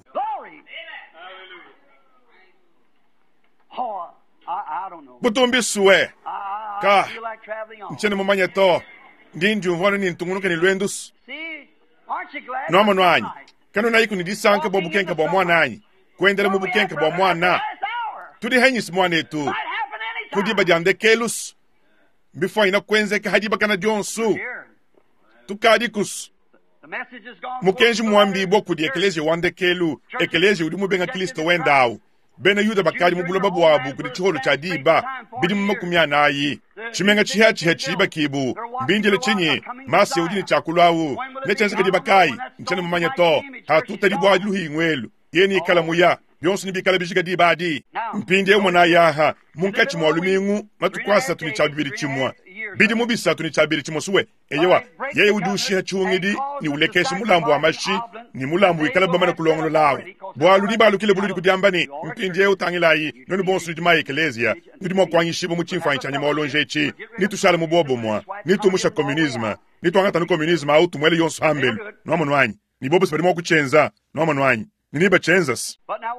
butumbi suwe ka nchene mumanya to ndindi umvona ni ntungunuka ni lwendus noma nwanyi kanu na yiku ni disanka bo bukenka bo mwananyi kwendele mu bukenka bo mwana tudi henyis mwana etu kudi bajande kelus before ina kwenzeka hadiba kana jonsu tukadikus mukenji mwambi bo kudi ekeleje wande kelu ekeleje udi mubenga Kristo wendao bena Yuda bakari mubula babu wabu kudi chiholo cha diba bidi mumakumyana ayi chimenga chiha chiha chiba kibu mbindile chinyi masi udini chakulawu nechenze kadi bakai nchene mumanya to hatuta dibu ajuhi ngwelu yeni ikala muya byonsu nibikala bishiga dibadi mpinde umona yaha munkachi mwalumingu matukwasa tunichabibiri chimwa bidi mubisa tunichabiri chimwa suwe eyewa yeye udushi hachungidi ni ulekeshi mulambu wa mashi ni mulambu ikala bamana kulongolo lawe bwalu dibalu kile buludi kudiambani mpinde utangilayi noni bonsu dimaye ekelezia nidimo kwanyishibo muchimfa nchanya maolonjechi nitushala mubobo mwa nitumusha komunisma nituangata nu komunisma au tumwele yonsu hambelu noma nwanyi ni bobo sipadi mwa kuchenza noma nwanyi niniba chenzas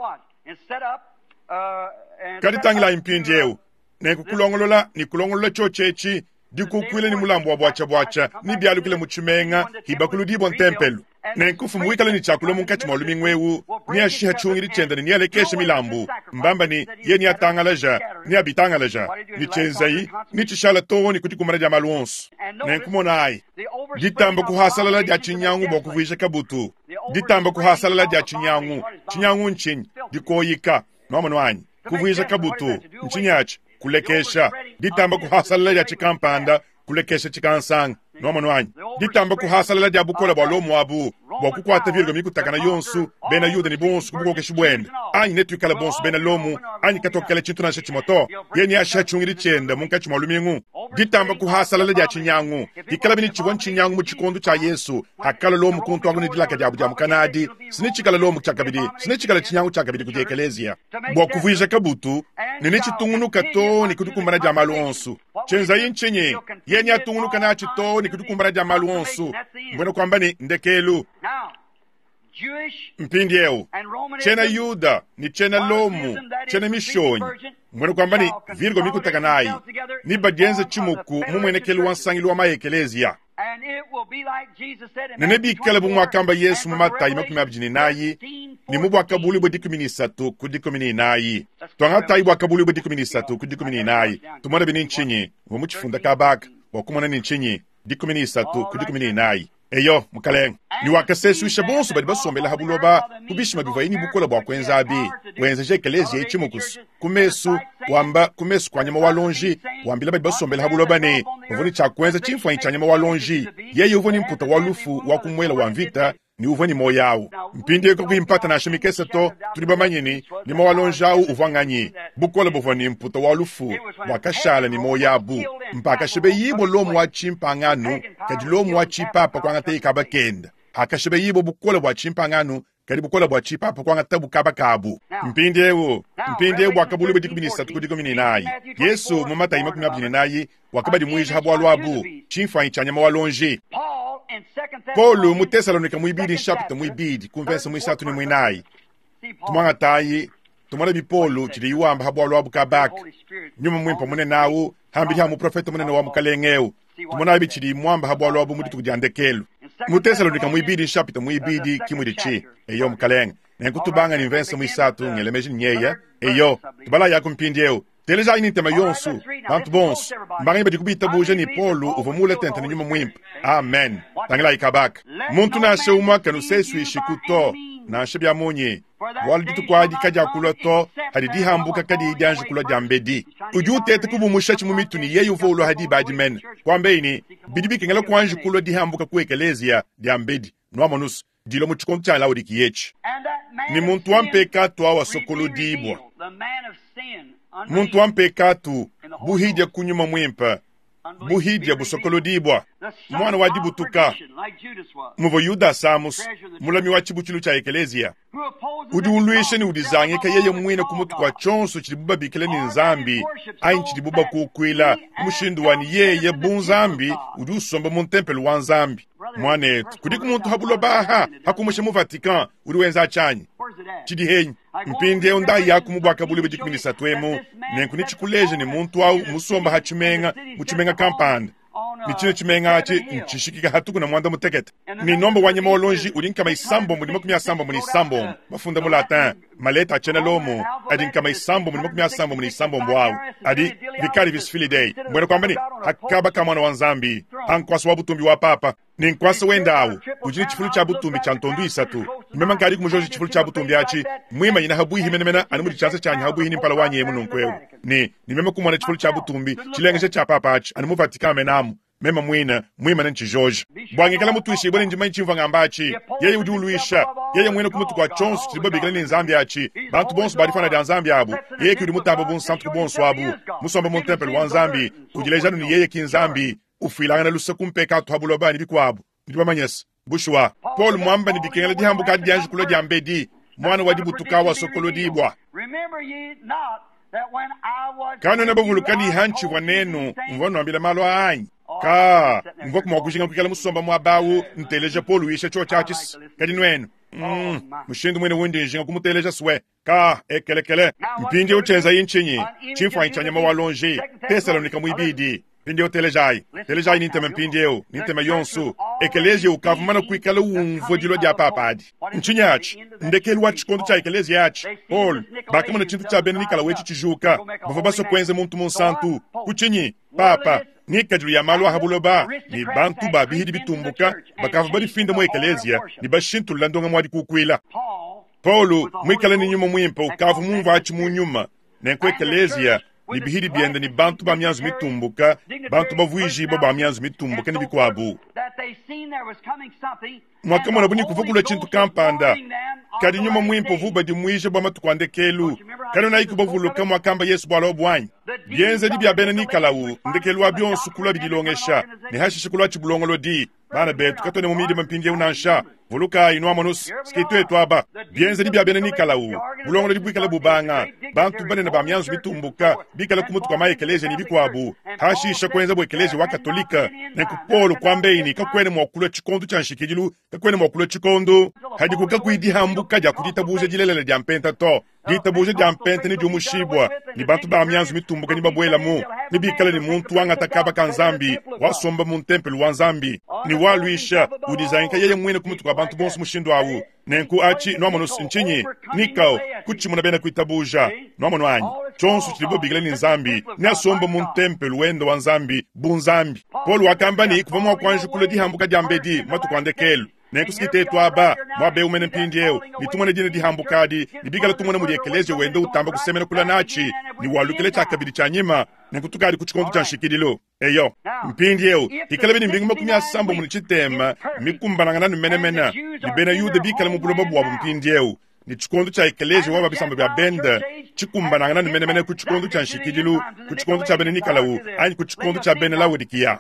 kadi tangila impindieu ne kukulongolola ni kulongolola chochechi dikukwile ni mulambo wa bwacha bwacha ni bialu kile muchimenga hibakulu dibo ntempelu ne kufu muikala ni chakulo munkachi maulumi ngwewu ni ashiha chungiri chenda ni alekeshe milambu mbamba ni ye ni atangalaja ni abitangalaja ni chenzai ni chishala towo ni kutikumana jamalu onsu ne kumona ai jitambo kuhasala la jachinyangu bokuvuisha kabutu ditamba kuhasalala dia chinyangu chinyangu nchinyi dikoyika nomano anyi kuvuisha kabutu nchinyachi kulekesha ditamba kuhasalala dia chikampanda kulekesha chikansang nomano anyi ditamba kuhasalala dia bukola bwalomu abu bwakukwata virgo mikutakana yonsu bena yuda ni bonsu kubukoke shibwenda anyi netu ikala bonsu bena lomu anyi katokele chintu na shachimoto yeni asha chungiri chenda munka chimalumingu ditamba kuhasalala dia chinyangu ikala bini chibon chinyangu muchikondo cha Yesu hakala lomu kuntu aguni dilaka dia buja mukanadi sinichikala lomu chakabidi sinichikala chinyangu chakabidi kujekelezia bwakuvuisha kabutu nini chitungunu kato ni kutukumbana dia malu onsu chenza yinchenye yeni atungunu kana chito ni kutukumbana dia malu onsu mbwena kwamba ni ndekelu mpindi eo chena yuda ni chena lomu chena mishonyi mwene kwamba ni virgo mikutakanayi ni bagenze chimuku mumwenekelu wansangili wa maekelezia nene bikala bumwakamba Yesu mumatayi makumi abijini nayi ni mubwakabuli bwe dikumi nisatu ku dikumi ninayi twangatayi bwakabuli bwe dikumi nisatu ku dikumi ninayi tumwana bini nchinyi vumuchifunda kabaka wakumwana ni nchinyi dikumi nisatu ku dikumi ninayi eyo mukaleng ni wakasesu ishabonsu badi basombela habuloba kubishima bivaini bukola bwa kwenza abi wenza jekelezi echimukus kumesu wamba kumesu kwanyama walonji wambila badi basombela habuloba ne uvoni cha kwenza chimfwa ichanyama walonji yeye uvoni mputa walufu wakumwela wamvita ni uvoni moyawu mpindi ko kuimpata na shimikesa to tulibamanyini ni mawalonjau uvanganyi bukola buvoni mputa walufu wakashala ni moyabu mpaka shebe yibo lomu wa chimpanganu kadi lomu wa chipapa kwa ngate ikabakenda hakashebe yibo bukola bwa chimpanganu kadi bukola bwa chipapa kwa ngate bukabakabu mpindi ewo mpindi ewo wakabulu bedi kuminisa tukudiko mininayi Yesu mumata ima kumabjini wakabadi muisha habu alwabu chimfa inchanya mawalonji Paulo mutesalonika muibidi chapter muibidi converse muisatu ni muinayi tumanga tayi tumana bi Paulo chidi yuamba habu alwabu kabak nyuma mwimpa mune nawo hambiri hamu profeta mune wa mukalengeu tumana bi chidi mwamba habu alwabu muditu kujandekelu mutesalonika muibidi chapter muibidi kimudichi eyo mukaleng nenkutubanga ni verse muisatu ngelemeji nyeya eyo tubala yakumpindieu Teleja ini tema yonsu, bantu bons, mbangi badi kubita boje ni Paulo uvumule tente ni nyuma mwimpa. Amen. Tangila ikabak. Muntu na ashe umwa kanu sesu ishikuto, na ashe bia monye. Wali ditu kwa adi kaja kuloto, hadi di hambuka kadi idi anji kulo jambedi. Uju tete kubu mushachi mumitu ni yeyu volo hadi badi men. Kwa mbeini, bidibi kengela kwa anji kulo di hambuka kuekelezia jambedi. Nwa monus, dilo muchikontu cha laudi kiyechi. Ni muntu wampeka tuwa wa sokolo diibwa. Muntu wampekatu buhidya kunyuma mwimpa buhidya busokolo dibwa mwana wa dibutuka muvo Yuda Samus mulami wa chibuchilu cha ekelezia udi unluishe ni udizange ka yeye mwine kumutu kwa chonso chilibuba bikele ni nzambi ayin chilibuba kukwila mushindu wani yeye bunzambi udi usomba muntempelu wa nzambi mwanetu kudiku muntu habulo baha hakumushe mu Vatican udi wenza chanyi chidi henyi mpindi onda yaku mubwaka buli bidi kumini satwemu nenku nichikuleje ni muntu au musomba hachimenga muchimenga kampanda nichine chimenga hachi nchishikika hatuku na mwanda muteketa ni nomba wanyama olonji ulinka maisambo muni mokumia sambo muni sambo mafunda mu latin maleta chena lomo adi nka maisambo muni mokumia sambo muni sambo mbwau adi vikari visfili day mwene kwa mbani hakaba kama na wanzambi hankwasa wabutumbi wa papa ni nkwasa wenda au ujini chifulu cha butumbi cha ntondu isatu mmema nkari kumujoji chifulu cha butumbi hachi mwima ina habui himenemena animudi chansa chanyi habui hini mpala wanye emu nunkweu ni ni mema kumwana chifulu cha butumbi chilengeshe cha papa hachi animu Vatikana menamu mema mwina mwima nanchi George bwange kala mutuishi bwani njima nchimva ngambachi yeye udi uluisha yeye mwina kumutu kwa chonsu chilibo bigala ni nzambi hachi bantu bonsu barifana da nzambi abu yeye kudi mutabo bon santu bonsu abu musomba montempel wa nzambi ujilejanu ni yeye kinzambi ufilanga lusa kumpeka tu habuloba ni bikwabu ndiba manyes bushwa Paul mwamba ni bikengela dihambu kadi yanji kulo jambedi mwana wadibu tukawa sokolo dibwa kano nabavulukani hanchi wanenu mvono ambila malo anyi ka mvoku mwakushinga kukala musomba mwabawu nteleja Paul wisha cho chachis kadi nwenu mm mushindu mwene wende njinga kumuteleja swe ka ekelekele mpindi uchenza yinchinyi chimfwa inchanya mawalonji Tesalonika muibidi Pindio telejai, telejai nintema mpindio, nintema yonsu, ekelezi ukavumana kuikala umvo dilo dia papadi. Nchinyachi, ndekelu wachi kondu cha ekelezi yachi, Paul, bakama na chintu cha benika la wechi chijuka, bava baso kwenze muntu monsantu, kuchinyi, papa, ni kajulu ya malu habuloba ni bantu ba bihidi bitumbuka bakavu bari finda mu ekelezia ni bashintu landonga mwadi kukwila Paulo mwikala ni nyuma mwimpa ukavu mumva achi mu nyuma na kwa ekelezia ni bihidi bienda ni bantu ba myanzu mitumbuka bantu ba vuiji ba myanzu mitumbuka ni bikwabu mwaka mwana buni kuvugula chintu kampanda kadi nyuma mwimpo vuba di mwisha ba matukwande kelu kadi na iku bavulo kama kamba Yesu bwala obwanyi bienze di biabena ni kalawu ndekelu abion sukula bidilongesha ni hashi shikula chibulongolo di bana betu katone mumidi mampinge unansha voluka inwa manus skitu etwaba bienze di biabena ni kalawu bulongolo di bwikala bubanga bantu bane na bamyanzu bitumbuka bikala kumutu kwa maekeleje ni bikwabu hashi shakwenza bwekeleje wa katolika na kupolo kwambeini kakwene mwakula chikondo chanshikijilu kakwene mwakula chikondo hadi kukakuidi hambuka ja kuditabuze jilelele ja mpenta to ditabuze ja mpenta ni jumushibwa ni bantu ba myanzu mitumbuka ni babwela mu ni bikala ni muntu wanga takaba kanzambi wasomba mu tempel wa nzambi ni waluisha udizainka yeye mwene kumutu kwa bantu bonsu mushindo awu nenku achi no manus nchinyi nikao kuchi muna bena kuitabuja no manu anyi chonsu chilibo bigala ni nzambi ni asomba mu tempel wendo wa nzambi bunzambi Paul wakamba ni kuvamu kwa njukule di hambuka jambedi matu kwa ndekelu nenku skite twaba mwabe umene mpindieo ni tumone jine di hambukadi ni bigala tumone mu ekeleze wendo utamba kusemena kula nachi ni walukele chakabidi chanyima nenku tukadi kuchikondo chanshikidilo eyo mpindieo ikalabe ni mbingu makumi asambo mu chitema mikumbanangana ni menemena ni bena yude bikala mu bulobo bwa mpindieo ni chikondo cha ekeleze waba bisamba bya benda chikumbanangana ni menemena ku chikondo chanshikidilu ku chikondo cha bene nikalawu ani ku chikondo cha bene lawodikia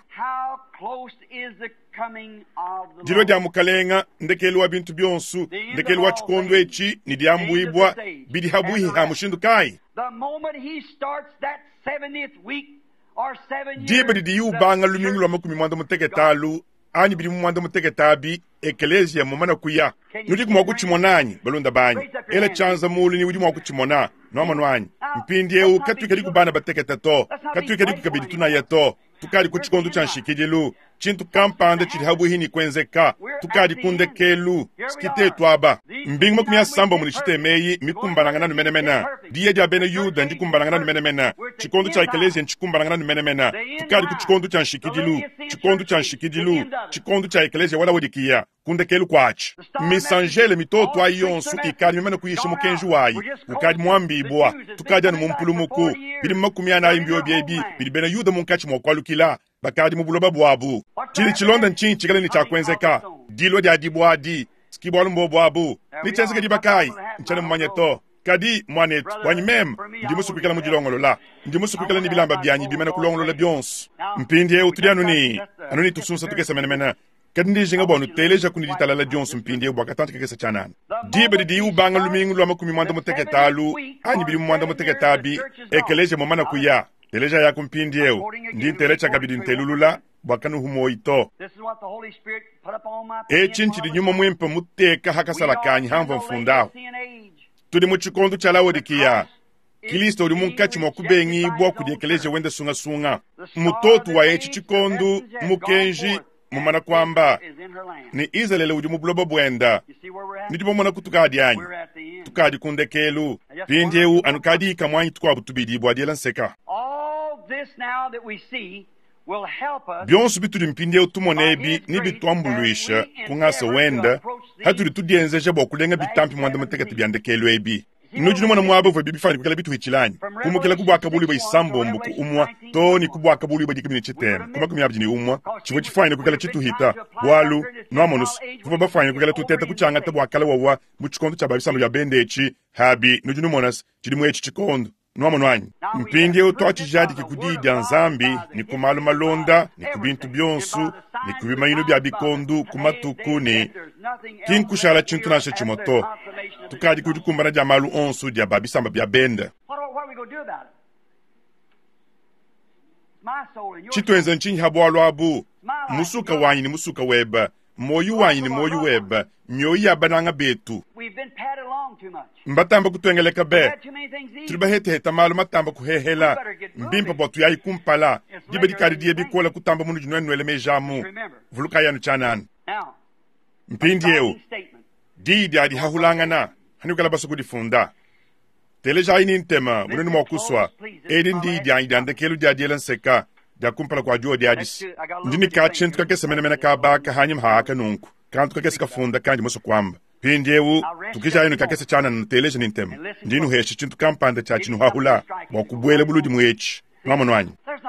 jilo dia mukalenga ndekelu wa bintu byonsu ndekelu wa chikondo echi ni diambuibwa bidi habuhi hamushindu kai dibe di yu banga lumingu lwa makumi mwanda muteketalu ani bidi mwanda muteketabi ekelezia mumana kuya nudi kumwa kuchimonanyi balunda banyi ele chanza mulu ni wudi mwa kuchimona no manwanyi mpindi eu katu kadi kubana bateketato katu kadi kukabidi tunayeto tukadi kuchikondo chanshikijelu chintu kampanda chiri habu hini kwenzeka tukadi kundekelu skite twaba mbingu makumi asamba muli chitemeyi mikumbanangana numenemena diye dia bene yuda ndikumbanangana numenemena chikondo cha ekelezia nchikumbanangana numenemena tukadi kuchikondo chanshikijilu chikondo chanshikijilu chikondo cha ekelezia wala wodikia kundekelu kwachi misangele mitoto ayonsu ikadi mimene kuyishe mukenju wayi ukadi mwambibwa tukadi anu mumpulumuku bidi makumi ana imbio biebi bidi bene yuda munkachi mwakwalukila bakadi mubuloba bwabu chili chilonda nchinchi chikale ni chakwenzeka dilo dia dibwadi skibwalu mbobwabu ni chenzeka dibakai nchane mmanyeto kadi mwanetu wanyimem ndi musupikala mujilongolo la ndi musupikala ni bilamba byanyi bimene kulongolo la byonsu mpindi eu tudi anuni anuni tusunsa tukesa menemena kadi ndi jinga bonu teleja kuni ditala la byonsu mpindi eu bwakatanta kekesa chanana dibe di yu banga lumingu lwa makumi mwanda muteketalu anyi bili mwanda muteketabi ekeleje momana kuya teleja ya kumpindi eu ndi telecha kabidi ntelulula bwakanu humoito echinchi di nyuma mwimpa muteka hakasala kanyi hamva mfundaho tudi muchikondo cha lawodikia Kristo uri munkachi mwakubengi bwa kudiekeleze wende sunga sunga mutotu wa echi chikondo mukenji mumana kwamba ni Israeli uri mubulobo bwenda nitibo mwana kutukadi anyi tukadi kundekelu pindeu anukadi ikamwanyi tukwa butubidi bwa diela nseka byonsu bituri mpindeu tumonebi ni bitwambuluisha kungasa wenda haturi tudienzeje bwa kulenga bitampi mwanda mutekati byandekelu ebi nujinu mwana mwabo vwe bibifani kukala bitu hichilani kumukela kubwa kabuli ba isambo mbuku umwa toni kubwa kabuli ba dikimini chitem kuma kumi abjini umwa chivo chifani kukala chitu hita walu noamonus vuva bafani kukala tuteta kuchanga tabu wakala wawa muchikondo cha babisambo ya bendechi habi nujinu monas chidimu echi chikondo noamonu anyi mpindi eu tochi jadi kikudidi anzambi ni kumalu malonda ni kubintu byonsu ni kubimayinu bya bikondu kumatuku ni kinkushala chintu nashe chimoto tukadi kudikumbana dia malu onsu dia babisamba bya benda chitwenza nchinyi habwalo abu musuka wanyi ni musuka weba moyu wanyi ni moyu weba nyoyi yabananga betu mbatamba kutwengeleka be tuliba hete heta malu matamba kuhehela mbimpa botu yayi kumpala dibe dikari diye bikola kutamba munu junwe nwele mejamu vuluka yanu chanan mpindi eu didi adi hahulangana hanukala basu kudifunda teleja ini ntema munenu mwakuswa edi ndidi ayi dandekelu dia diela nseka da kumpala kwa juo di adis ndini ka chintu kake semene mena ka ba ka hanyim ha ka nunku kantu kake sika funda kanji muso kwamba pindewu tukisha yinu kake se chana na television intem ndinu heshi chintu kampanda cha chinu hahula wa kubwele buludi mwechi ngamo nwanyi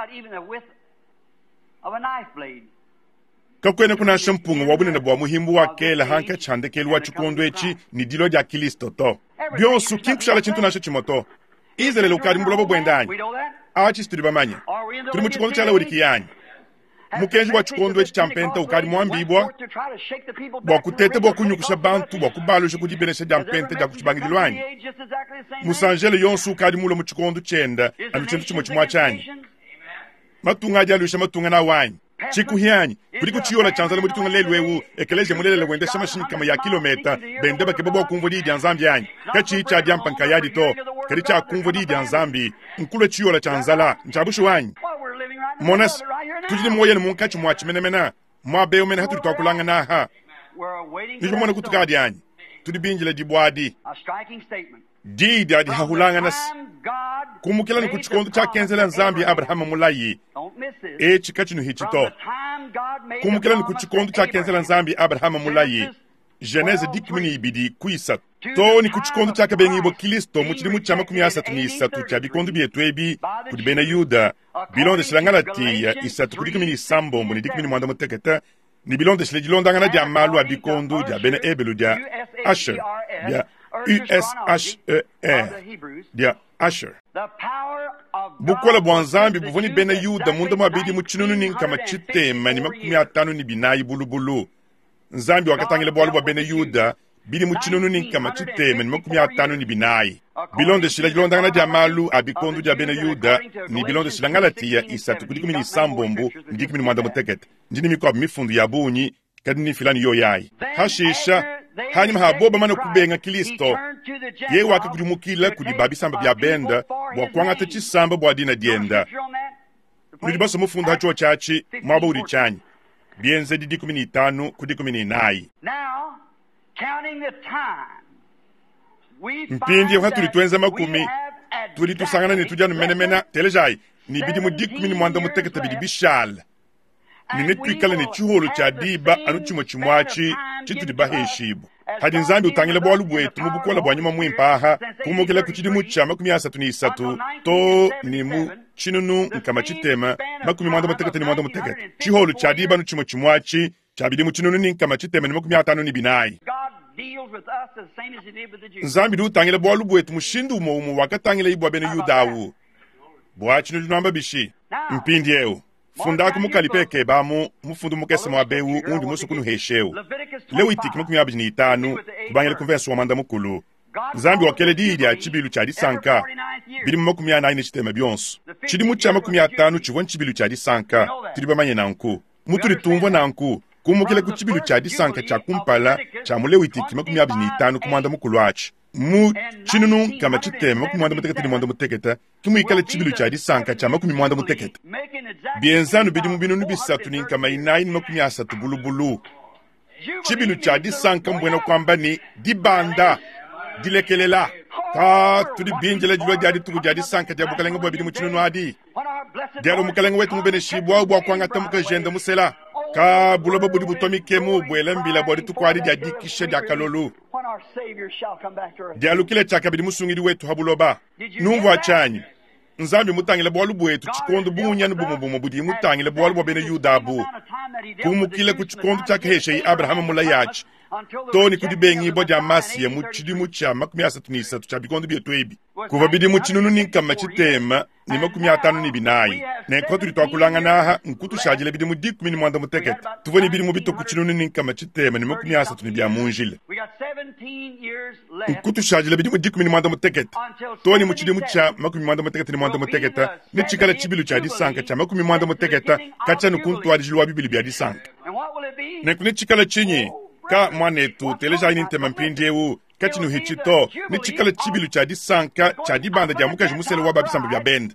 kakwene kuna shampungu wabune na bwa muhimbu wa kela hanka chande kelu wa chikondo echi ni dilo ja kilisto to bionsu kinkushala chintu na shachimoto izele lukari mbulobo bwendanyi achi studi bamanya turi mu chikondo chala uriki yanyi mukenji wa chikondo echi champenta ukari mwambibwa bwa kutete bwa kunyukusha bantu bwa kubalusha kujibenesha jampenta ja kuchibangililwanyi musanjele yonsu ukari mulo mu chikondo chenda anu chintu chimo chimwa chanyi matunga ajalusha matunga na wanyi chikuhianyi kuliko chiyola chanzala muri tunga lelwewu ekeleje mulele wende shamashini kama ya kilometa bende bakebabo kumvo di janzambi yanyi kachi cha diampa nkayadi to kari cha kumvo di janzambi nkulo chiyola chanzala nchabushu wanyi monas tujidi moye ni munkachi mwachi menemena mwabe umene hatu tutakulanga na ha nijo mwana kutukadi yanyi tudibinjile dibwadi didi adi hahulanga nas kumukila ni kuchikondo cha kenzela nzambi ya Abrahama mulayi e chikachinu hichito kumukila ni kuchikondo cha kenzela nzambi ya Abrahama mulayi Genese dikmini ibidi kuisa to ni kuchikondo cha kabengi ibo Kilisto muchidi muchama kumiyasatu ni isatu cha bikondo bietu ebi kudibena Yuda bilonde shilangalati ya isatu kudikmini isambo mbuni dikmini mwanda muteketa ni bilonde shilejilondangana dia malu abikondo dia bena ebelu dia Asher dia U S H E R dia Asher bukola bwanzambi buvoni bena Yuda munda mabidi muchinunu ninka machite mani makumi atanu ni binayi bulubulu nzambi wakatangile bwalu bwa bena Yuda bidi muchinunu ninka machite mani makumi atanu ni binayi bilonde shila jilondangana dia malu abikondo dia bena Yuda ni bilonde shilangalati ya isatu kudikumi ni sambombu ndikumi ni mwanda mutekete njini miko mifundu ya bunyi kadini filani yo yayi hashisha hanyuma haboba mana kubenga Kilisto ye waka kujumukila kudibabi samba bya benda bwa kwangata chisamba bwa dina dienda nidibasa mufunda hacho chachi mwaba uri chanyi bienze di dikumi ni tanu kudikumi ni nai mpindi ya turi tuenza makumi turi tusangana ni tujanu menemena telejai ni bidi mu dikumi ni mwanda muteketa bidi bishal nine twikala ni chiholo cha diba anu chimo chimwachi chitu diba heshibu hadi nzambi utangile bwalu bwetu mubukola bwanyuma mwimpaha kumukila kuchidi mucha makumi asatu ni isatu to ni mu chinunu nkama chitema makumi mwanda muteketa ni mwanda muteketa chiholo cha diba anu chimo chimwachi chabidi mu chinunu ni nkama chitema ni makumi atanu ni binayi nzambi utangile bwalu bwetu mushindu umo umo wakatangile ibwa bene Yudawu bwachinu junamba bishi mpindi yeo fundaku mukalipeke bamu mufundu mukese mwabewu undi musukunu hesheu lewitiki makumi abiri ni itanu kubangile konvensi wa manda mukulu nzambi wakele didi a chibilu cha disanka bili makumi anayi chitema byonsu chidi mucha makumi atanu chivon chibilu cha disanka tiriba manye nanku muturi tumvo nanku kumukile ku chibilu cha disanka cha kumpala cha mulewitiki makumi abiri ni itanu kumanda mukulu achi mu chinunu kama chitema makumi mwanda muteketa ni mwanda muteketa kimu ikale chibilu cha disanka cha makumi mwanda muteketa bienzanu bidi mubinu bisatu ni kama inayi ni makumi asatu bulubulu chibilu cha disanka mbwena kwamba ni dibanda dilekelela ka tudi binjele jilo jadi tuku jadi sanka dia bukalenga bwa bidi muchinunu adi dia mukalenga wetu mubene shibwa bwa kwanga tamuka jenda musela ka bulobo budi butomi kemu bwele mbila bwa tuku adi jadi kishe dia kalolu dia lukile chaka bidi musungiri wetu habuloba numva achanyi nzambi mutangile bwalu bwetu chikondo bunya nubumu bumu budi mutangile bwalu bwa bene Yudabu kumukile ku chikondo chake heshe Abraham mulayachi toni kudi bengi bo jamasi ya muchidi mucha makumi asatu ni isatu cha bikondo bietu ebi kuva bidi muchinunu ninka machitema ni makumi atanu ni binayi ne kotu lituakulanga naha nkutu shajile bidi mudikumi ni mwanda muteketa tuvoni bidi mubito kuchinunu ninka machitema ni makumi asatu ni bia munjile nkutu shajile bidi mudikumi ni mwanda muteketa toni muchidi mucha makumi mwanda muteketa ni mwanda muteketa ni chikala chibilu cha disanka cha makumi mwanda muteketa kacha nukuntu adijilwa bibili bia disanka ne kune chikala chinyi ka mwanetu teleja inintema mpindewu kachinu hichito ni chikala chibilu cha disanka cha dibanda ja muka jimusele wa babisamba bya bend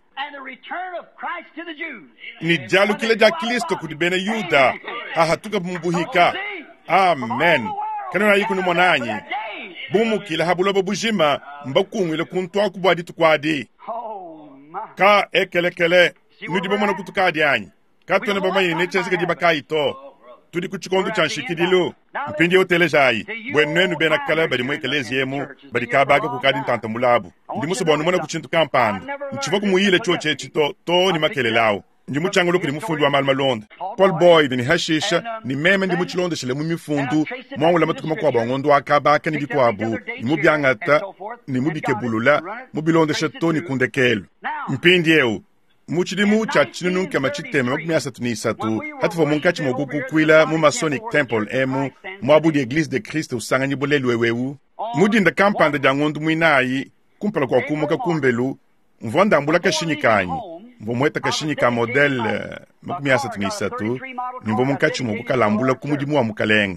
ni jalu kile ja Kristo kudibene Yuda hahatuka bumbuhika amen kanona yikunu monanyi bumu kila habulobo bujima mbakungwile kuntwa kubwadi tukwadi ka ekelekele nudi bomona kutukadi anyi katona bamanyi nechesika dibaka ito tudi kuchikondo chanshikidilo mpindi otelejayi bwenenu bena kala badi mwekelezi yemu badi kabaka kukadi ntanta mulabu ndi musobonu mona kuchintu kampanda nchivoku muile choche chito to ni makelelao ndi muchangulo kuli mufundu wa malmalonda Paul Boyd ni hashisha ni meme ndi muchilonda shile mu mifundu mwangula matukuma kwa bangondo akabaka ni bikwabu ni mubyangata ni mubikebulula mubilonda shato ni kundekelo mpindi yeu muchidimu cha chinunu kama chiteme makumi asatu ni isatu hatu fo munkachi mokuku kwila mu Masonic Temple emu mwabu di Eglise de Christ usanga nyibolelu wewewu mudinda kampanda jangondu mwinayi kumpala kwa kumuka kumbelu mvonda mbula kashinyikanyi mvomweta kashinyika model uh, makumi asatu ni isatu nimbo munkachi mokuka lambula kumudimu wa mukalenga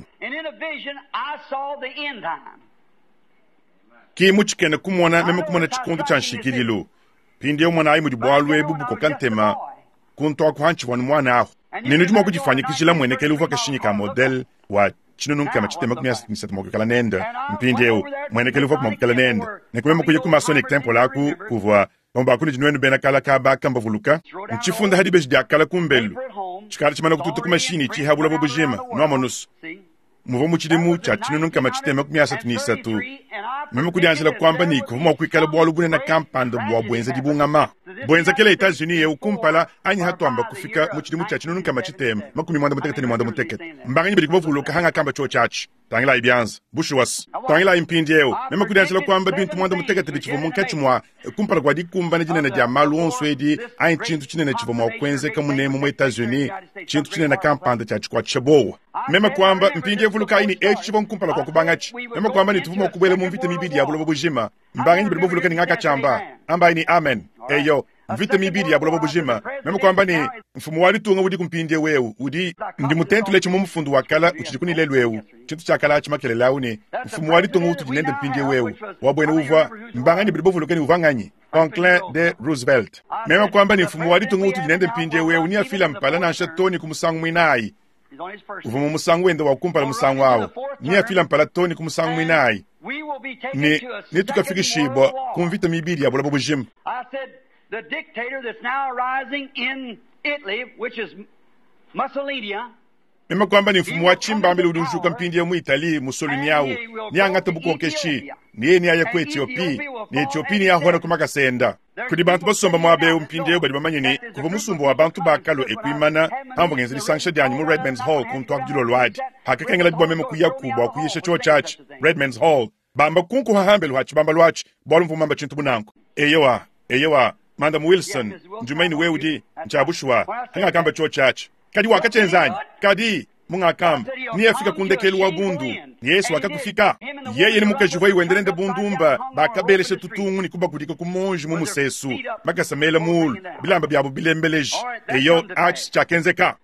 ki muchikene kumona meme kumona chikundu chanshikililo pindi omwana ayi mudi bwalwe bubu ko kantema kunto akwanchi wanu mwana aho ninu juma kujifanyikishila mwene keluva kashinyika model wa chinunu kama chitema kumya nisatu mokala nenda mpindi eo mwene keluva kumokala nenda nekwema kuje ku Masonic Temple aku kuvwa omba kuni jinwenu bena kala kaba kamba vuluka nchifunda hadi beji akala kumbelu chikala chimana kututu ku machine chi habula bobujima no monus muvo muchidimu cha chinunu kama chitema kumya asatu ni isatu meme kudianjela kwamba niko mwa kwikala bwalu bune na kampanda bwa bwenza dibungama bwenza kele Etats-Unis ye ukumpala anyi hatwamba kufika muchidimu cha chinunu kama chitema makumi mwanda mutekete ni mwanda mutekete mbanganyi bidi kubovuluka hanga kamba cho chachi tangila ibianza bushuwas tangila impindi yeo meme kudianjela kwamba bintu mwanda mutekete bichivo munkachi mwa kumpala kwa dikumba na jinena dia malu onso edi anyi chintu chinena chivo mwa kwenze kamunemu mwa Etats-Unis chintu chinena kampanda cha chikwa chabowa meme kwamba mpindi evuluka ini echi chivo nkumpala kwa kubangachi meme kwamba ni tuvumo kubwele mumvite mibidi ya bulobo bujima mbanganyi bidi bovuluka ni ngaka chamba amba ini amen eyo mvite mibidi ya bulobo bujima meme kwamba ni mfumu wali tunga udi kumpindi wewu udi ndi mutentu lechi mumufundu wakala uchidikuni lelu wewu chintu chakala chimakele launi mfumu wali tunga utu jinende mpindi wewu wabwene uva mbanganyi bidi bovuluka ni uvanganyi Franklin de Roosevelt meme kwamba ni mfumu wali tunga utu jinende mpindi wewu ni afila mpala na anshatoni kumusangu mwinayi uvumu musangu wende wakumpala musangu wawo ni afila mpala toni kumusangu mwinayi ni ni tukafikishibwa kumvita mibidi ya bulobo bujima
the dictator that's now rising in Italy, which is Mussolini.
Mema kwamba ni mfumu wa chimba mbele udumshuka mpindi ya mu Italy Mussolini yao ni angata buko keshi ni eni aya ku Ethiopia ni Ethiopia ni ahona kumaka senda kudi bantu basomba mwabe mpindi yo bali bamanyini kuva musumbo wa bantu bakalo ekwimana hambo ngenzi sanction dyanyu mu Redman's Hall kunto akjulo lwadi hakakengela dibwa mema kuyakuba kuyesha cho church Redman's Hall bamba kunku hahambelo hachi bamba lwachi bolu mfumu mamba chintu bunanko eyewa eyewa Madam Wilson, njumaini weudi, nchabushwa, hanga kamba cho church. Kadi waka chenzanyi, kadi, munga kamba, ni afika kundekelu wa bundu, ni yesu waka kufika. Yeye ni muka juwai wendelende bundumba, baka bele she tutungu ni kuba kudika kumonji mumu sesu. Maka samela mulu, bilamba biabu bilembeleji, eyo ach chakenzeka.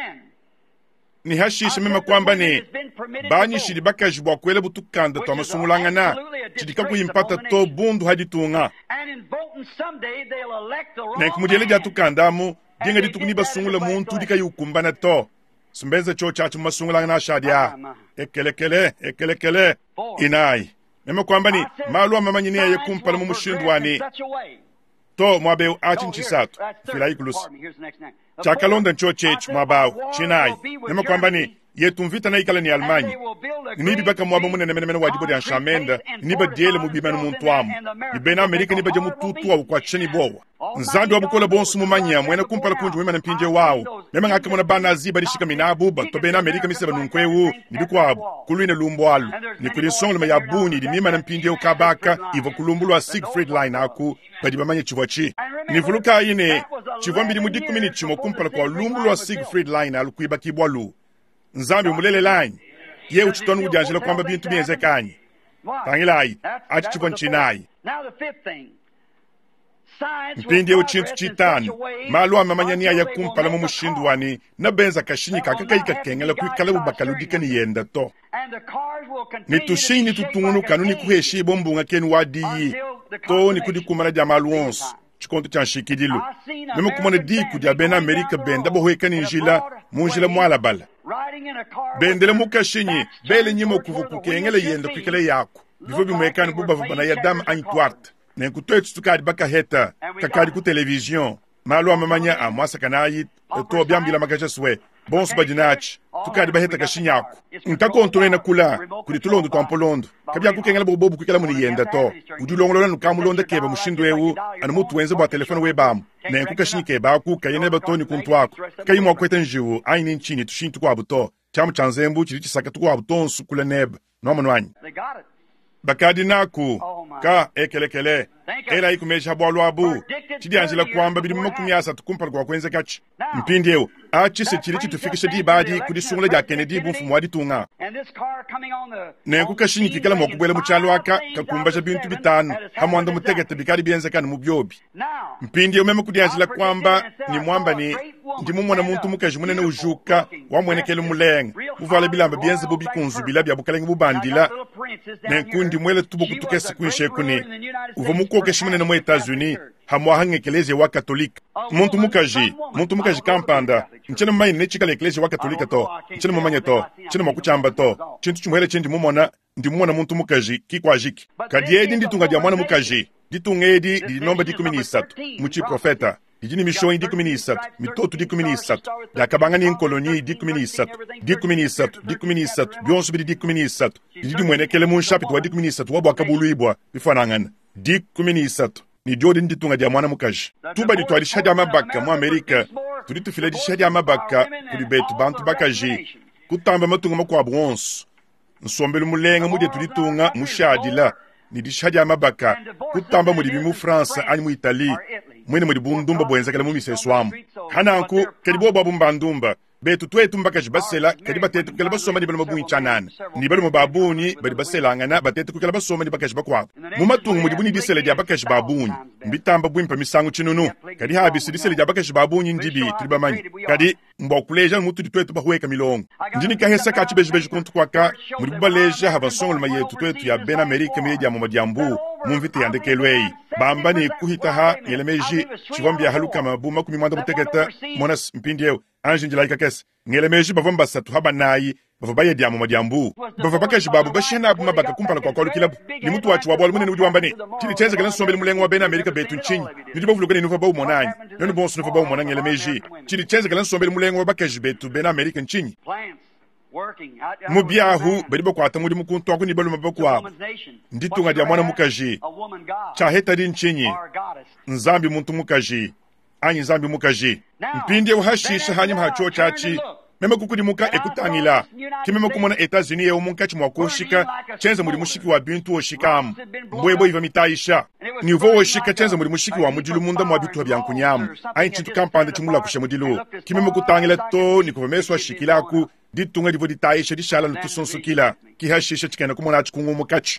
Ni hashisha mema kwamba ni banyi shidi baka jibwa kwele butukanda to amasungulanga na chidika kuyimpata to bundu hadi tunga na kumujele dia tukandamu dinga ditukuniba sungula muntu dika yukumbana to sumbeze cho chachu masungulanga na shadia ekelekele ekelekele inai mema kwamba ni malu amamanyini ya yekumpala mu mushindwani to mwabe achin chisatu filai kulusi chakalonda ncho chech mwabao chinai nema kwamba ni yetumvita na ikala ni Almanyi nibi baka mwaba mune nemene mene wajibo ya shamenda niba diele mubimanu muntuamu ibena Amerika niba jamu tutu wa kwa chini bowa nzandi wabukola bonsu mumanya mwena kumpala kunju wema na mpinje wao nema ngake mwana bana ziba dishika minabu bato bena Amerika miseba nunkwewu nibiku wabu kuluine lumbualu ni kulisongu lima yabuni di mima na mpinje ukabaka ivo kulumbulu wa Siegfried line aku padiba manye chivachi nivuluka ine chivambidi mudiku mini chimo kumpala kwa lumbulu wa Siegfried line alu kuiba kibwalu nzambi mulele line ye uchitonu udianjela kwamba bintu mienze kanyi tangilai achi chivonchinayi mpindi ya uchintu chitanu malu amamanyania ya kumpala mu mushindwani na benza kashinyika kakayika kengela kuikala bubakaludika ni yenda to nitushini tutungunu kanuni kuheshi bombunga kenu wadiyi to ni kudikumana dia malu onsu chikonto chanshikidilu meme kumane diku dia bena Amerika benda bohweka ni njila munjila mwala bala bendele mukashinyi bele nyimo kuvuku kengela yenda kuikala yaku bifo bimwekani buba vubana ya dama anyi tuarta nenkutoe tutukadi baka heta kakadi ku television malo amamanya amwasa kanayi to byambila makaja swe bonso badinach tukadi baheta kashinyaku nkakonto na kula kuli tulondo twampolondo kabya kukengela bobobu kukela muni yenda to udulongolola nukamulonda keba mushindo ewu anu mutu wenze bwa telefone webamu na nkukashinike ba ku kayene batoni kuntwako kayimo kweta njiwo aini nchini tushintu kwa buto chamu chanzembu chili chisaka tukwa butonsu kula neba no manwanyi bakadi naku ka ekelekele era ikumeja habwalwa abu chidi anjila kwamba bidi mkumyasa tukumpala kwa kwenze kachi mpindi ewu achi se chili chitufikisha di badi kudi sungula ja Kennedy bumfu mwadi tunga nengu kashinyi kikala mwakubwele mchalo waka kakumbasha bintu bitanu hamwanda mutegete bikari bienze kani mubyobi mpindi ewu meme kudi anjila kwamba ni mwamba ni ndimu mwana muntu mukaji munene ujuka wamwenekele mulenga muvala bilamba bienze bubi kunzu bilabya bukalengi bubandila nenkundi mwele tubu kutukesi kuinshe kuni uvo mukoke shimunene mwa Etats-Unis hamwa hange eklezia wa katolika muntu mukaji muntu mukaji kampanda nchene mmanyi nechika l'eklezia wa katolika to nchene mmanyi to nchene mwakuchamba to chintu chumuhere chendi mumona ndi mumona muntu mukaji kikwajiki kadiedi nditunga dia mwana mukaji ditungedi di nomba di kumi isatu muchi profeta dijini mishoni di kumi isatu mitotu di kumi isatu yakabanga ni koloni di kumi isatu di kumi isatu di kumi isatu byonso bidi di kumi isatu dijidi mwenekele mu chapitre wa di kumi isatu wabwa kabulu ibwa bifanangana di kumi isatu ni jodi nditunga dia mwana mukaji tuba di twali shadi amabaka mu Amerika tudi tufile di shadi amabaka kuli betu bantu bakaji kutamba matunga makwa bwonso nsombele mulenga mudi tudi tunga mushadi la ni di shadi amabaka kutamba mudi bimu France ani mu Italy mwene mudi bundumba bwenza kala mu miseswamu hananku kadibo babu mbandumba betu twetu mbakaji basela kadi batetu kala basoma ni balmo bunyi chanana ni balmo babuni bali basela ngana batetu kala basoma ni bakaji bakwa mu matungu mudi buni disele dia bakaji babuni mbitamba bwimpa misangu chinunu kadi habi sidisele dia bakaji babuni ndibi tulibamanyi kadi mbokuleja mutu ditwetu bahweka milongo ndini kahesa kachi beje beje kontu kwaka mudi baleja havasongo mayetu twetu ya Ben America media mu madiambu mumvite yandekelwei bamba ni kuhitaha yelemeji chivambia haluka mabuma kumimwanda mutegeta monas mpindiew anje njila kes ngelemeji bavamba satu haba nayi bavabaye diamu madiambu bavabakaji babu bashena abu mabaka kumpala kwa kwalu kilabu ni mtu wachu wabwali mwene udi wambani chili chenze kala nsombele mulengo wa Ben America betu nchinyi nidi bavulukani nufa bau monanyi nani bonsu nufa bau monanyi ngelemeji chili chenze kala nsombele mulengo wa bakaji betu Ben America nchinyi mubiahu badiba kwa atamudi mukuntu wako ni balu mabaku wabu nditunga dia mwana mukaji chaheta di nchinyi nzambi muntu mukaji anyi nzambi mukaji mpindi ya uhashisha hanyi mhacho chachi meme kukudi muka ekutangila kimeme kumona Etats-Unis ya umunkachi mwakoshika chenza muri mushiki wa bintu oshikamu mbwebo iva mitaisha ni uvo oshika chenza muri mushiki wa mujilu munda mwa bitu wa biankunyamu anyi chintu kampanda chumula kushe mudilu kimeme kutangila to ni kuvameswa shikilaku ditunga divo ditaisha dishala lutusonsu kila kihashisha chikena kumona chikungu mukachi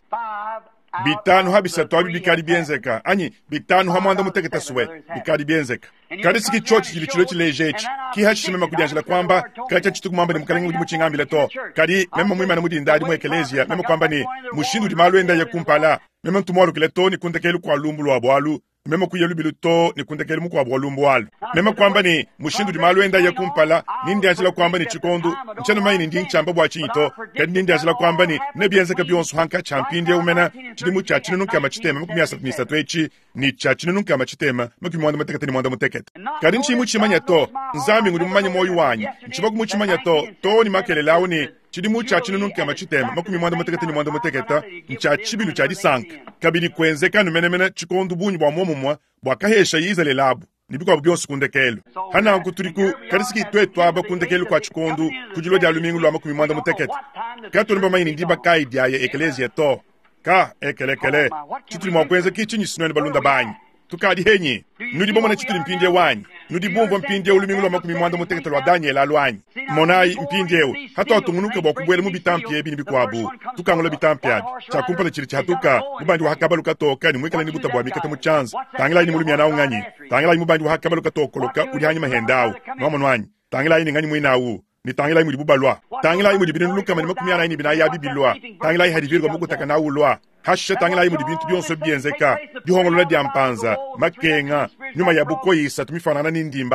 bitanu habisatu abi bikari bienzeka anyi bitanu hamwanda muteketa suwe bikari bienzeka kadi siki chochi chili chulo chilejechi kihashi mema kudianjila kwamba kacha chitu kumamba ni mkalengi mudi muchingambile to kadi mema mwima na mudi ndadi mwe ekelezia mema kwamba ni mushindu di malu enda ya kumpala mema mtumwalu kile to ni kuntekelu kwa lumbu lwa bwalu mema kuyelu bilu to ni kuntekelu mkwa bwa lumbu walu mema kwamba ni mushindu di malu enda ya kumpala nindi anjila kwamba ni chikondu nchana mai ni ndingi chamba bwa chinito kadi nindi anjila kwamba ni nebienzeka bionsu hanka champindi ya umena chidi mucha chini nunka machitema mkumi asatu misatu echi ni cha chini nunka machitema mkumi mwanda muteketa ni mwanda muteketa kadi nchi muchimanya to nzambi ngudi mumanya moyo wanyi nchibaku muchimanya to to ni makelelawo ni chidi mucha chini nunka machitema mkumi mwanda muteketa ni mwanda muteketa ncha chibilu cha disanka kabili kwenzeka numenemene chikondu bunyi bwa momumwa bwa kahesha yizale labu nibikwa byonse kundekelo hana nkuturiku karisiki twetu aba kundekelo kwa chikondu kujilo dia lumingu lwa makumi mwanda muteketa kato nimba mayini ndiba kai dia ya ekelezia to ka ekelekele chituli mwakwenze kichinyi sinoni balunda banyi tukadi henyi nudi bomona chituli mpindie wanyi nudi bumvo mpindie ulumingu lwa makumi mwanda muteketa lwa Daniel alwanyi monai mpindie hata watumunuke bwa kubwele mubitampie bini bikwabu tukangola bitampia chakumpala chili chatuka mubandi wa hakabalu katoka ni mwekala nibuta bwa mikata muchanza tangila ini mulumi anao nganyi tangila ini mubandi wa hakabalu katokoloka uli hanyi mahendao nomo wanyi tangila ini nganyi mwinawu ni tangila ini mudibubalwa tangila ini mudibinu luka mani makumi ana ini bina ya bibilwa tangila ini hadivirwa mukutaka na ulwa hashe tangila ini mudibintu bionso bienzeka bihongolo la diampanza makenga nyuma ya buko yisa tumifanana n'indimbayi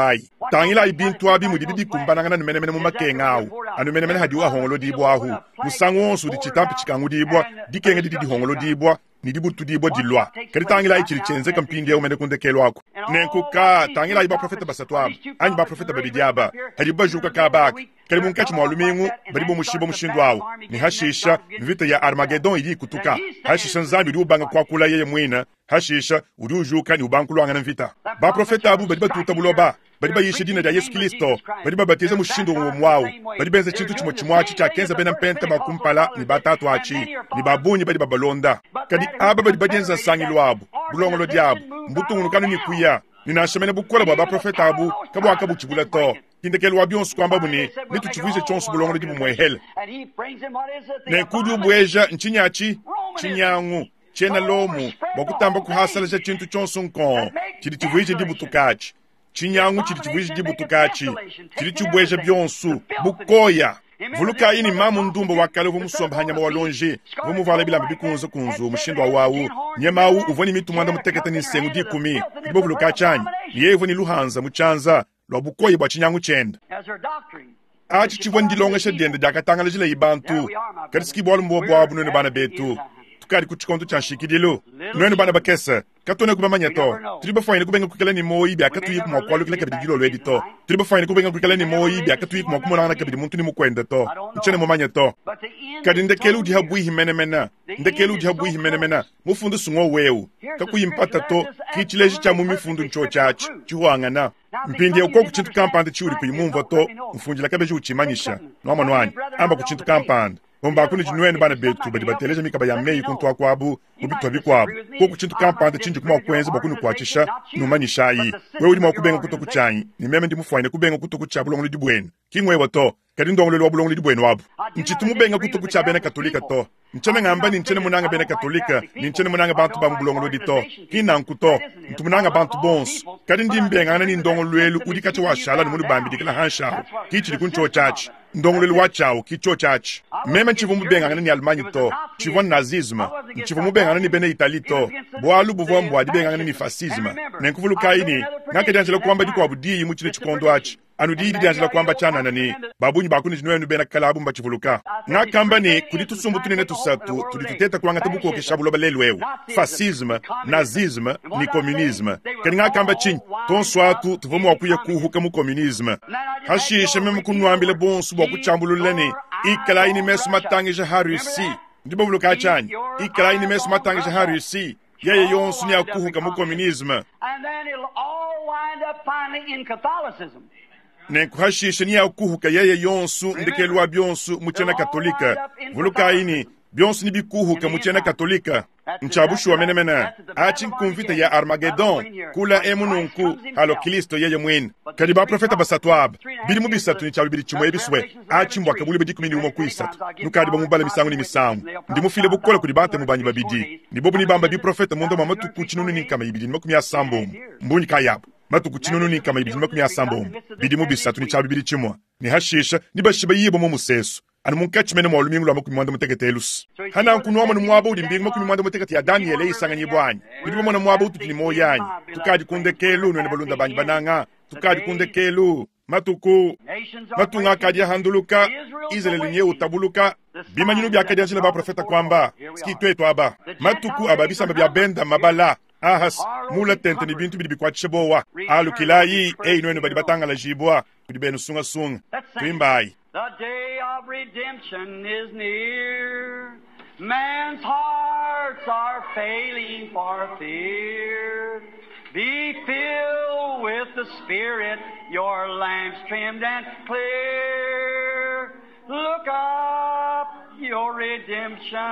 tangila ibintu abi mudi bibi kumbana ngana mene mene mumake ngao anu mene mene hadiwa hongolo dibo ahu musango su di chitampi chikangu dibo dikenge di di hongolo dibo ni di butu dibo di lwa kadi tangila ichiri chenze kampindi ya mene kunde kelo ako nenku ka tangila iba profeta basatwaba anyi ba profeta babidiaba hadi ba juka kabak kadi munkachi mwalumingu badibo mushibo mushindu awo ni hashisha vita ya Armageddon idi kutuka hashisha nzambi udi ubanga kwa kula yeye mwina hashisha udi ujuka ni ubankulu wangana vita ba profeta abu badiba tuta buloba badiba yishe dina ya Yesu Kristo badiba batiza mushindu wa mwawo badiba enze chintu chimo chimwachi cha kenza bena mpenta makumpala ni batatu achi ni babunyi badiba balonda kadi aba badiba jenza sangi lwabu bulongolo diabu mbutu unukanu ni kuya nina shemene bukola baba profeta abu kabu akabu chibula to kindekelo wabion skwamba buni nitu chivuze chonsu bulongolo dibu mwehele ne kudu bweja nchinyachi chinyangu chena lomu bakutamba kuhasala cha chintu chonsu nkon chidi chivuze dibu tukachi chinyangu chidi chivuze dibu tukachi chidi chubweja byonsu bukoya vuluka ini mamu ndumba wakale vumusomba hanyama walonje vumuvala bilamba bikunzo kunzo mushindo wawu nyemawu uvoni mitu mwanda muteketa ni sengu di kumi ibo vuluka chanyi yevo ni luhanza muchanza lwa bukoyi bwa chinyangu chenda achi chivwa ndilonga shedende jakatanga lejile ibantu kariski bolu mbo bwabu nune bana betu tukari kuchikonto chanshikidilo nune bana bakesa katone kubamanya to triba fine kubenga kukela ni moyi bya katuyi kuma kwalo kile kabidi gilo lwedi to triba fine kubenga kukela ni moyi bya katuyi kuma kuma na kabidi muntu ni mukwenda to nchene momanya to kadi ndekelu di habu himene mena ndekelu di habu himene mena mufundu sungo wewu kakuyimpata to kichileji cha mumi fundu ncho chachi chiwangana mpindi uko kuchintu kampande churi kuyimumva to mfunjila kabeji uchimanyisha no manwani amba kuchintu kampande bomba kuni jinwene bana betu badi bateleje mikaba ya meyi kuntwa kwabu ubitwa bikwabo ko kuchintu kampande chinji kuma kwenze bakuni kwachisha numanyisha yi wewe uli makubenga kutoku chanyi ni meme ndi mufwaine kubenga kutoku chabulongo lidibwene kimwe wato kadi ndongo lelo wabulongo lidibwene wabu nchitu mubenga kutoku chabene katolika to nchene ngamba ni nchene munanga bene katolika ni nchene munanga bantu ba mbulongo lodito kina nkuto ntumunanga bantu bons kadi ndi mbenga ngana ni ndongo lwelu udikati wa shala ni munu bambi dikala hansha kichi likuncho chachi ndongo lelu wachao kicho chachi meme nchivu mubenga ngana ni almanyi to chivu nazisme nchivu mubenga ngana ni bene itali to bwalu buvo mbwa dibenga ngana ni fascisme nenkuvulu kaini ngake dianjela kuamba diko abudi muchile chikondo achi anu di di anjela kwamba chana nani babunyi bakuni jinwenu bena kalabu mba chivuluka ngakamba ni kuditusumbu tunene tusatu tudituteta kuanga tebuko okeshabulo balelwewu fascisme nazisme ni communisme kani ngakamba chinyi tonswatu tuvomu wakuye kuhuka mu communisme hashishe memu kunwambile bonsu bwa kuchambululeni ikala ini mesu matangisha harusi ndibo vuluka chanyi ikala ini mesu matangisha harusi yeye yonsu ni akuhuka mu communisme
and then it'll all wind up finally in Catholicism.
Nenkuhashisha ni akuhuka yeye yonsu ndekelwa byonsu muchena katolika vuluka ini byonsu ni bikuhuka muchena katolika nchabushu wa menemena achi nkumvita ya Armageddon kula emununku halo Kristo yeye mwini kadi ba profeta basatwab bili mubisatu ni chabili chimwe ebiswe achi mbwa kabuli bidi kumini umo kuisatu nukadi ba mubale misangu ni misangu ndi mufile bukola kudi bante mubanyi babidi ni bobu ni bamba bi profeta mundo mamatu kuchinunu ni kama ibidi makumi ya sambo mbunyi kayabu matu kuchinunu ni kama ibidi makumi ya sambo bidi mubisatu ni chabili chimwa ni hashisha ni bashiba yibo mu musesu anu munkachi mene mwalumi ngulu amakumi mwanda muteketelus hana nkunuwa mwana mwaba uli mbingu makumi mwanda muteketi ya Daniel isanga nyibwanyi bidibo mwana mwaba ututini moyanyi tukadi kundekelu nwene balunda banyi bananga tukadi kundekelu matuku matunga kadi ya handuluka Israeli nye utabuluka bima nyinu bya kadi ya jila ba profeta kwamba ski tuetu aba matuku ababisa mbya benda mabala ahas mula tente ni bintu bidibi kwa chisebowa alu kilayi ei nwene badi batanga la jibwa bidibenu sunga sunga tuimbai.
The day of redemption is near. Man's hearts are failing for fear. Be filled with the Spirit, your lamps trimmed and clear. Look up, your redemption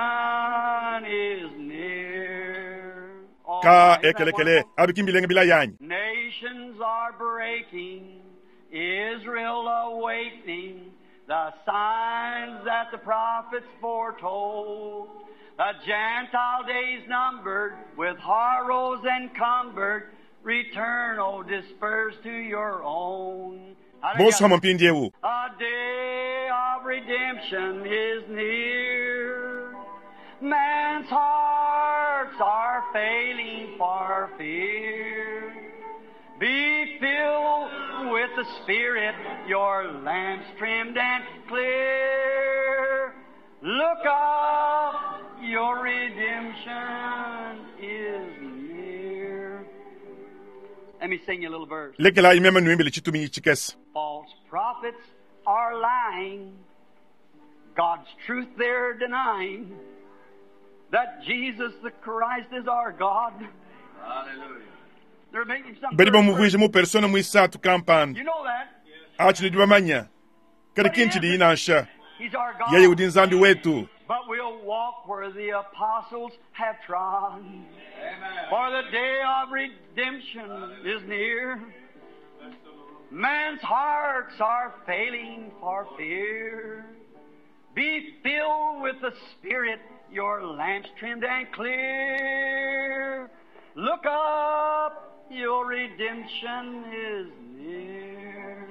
is near.
Ka ekelekele abikimbilenga bila yanyi.
Nations are breaking, Israel awakening. The signs that the prophets foretold, the Gentile days numbered, with horrors encumbered, return, oh, disperse to your own.
Bosu hamampindiewu.
A day of redemption is near. Man's hearts are failing for fear. Be filled with the Spirit, your lamps trimmed and clear. Look up, your redemption is near. Let me sing you a little verse.
lekela imema nuimbele chitumi chikes.
False prophets are lying, God's truth they're denying, that Jesus the Christ is our God. Hallelujah. They're making some.
Badi ba muvuje mu persona mu isatu kampan.
You know that?
Achini dwamanya. Kada kinchi di inansha.
He's our God.
Yeye udin zambi wetu.
But we'll walk where the apostles have trod. Amen. For the day of redemption is near. Man's hearts are failing for fear. Be filled with the Spirit, your lamps trimmed and clear. Look up, your redemption is near.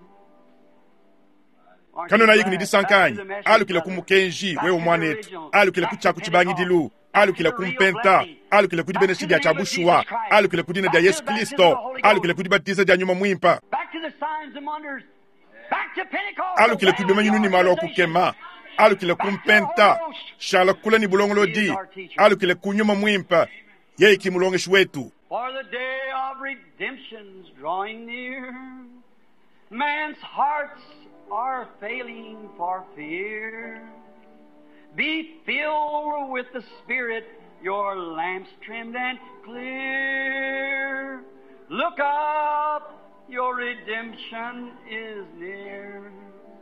Kano na yikuni disankanyi, alu kila kumukenji, wewe mwanetu, alu kila kuchaku chibangi dilu, alu kila kumpenta, alu kila kudibene shidi ya chabushua, alu kila kudina dia Yesu Kristo, alu kila kudibatiza dia nyuma mwimpa, alu kila kudibema yununi malo kukema, alu kila kumpenta, shala kula ni bulongolo di, alu kila kunyuma mwimpa, yeye kimulongeshi wetu.
For the day of redemption's drawing near, man's hearts are failing for fear. Be filled with the Spirit, your lamps trimmed and clear. Look up, your redemption is near.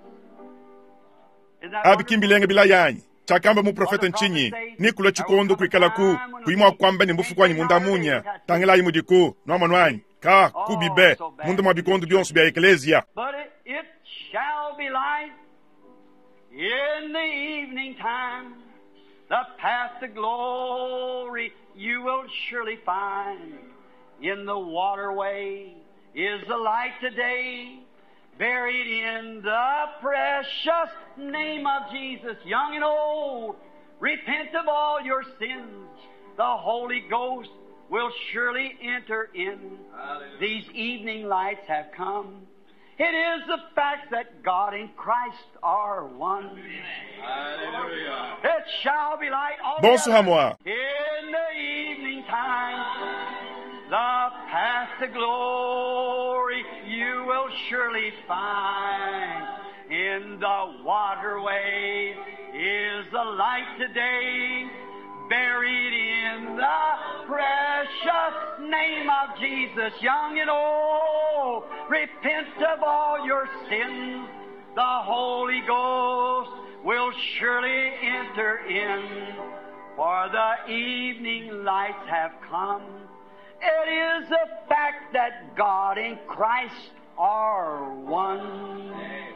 Abikimbilenga bilayanyi. Chakamba mu profeta nchinyi, nikula chikondo kuikala ku, kuimwa kwamba ni mbufu kwanyi munda munya, tangela yi mudiku, no manwanyi, ka, kubibe, munda mabikondo bionsu bia eklesia.
But it, it shall be light in the evening time, the path to glory you will surely find. In the waterway is the light today, buried in the precious name of Jesus, young and old. Repent of all your sins. The Holy Ghost will surely enter in. Hallelujah. These evening lights have come. It is the fact that God and Christ are one. Hallelujah. It shall be light all
Bonsoir.
in the evening time. The path to glory you will surely find. In the waterway is the light today, buried in the precious name of Jesus, young and old. Repent of all your sins. The Holy Ghost will surely enter in. For the evening lights have come. It is a fact that God and Christ are one.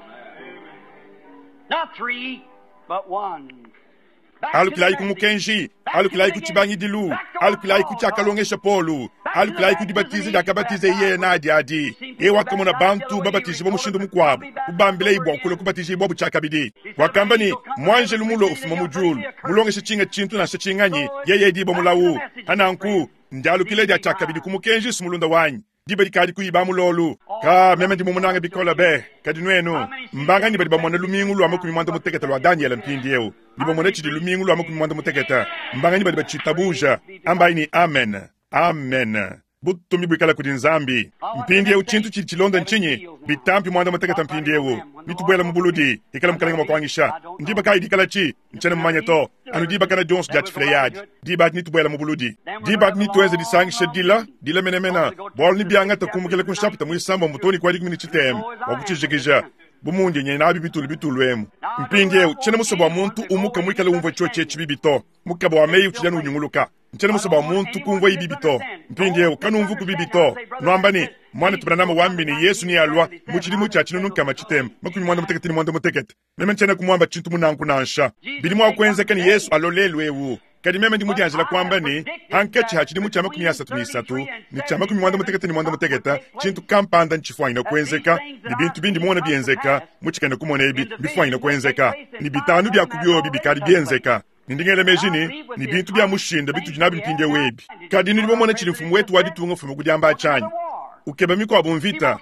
Not three, but one.
Alu kilai kumukenji, alu kilai kuchibangi dilu, alu kilai kuchakalongesha polu, alu kilai kudibatize yakabatize iye na adi adi. Ewa kamona bantu babatize bomushindu mukwabu, ubambile ibo kulo kubatize ibo buchakabidi. Wakambani, mwanje lumulo ufuma mujulu, mulongesha chinga chintu na shachinganyi, yeye dibo mulawu, ananku, ndalu kile dia chakabidi kumukenji sumulunda wanyi. Diba dikadi kuiba mulolu, ka meme di mumunanga bikola be, kadi nwenu, mbanga niba diba mwana lumingu lu amoku mimanda muteketa lu Daniel mpindieu, diba mwana chidi lumingu lu amoku mimanda muteketa, mbanga niba diba chitabuja, ambayi ni amen, amen. Butu mibu ikala kudinzambi, mpindieu chintu chidi chilonda nchinyi, bitampi mwanda muteketa mpindieu, nitubuela mbuludi, ikala mkalenga mwakuangisha, ndiba kai dikala chi, nchene mmanyeto, anu diba kana Jones jati fleyadi, diba nitubuela mbuludi, diba nituenze disangisha dila, dila menemena, bol ni bianga ta kumukele kunshapita muisamba mutoni kwa dikmini chitem, wakuchijigija, bumundi nye na bibitulu bitulu emu. Mpindieu, chene musoba muntu umuka mwikale umvo choche chibibito, mukaba wa meyu chijanu unyunguluka. Nchene musoba muntu kumvo ibibito. Mpindieu, kanu umvu kubibito. Nwambani, mwana tubranama wambini Yesu ni alwa, muchidi mucha chinu nunkama chitem, makumi mwanda muteketi ni mwanda muteketi. Meme nchene kumwamba chintu munanku nansha. Bilimu wa kwenze kani Yesu alolelwe wu. Kadi meme ndi mudi anjela kwamba ni, hankechi hachi ni mucha makumi asatu ni isatu, ni cha makumi mwanda muteketi ni mwanda muteketa, chintu kampanda nchifuwa ina kwenzeka, ni bintu bindi mwona bienzeka, muchika ina kumone ibi, bifuwa ina kwenzeka, ni bitanu bia kubio bibikari bienzeka. Nindingele mejini, ni bintu bia mushinda, bintu jinabi mpinde webi. Kadi nilibo mwona chili mfumu wetu wadi tuungo mfumu kudiamba achanyi. Ukeba miko abunvita,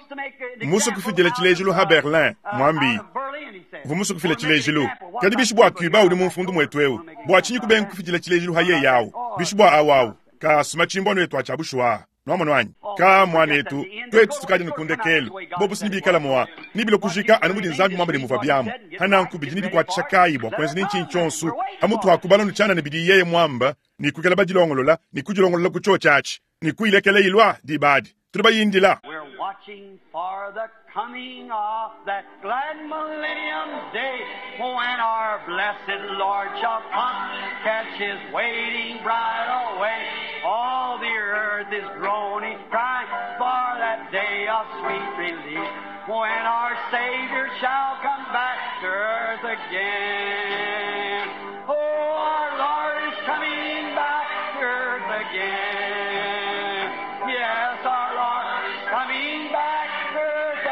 musu kufidele chilejilo ha Berlin mwambi vumusu kufile chilejilo kadi bishibwa Cuba uri mumfundu mwetweu bwa chinyi kuben kufidele chilejilo ha ye yao bishibwa awawu ka sumachimbo no etwa chabushwa no mwanwanyi ka mwanetu twetu tukaje nikundekelo bobu sinibikala mwa nibilo kujika anumudi nzangu mwamba muva byamu hana nkubiji nibikwa chakayi bwa kwenzi ninchi nchonsu amutu hakubalo nchana nibidi yeye mwamba ni kugala badilongolola ni kujilongolola kucho chachi ni kuilekele ilwa dibadi tuliba yindila.
We're watching for the coming of that glad millennium day when our blessed Lord shall come, catch his waiting bride away. All the earth is groaning, crying for that day of sweet relief when our Savior shall come back to earth again. Oh, our Lord is coming back to earth again. Yes, our Lord is coming back to earth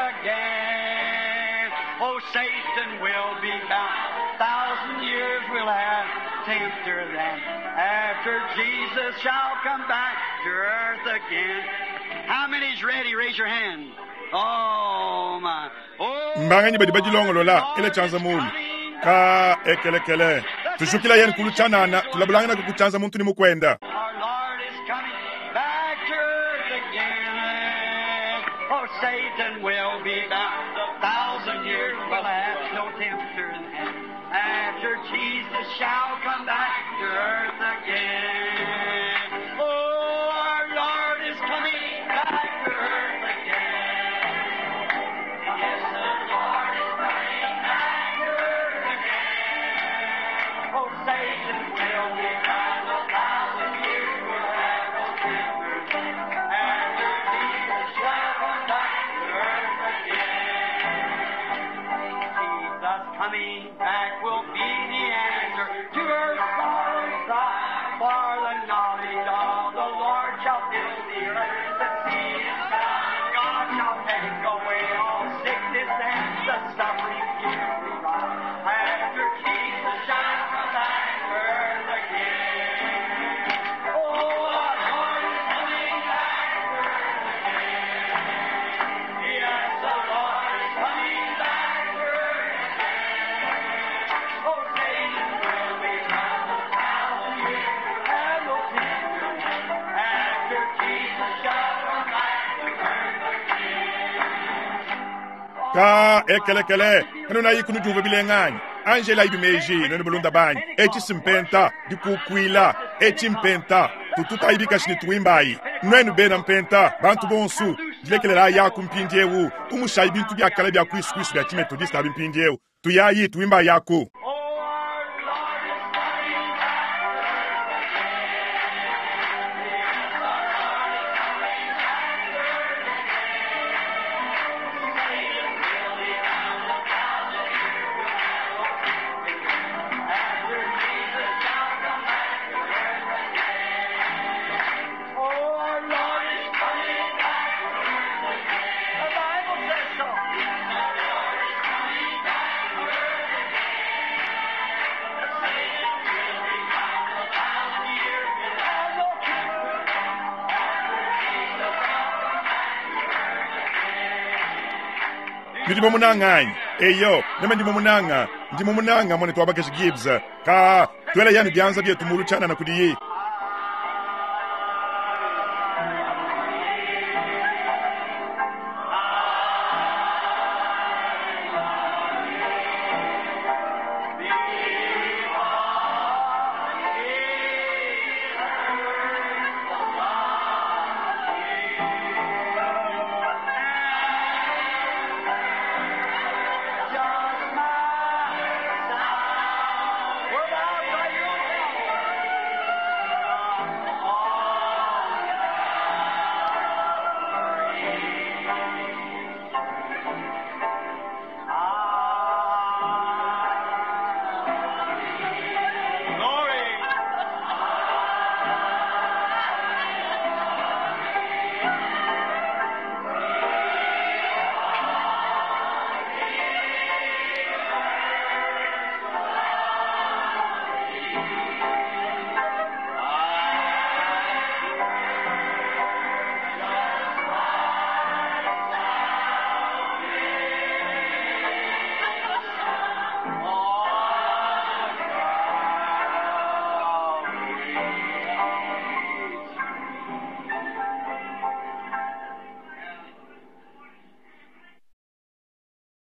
again. Oh, Satan will be bound. A thousand years will have tempter then. After Jesus shall come back to earth again. How many's ready? Raise your hand. Oh, my. Oh,
Mbangani badi badi longolola ele chanza mulu ka ekele kele tushukila yen kulu chanana tulabulanga na kuchanza muntu ni mukwenda.
our Lord is coming back to earth again. Oh, Satan will be bound. A thousand years will have no tempter then. After Jesus shall come back to earth again. Oh, our Lord is coming back to earth again. Yes, the Lord is coming back to earth again. Oh, Satan will be bound. A thousand years will have no tempter then. After Jesus shall come back to earth again. Jesus coming back will be the answer to her sorrow cry. For the knowledge of the Lord shall fill the earth. The seed is found. God shall take away all sickness and the suffering here we rise. After Jesus shall come back to earth again. Oh, our Lord is coming back to earth again. Yes, the Lord is coming back to earth again. Oh, Satan will be bound. A thousand years will have no tempter then. After Jesus shall come back to earth again.
Ka ekele kele kanu na yikunu juve bilengani Angela ibimeji no bulunda bani echi simpenta dikukwila echi mpenta tututa ibika shini tuimbai nwenu bena mpenta bantu bonsu dilekele la ya kumpindiewu tumusha ibintu bya kale bya kwiskwis bya chimetodista bimpindiewu tuyayi tuimba yako.
Oh, our Lord is coming back. Yes, our Lord is coming back. Satan will be bound. A thousand years will have no tempter. After Jesus shall come back to earth again. Oh, our Lord is coming back to earth again. The Bible says so. Yes, our Lord is coming back to earth again. Satan will be bound. A thousand years will have no tempter. After Jesus shall come back to earth again.
Ndimo munangani eyo nema ndimo munanga ndimo munanga mone twabakesha Gibbs ka twele yani byanza byetu mulu chana na kudiyi